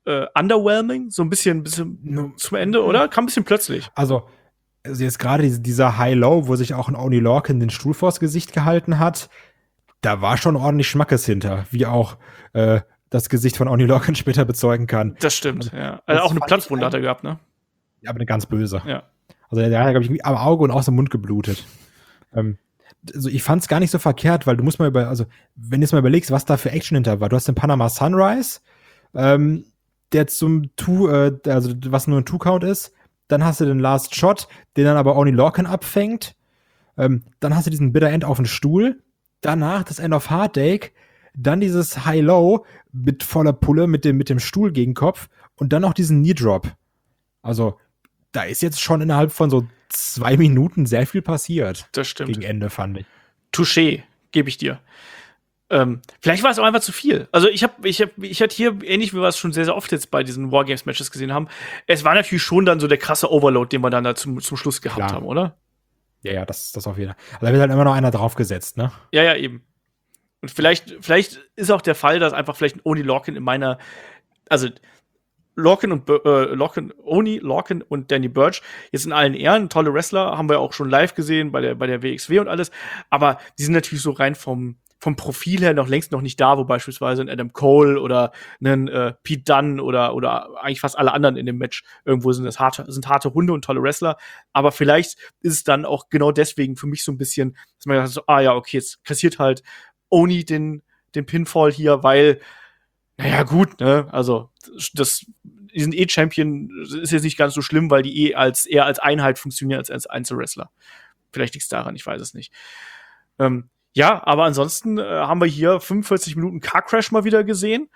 äh, underwhelming, so ein bisschen, bisschen No. zum Ende, oder? Kam ein bisschen plötzlich. Also, also jetzt gerade diese- dieser High-Low, wo sich auch ein Oni Lorcan den Stuhl vors Gesicht gehalten hat, da war schon ordentlich Schmackes hinter, wie auch äh, das Gesicht von Oni Lorcan später bezeugen kann. Das stimmt, ja. das Also auch eine fand Platzwunde ich hat er gehabt, ne? Ja, aber eine ganz böse. Ja. Also der, der hat, glaube ich, am Auge und aus dem Mund geblutet. ähm, also ich fand es gar nicht so verkehrt, weil du musst mal über, also wenn du jetzt mal überlegst, was da für Action hinter war. Du hast den Panama Sunrise, ähm, der zum Two, äh, also was nur ein Two-Count ist. Dann hast du den Last Shot, den dann aber Oni Lorcan abfängt. Ähm, dann hast du diesen Bitter End auf den Stuhl. Danach das End of Heartache. Dann dieses High-Low mit voller Pulle mit dem, mit dem Stuhl gegen Kopf. Und dann noch diesen Knee-Drop. Also, da ist jetzt schon innerhalb von so zwei Minuten sehr viel passiert. Das stimmt. Gegen Ende, fand ich. Touché, gebe ich dir. Ähm, vielleicht war es auch einfach zu viel. Also ich habe, ich habe, ich hatte hier ähnlich wie wir es schon sehr, sehr oft jetzt bei diesen Wargames-Matches gesehen haben. Es war natürlich schon dann so der krasse Overload, den wir dann da zum, zum Schluss gehabt Klar. haben, oder? Ja, ja, das, das auf jeden Fall. Also da wird halt immer noch einer draufgesetzt, ne? Ja, ja, eben. Und vielleicht, vielleicht ist auch der Fall, dass einfach vielleicht ein Oni Lorcan in meiner, also Lorcan und äh, Lorcan, Oni Lorcan und Danny Burch jetzt in allen Ehren, tolle Wrestler, haben wir auch schon live gesehen bei der bei der W X W und alles, aber die sind natürlich so rein vom vom Profil her noch längst noch nicht da, wo beispielsweise ein Adam Cole oder ein äh, Pete Dunne oder oder eigentlich fast alle anderen in dem Match irgendwo sind das harte sind harte Hunde und tolle Wrestler, aber vielleicht ist es dann auch genau deswegen für mich so ein bisschen, dass man sagt so, ah ja, okay, jetzt kassiert halt Oni den den Pinfall hier, weil naja, gut, ne, also das die sind eh Champion, ist jetzt nicht ganz so schlimm, weil die eh als eher als Einheit funktionieren als als Einzelwrestler. Vielleicht liegt's daran, ich weiß es nicht. Ähm, ja, aber ansonsten äh, haben wir hier fünfundvierzig Minuten Car Crash mal wieder gesehen.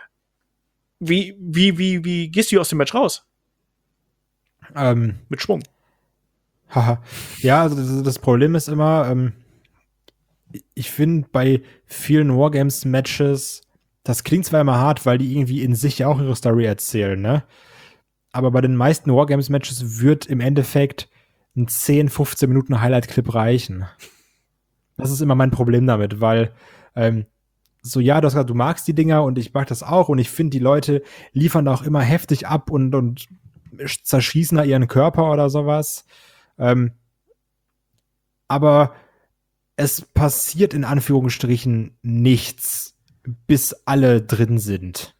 Wie wie wie wie gehst du aus dem Match raus? Ähm, Mit Schwung. haha. Ja, also das, das Problem ist immer, ähm, ich finde bei vielen Wargames-Matches, das klingt zwar immer hart, weil die irgendwie in sich ja auch ihre Story erzählen, ne? Aber bei den meisten Wargames-Matches wird im Endeffekt ein zehn, fünfzehn Minuten Highlight-Clip reichen. Das ist immer mein Problem damit, weil ähm, so, ja, du, hast gesagt, du magst die Dinger und ich mag das auch und ich finde, die Leute liefern auch immer heftig ab und, und zerschießen da ihren Körper oder sowas. Ähm, aber es passiert in Anführungsstrichen nichts, bis alle drin sind.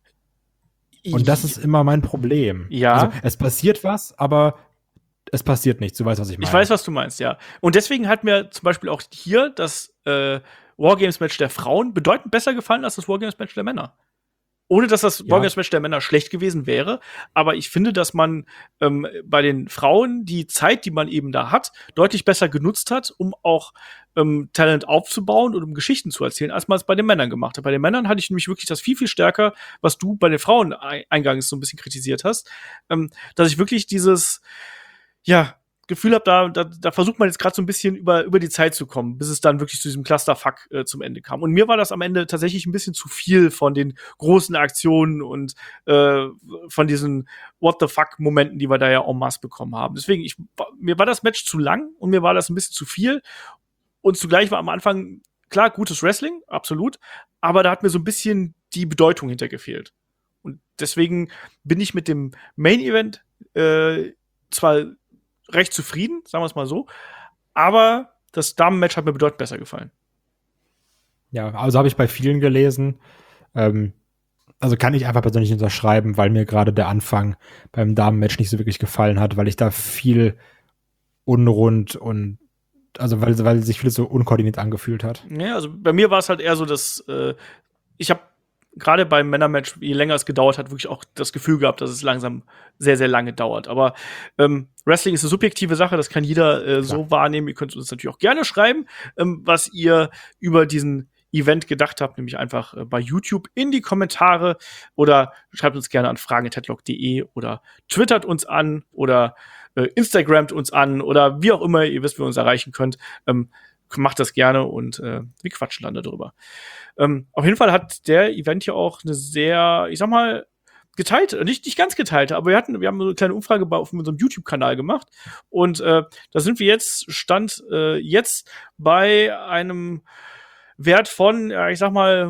Und das ist immer mein Problem. Ja. Also, es passiert was, aber es passiert nichts. Du weißt, was ich meine. Ich weiß, was du meinst, ja. Und deswegen hat mir zum Beispiel auch hier das äh, Wargames-Match der Frauen bedeutend besser gefallen als das Wargames-Match der Männer. Ohne, dass das Ja. Wargames-Match der Männer schlecht gewesen wäre. Aber ich finde, dass man ähm, bei den Frauen die Zeit, die man eben da hat, deutlich besser genutzt hat, um auch ähm, Talent aufzubauen und um Geschichten zu erzählen, als man es bei den Männern gemacht hat. Bei den Männern hatte ich nämlich wirklich das viel, viel stärker, was du bei den Frauen ein- eingangs so ein bisschen kritisiert hast, ähm, dass ich wirklich dieses, ja, Gefühl habe, da, da, da versucht man jetzt gerade so ein bisschen über, über die Zeit zu kommen, bis es dann wirklich zu diesem Clusterfuck äh, zum Ende kam. Und mir war das am Ende tatsächlich ein bisschen zu viel von den großen Aktionen und äh, von diesen What-the-fuck-Momenten, die wir da ja en masse bekommen haben. Deswegen, ich, mir war das Match zu lang und mir war das ein bisschen zu viel. Und zugleich war am Anfang, klar, gutes Wrestling, absolut, aber da hat mir so ein bisschen die Bedeutung hinter gefehlt. Und deswegen bin ich mit dem Main-Event äh, zwar recht zufrieden, sagen wir es mal so. Aber das Damen-Match hat mir bedeutend besser gefallen. Ja, also habe ich bei vielen gelesen. Ähm, also kann ich einfach persönlich unterschreiben, weil mir gerade der Anfang beim Damen-Match nicht so wirklich gefallen hat, weil ich da viel unrund und also weil, weil sich vieles so unkoordiniert angefühlt hat. Ja, also bei mir war es halt eher so, dass äh, ich habe gerade beim Männermatch, je länger es gedauert hat, wirklich auch das Gefühl gehabt, dass es langsam sehr, sehr lange dauert. Aber ähm, Wrestling ist eine subjektive Sache, das kann jeder äh, so wahrnehmen. Ihr könnt uns natürlich auch gerne schreiben, ähm, was ihr über diesen Event gedacht habt, nämlich einfach äh, bei YouTube in die Kommentare oder schreibt uns gerne an fragen at headlock punkt de oder twittert uns an oder äh, Instagramt uns an oder wie auch immer, ihr wisst, wie ihr uns erreichen könnt. Ähm, macht das gerne und äh, wir quatschen dann darüber. Ähm, auf jeden Fall hat der Event ja auch eine sehr, ich sag mal, geteilte, nicht, nicht ganz geteilte, aber wir hatten, wir haben so eine kleine Umfrage bei, auf unserem YouTube-Kanal gemacht und äh, da sind wir jetzt, stand äh, jetzt bei einem Wert von, ja, ich sag mal,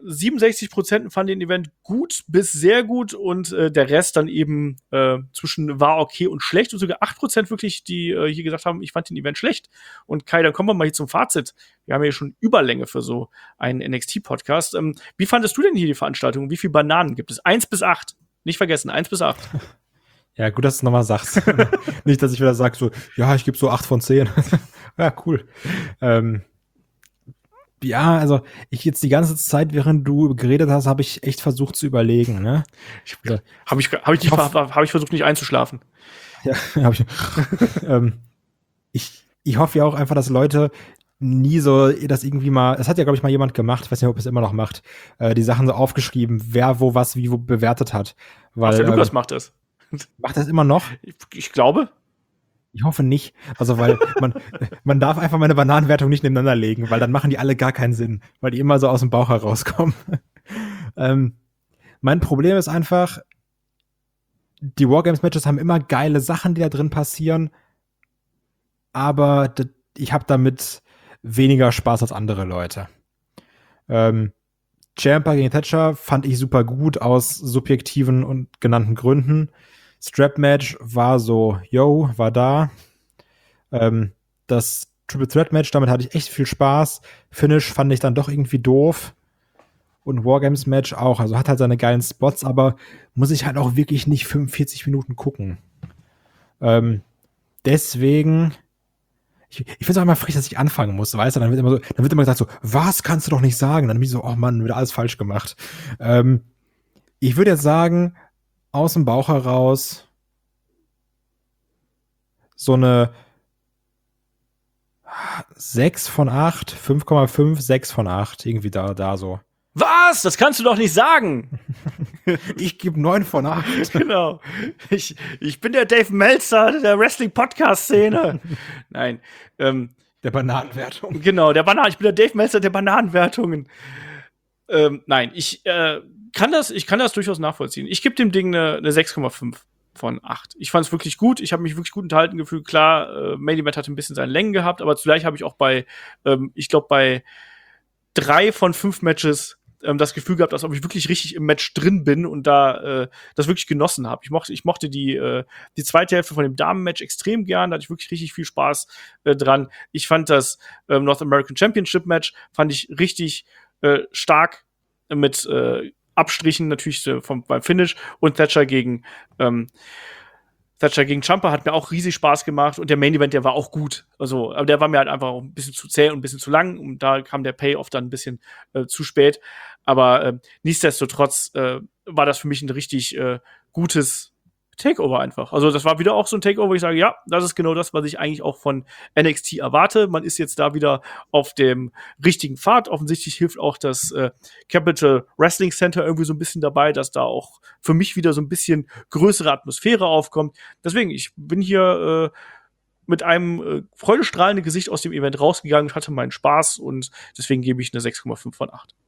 siebenundsechzig Prozent fanden den Event gut bis sehr gut und äh, der Rest dann eben äh, zwischen war okay und schlecht und sogar acht Prozent wirklich, die äh, hier gesagt haben, ich fand den Event schlecht. Und Kai, dann kommen wir mal hier zum Fazit. Wir haben ja schon Überlänge für so einen N X T-Podcast. Ähm, wie fandest du denn hier die Veranstaltung? Wie viele Bananen gibt es? Eins bis acht. Nicht vergessen, eins bis acht. Ja, gut, dass du es nochmal sagst. Nicht, dass ich wieder sage, so, ja, ich gebe so acht von zehn. Ja, cool. Ähm, ja, also ich jetzt die ganze Zeit, während du geredet hast, habe ich echt versucht zu überlegen. Ne? Ich, also, habe ich, hab ich, hab, hab ich versucht, nicht einzuschlafen. Ja, habe ich. ähm, ich. Ich hoffe ja auch einfach, dass Leute nie so das irgendwie mal, es hat ja, glaube ich, mal jemand gemacht, ich weiß nicht, ob es immer noch macht, äh, die Sachen so aufgeschrieben, wer wo was wie wo bewertet hat. Weil, Ach, der Lukas ähm, macht das. Macht das immer noch? Ich, ich glaube. Ich hoffe nicht. Also, weil man, man darf einfach meine Bananenwertung nicht nebeneinander legen, weil dann machen die alle gar keinen Sinn, weil die immer so aus dem Bauch herauskommen. ähm, mein Problem ist einfach, die Wargames-Matches haben immer geile Sachen, die da drin passieren, aber d- ich habe damit weniger Spaß als andere Leute. Ähm, Ciampa gegen Thatcher fand ich super gut aus subjektiven und genannten Gründen. Strap-Match war so, yo, war da. Ähm, das Triple Threat-Match, damit hatte ich echt viel Spaß. Finish fand ich dann doch irgendwie doof. Und Wargames-Match auch. Also hat halt seine geilen Spots, aber muss ich halt auch wirklich nicht fünfundvierzig Minuten gucken. Ähm, deswegen, ich, ich finde es auch immer frech, dass ich anfangen muss, weißt du? Dann wird immer so, dann wird immer gesagt so, was kannst du doch nicht sagen? Dann bin ich so, oh Mann, wieder alles falsch gemacht. Ähm, ich würde jetzt sagen, aus dem Bauch heraus so eine sechs von acht, fünf Komma fünf, sechs von acht, irgendwie da, da so. Was? Das kannst du doch nicht sagen. Ich gebe neun von acht. Genau. Ich, ich bin der Dave Meltzer der Wrestling-Podcast-Szene. Nein. Ähm, Der Bananenwertung. genau, der Banan. Ich bin der Dave Meltzer der Bananenwertungen. Ähm, nein, ich äh, kann das, ich kann das durchaus nachvollziehen. Ich gebe dem Ding eine, eine sechs Komma fünf von acht. Ich fand es wirklich gut. Ich habe mich wirklich gut unterhalten gefühlt. Klar, äh, Main Event hatte ein bisschen seine Längen gehabt, aber zugleich habe ich auch bei, ähm, ich glaube, bei drei von fünf Matches ähm, das Gefühl gehabt, als ob ich wirklich richtig im Match drin bin und da äh, das wirklich genossen habe. Ich mochte, ich mochte die, äh, die zweite Hälfte von dem Damen-Match extrem gern. Da hatte ich wirklich richtig viel Spaß äh, dran. Ich fand das äh, North American Championship-Match fand ich richtig äh, stark mit äh, Abstrichen natürlich äh, vom, beim Finish und Thatcher gegen ähm, Thatcher gegen Ciampa hat mir auch riesig Spaß gemacht und der Main Event, der war auch gut. Also, aber der war mir halt einfach auch ein bisschen zu zäh und ein bisschen zu lang und da kam der Payoff dann ein bisschen äh, zu spät. Aber äh, nichtsdestotrotz äh, war das für mich ein richtig äh, gutes Takeover einfach. Also das war wieder auch so ein Takeover, wo ich sage, ja, das ist genau das, was ich eigentlich auch von N X T erwarte. Man ist jetzt da wieder auf dem richtigen Pfad. Offensichtlich hilft auch das äh, Capital Wrestling Center irgendwie so ein bisschen dabei, dass da auch für mich wieder so ein bisschen größere Atmosphäre aufkommt. Deswegen, ich bin hier äh, mit einem äh, freudestrahlenden Gesicht aus dem Event rausgegangen und hatte meinen Spaß und deswegen gebe ich eine sechs Komma fünf von acht.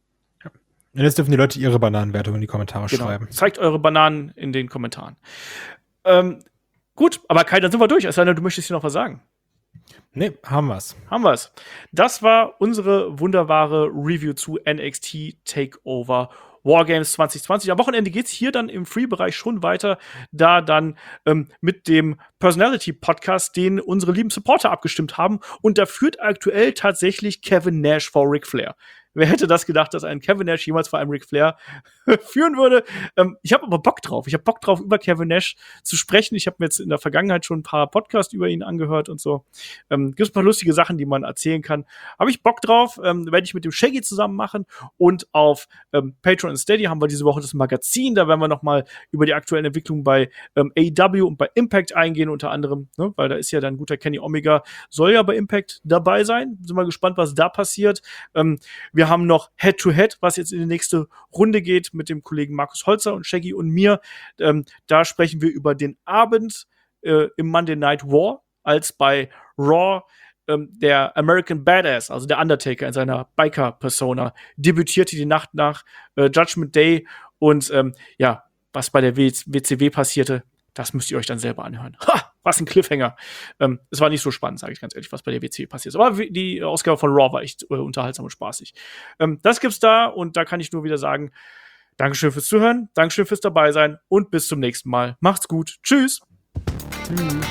Und jetzt dürfen die Leute ihre Bananenwertung in die Kommentare Genau. schreiben. Zeigt eure Bananen in den Kommentaren. Ähm, gut, aber Kai, dann sind wir durch. Es sei denn, du möchtest hier noch was sagen. Nee, haben wir's. Haben wir's. Das war unsere wunderbare Review zu N X T Takeover Wargames zwanzig zwanzig. Am Wochenende geht's hier dann im Free-Bereich schon weiter, da dann ähm, mit dem Personality-Podcast, den unsere lieben Supporter abgestimmt haben. Und da führt aktuell tatsächlich Kevin Nash vor Ric Flair. Wer hätte das gedacht, dass ein Kevin Nash jemals vor einem Ric Flair führen würde? Ähm, ich habe aber Bock drauf. Ich habe Bock drauf, über Kevin Nash zu sprechen. Ich habe mir jetzt in der Vergangenheit schon ein paar Podcasts über ihn angehört und so. Ähm, gibt es ein paar lustige Sachen, die man erzählen kann. Habe ich Bock drauf. Ähm, werde ich mit dem Shaggy zusammen machen. Und auf ähm, Patreon und Steady haben wir diese Woche das Magazin. Da werden wir noch mal über die aktuellen Entwicklungen bei ähm, A E W und bei Impact eingehen, unter anderem. Ne? Weil da ist ja dann guter Kenny Omega. Soll ja bei Impact dabei sein. Sind wir gespannt, was da passiert. Ähm, Wir haben noch Head-to-Head, was jetzt in die nächste Runde geht mit dem Kollegen Markus Holzer und Shaggy und mir. Ähm, da sprechen wir über den Abend äh, im Monday Night War, als bei Raw ähm, der American Badass, also der Undertaker in seiner Biker-Persona, debütierte die Nacht nach äh, Judgment Day. Und ähm, ja, was bei der W C W passierte, das müsst ihr euch dann selber anhören. Ha! was ein Cliffhanger. Ähm, es war nicht so spannend, sage ich ganz ehrlich, was bei der W C W passiert ist. Aber die Ausgabe von Raw war echt äh, unterhaltsam und spaßig. Ähm, das gibt's da und da kann ich nur wieder sagen, Dankeschön fürs Zuhören, Dankeschön fürs dabei sein und bis zum nächsten Mal. Macht's gut. Tschüss. Tschüss.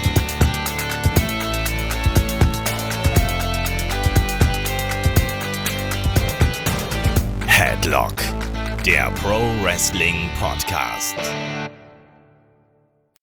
Headlock, der Pro Wrestling Podcast.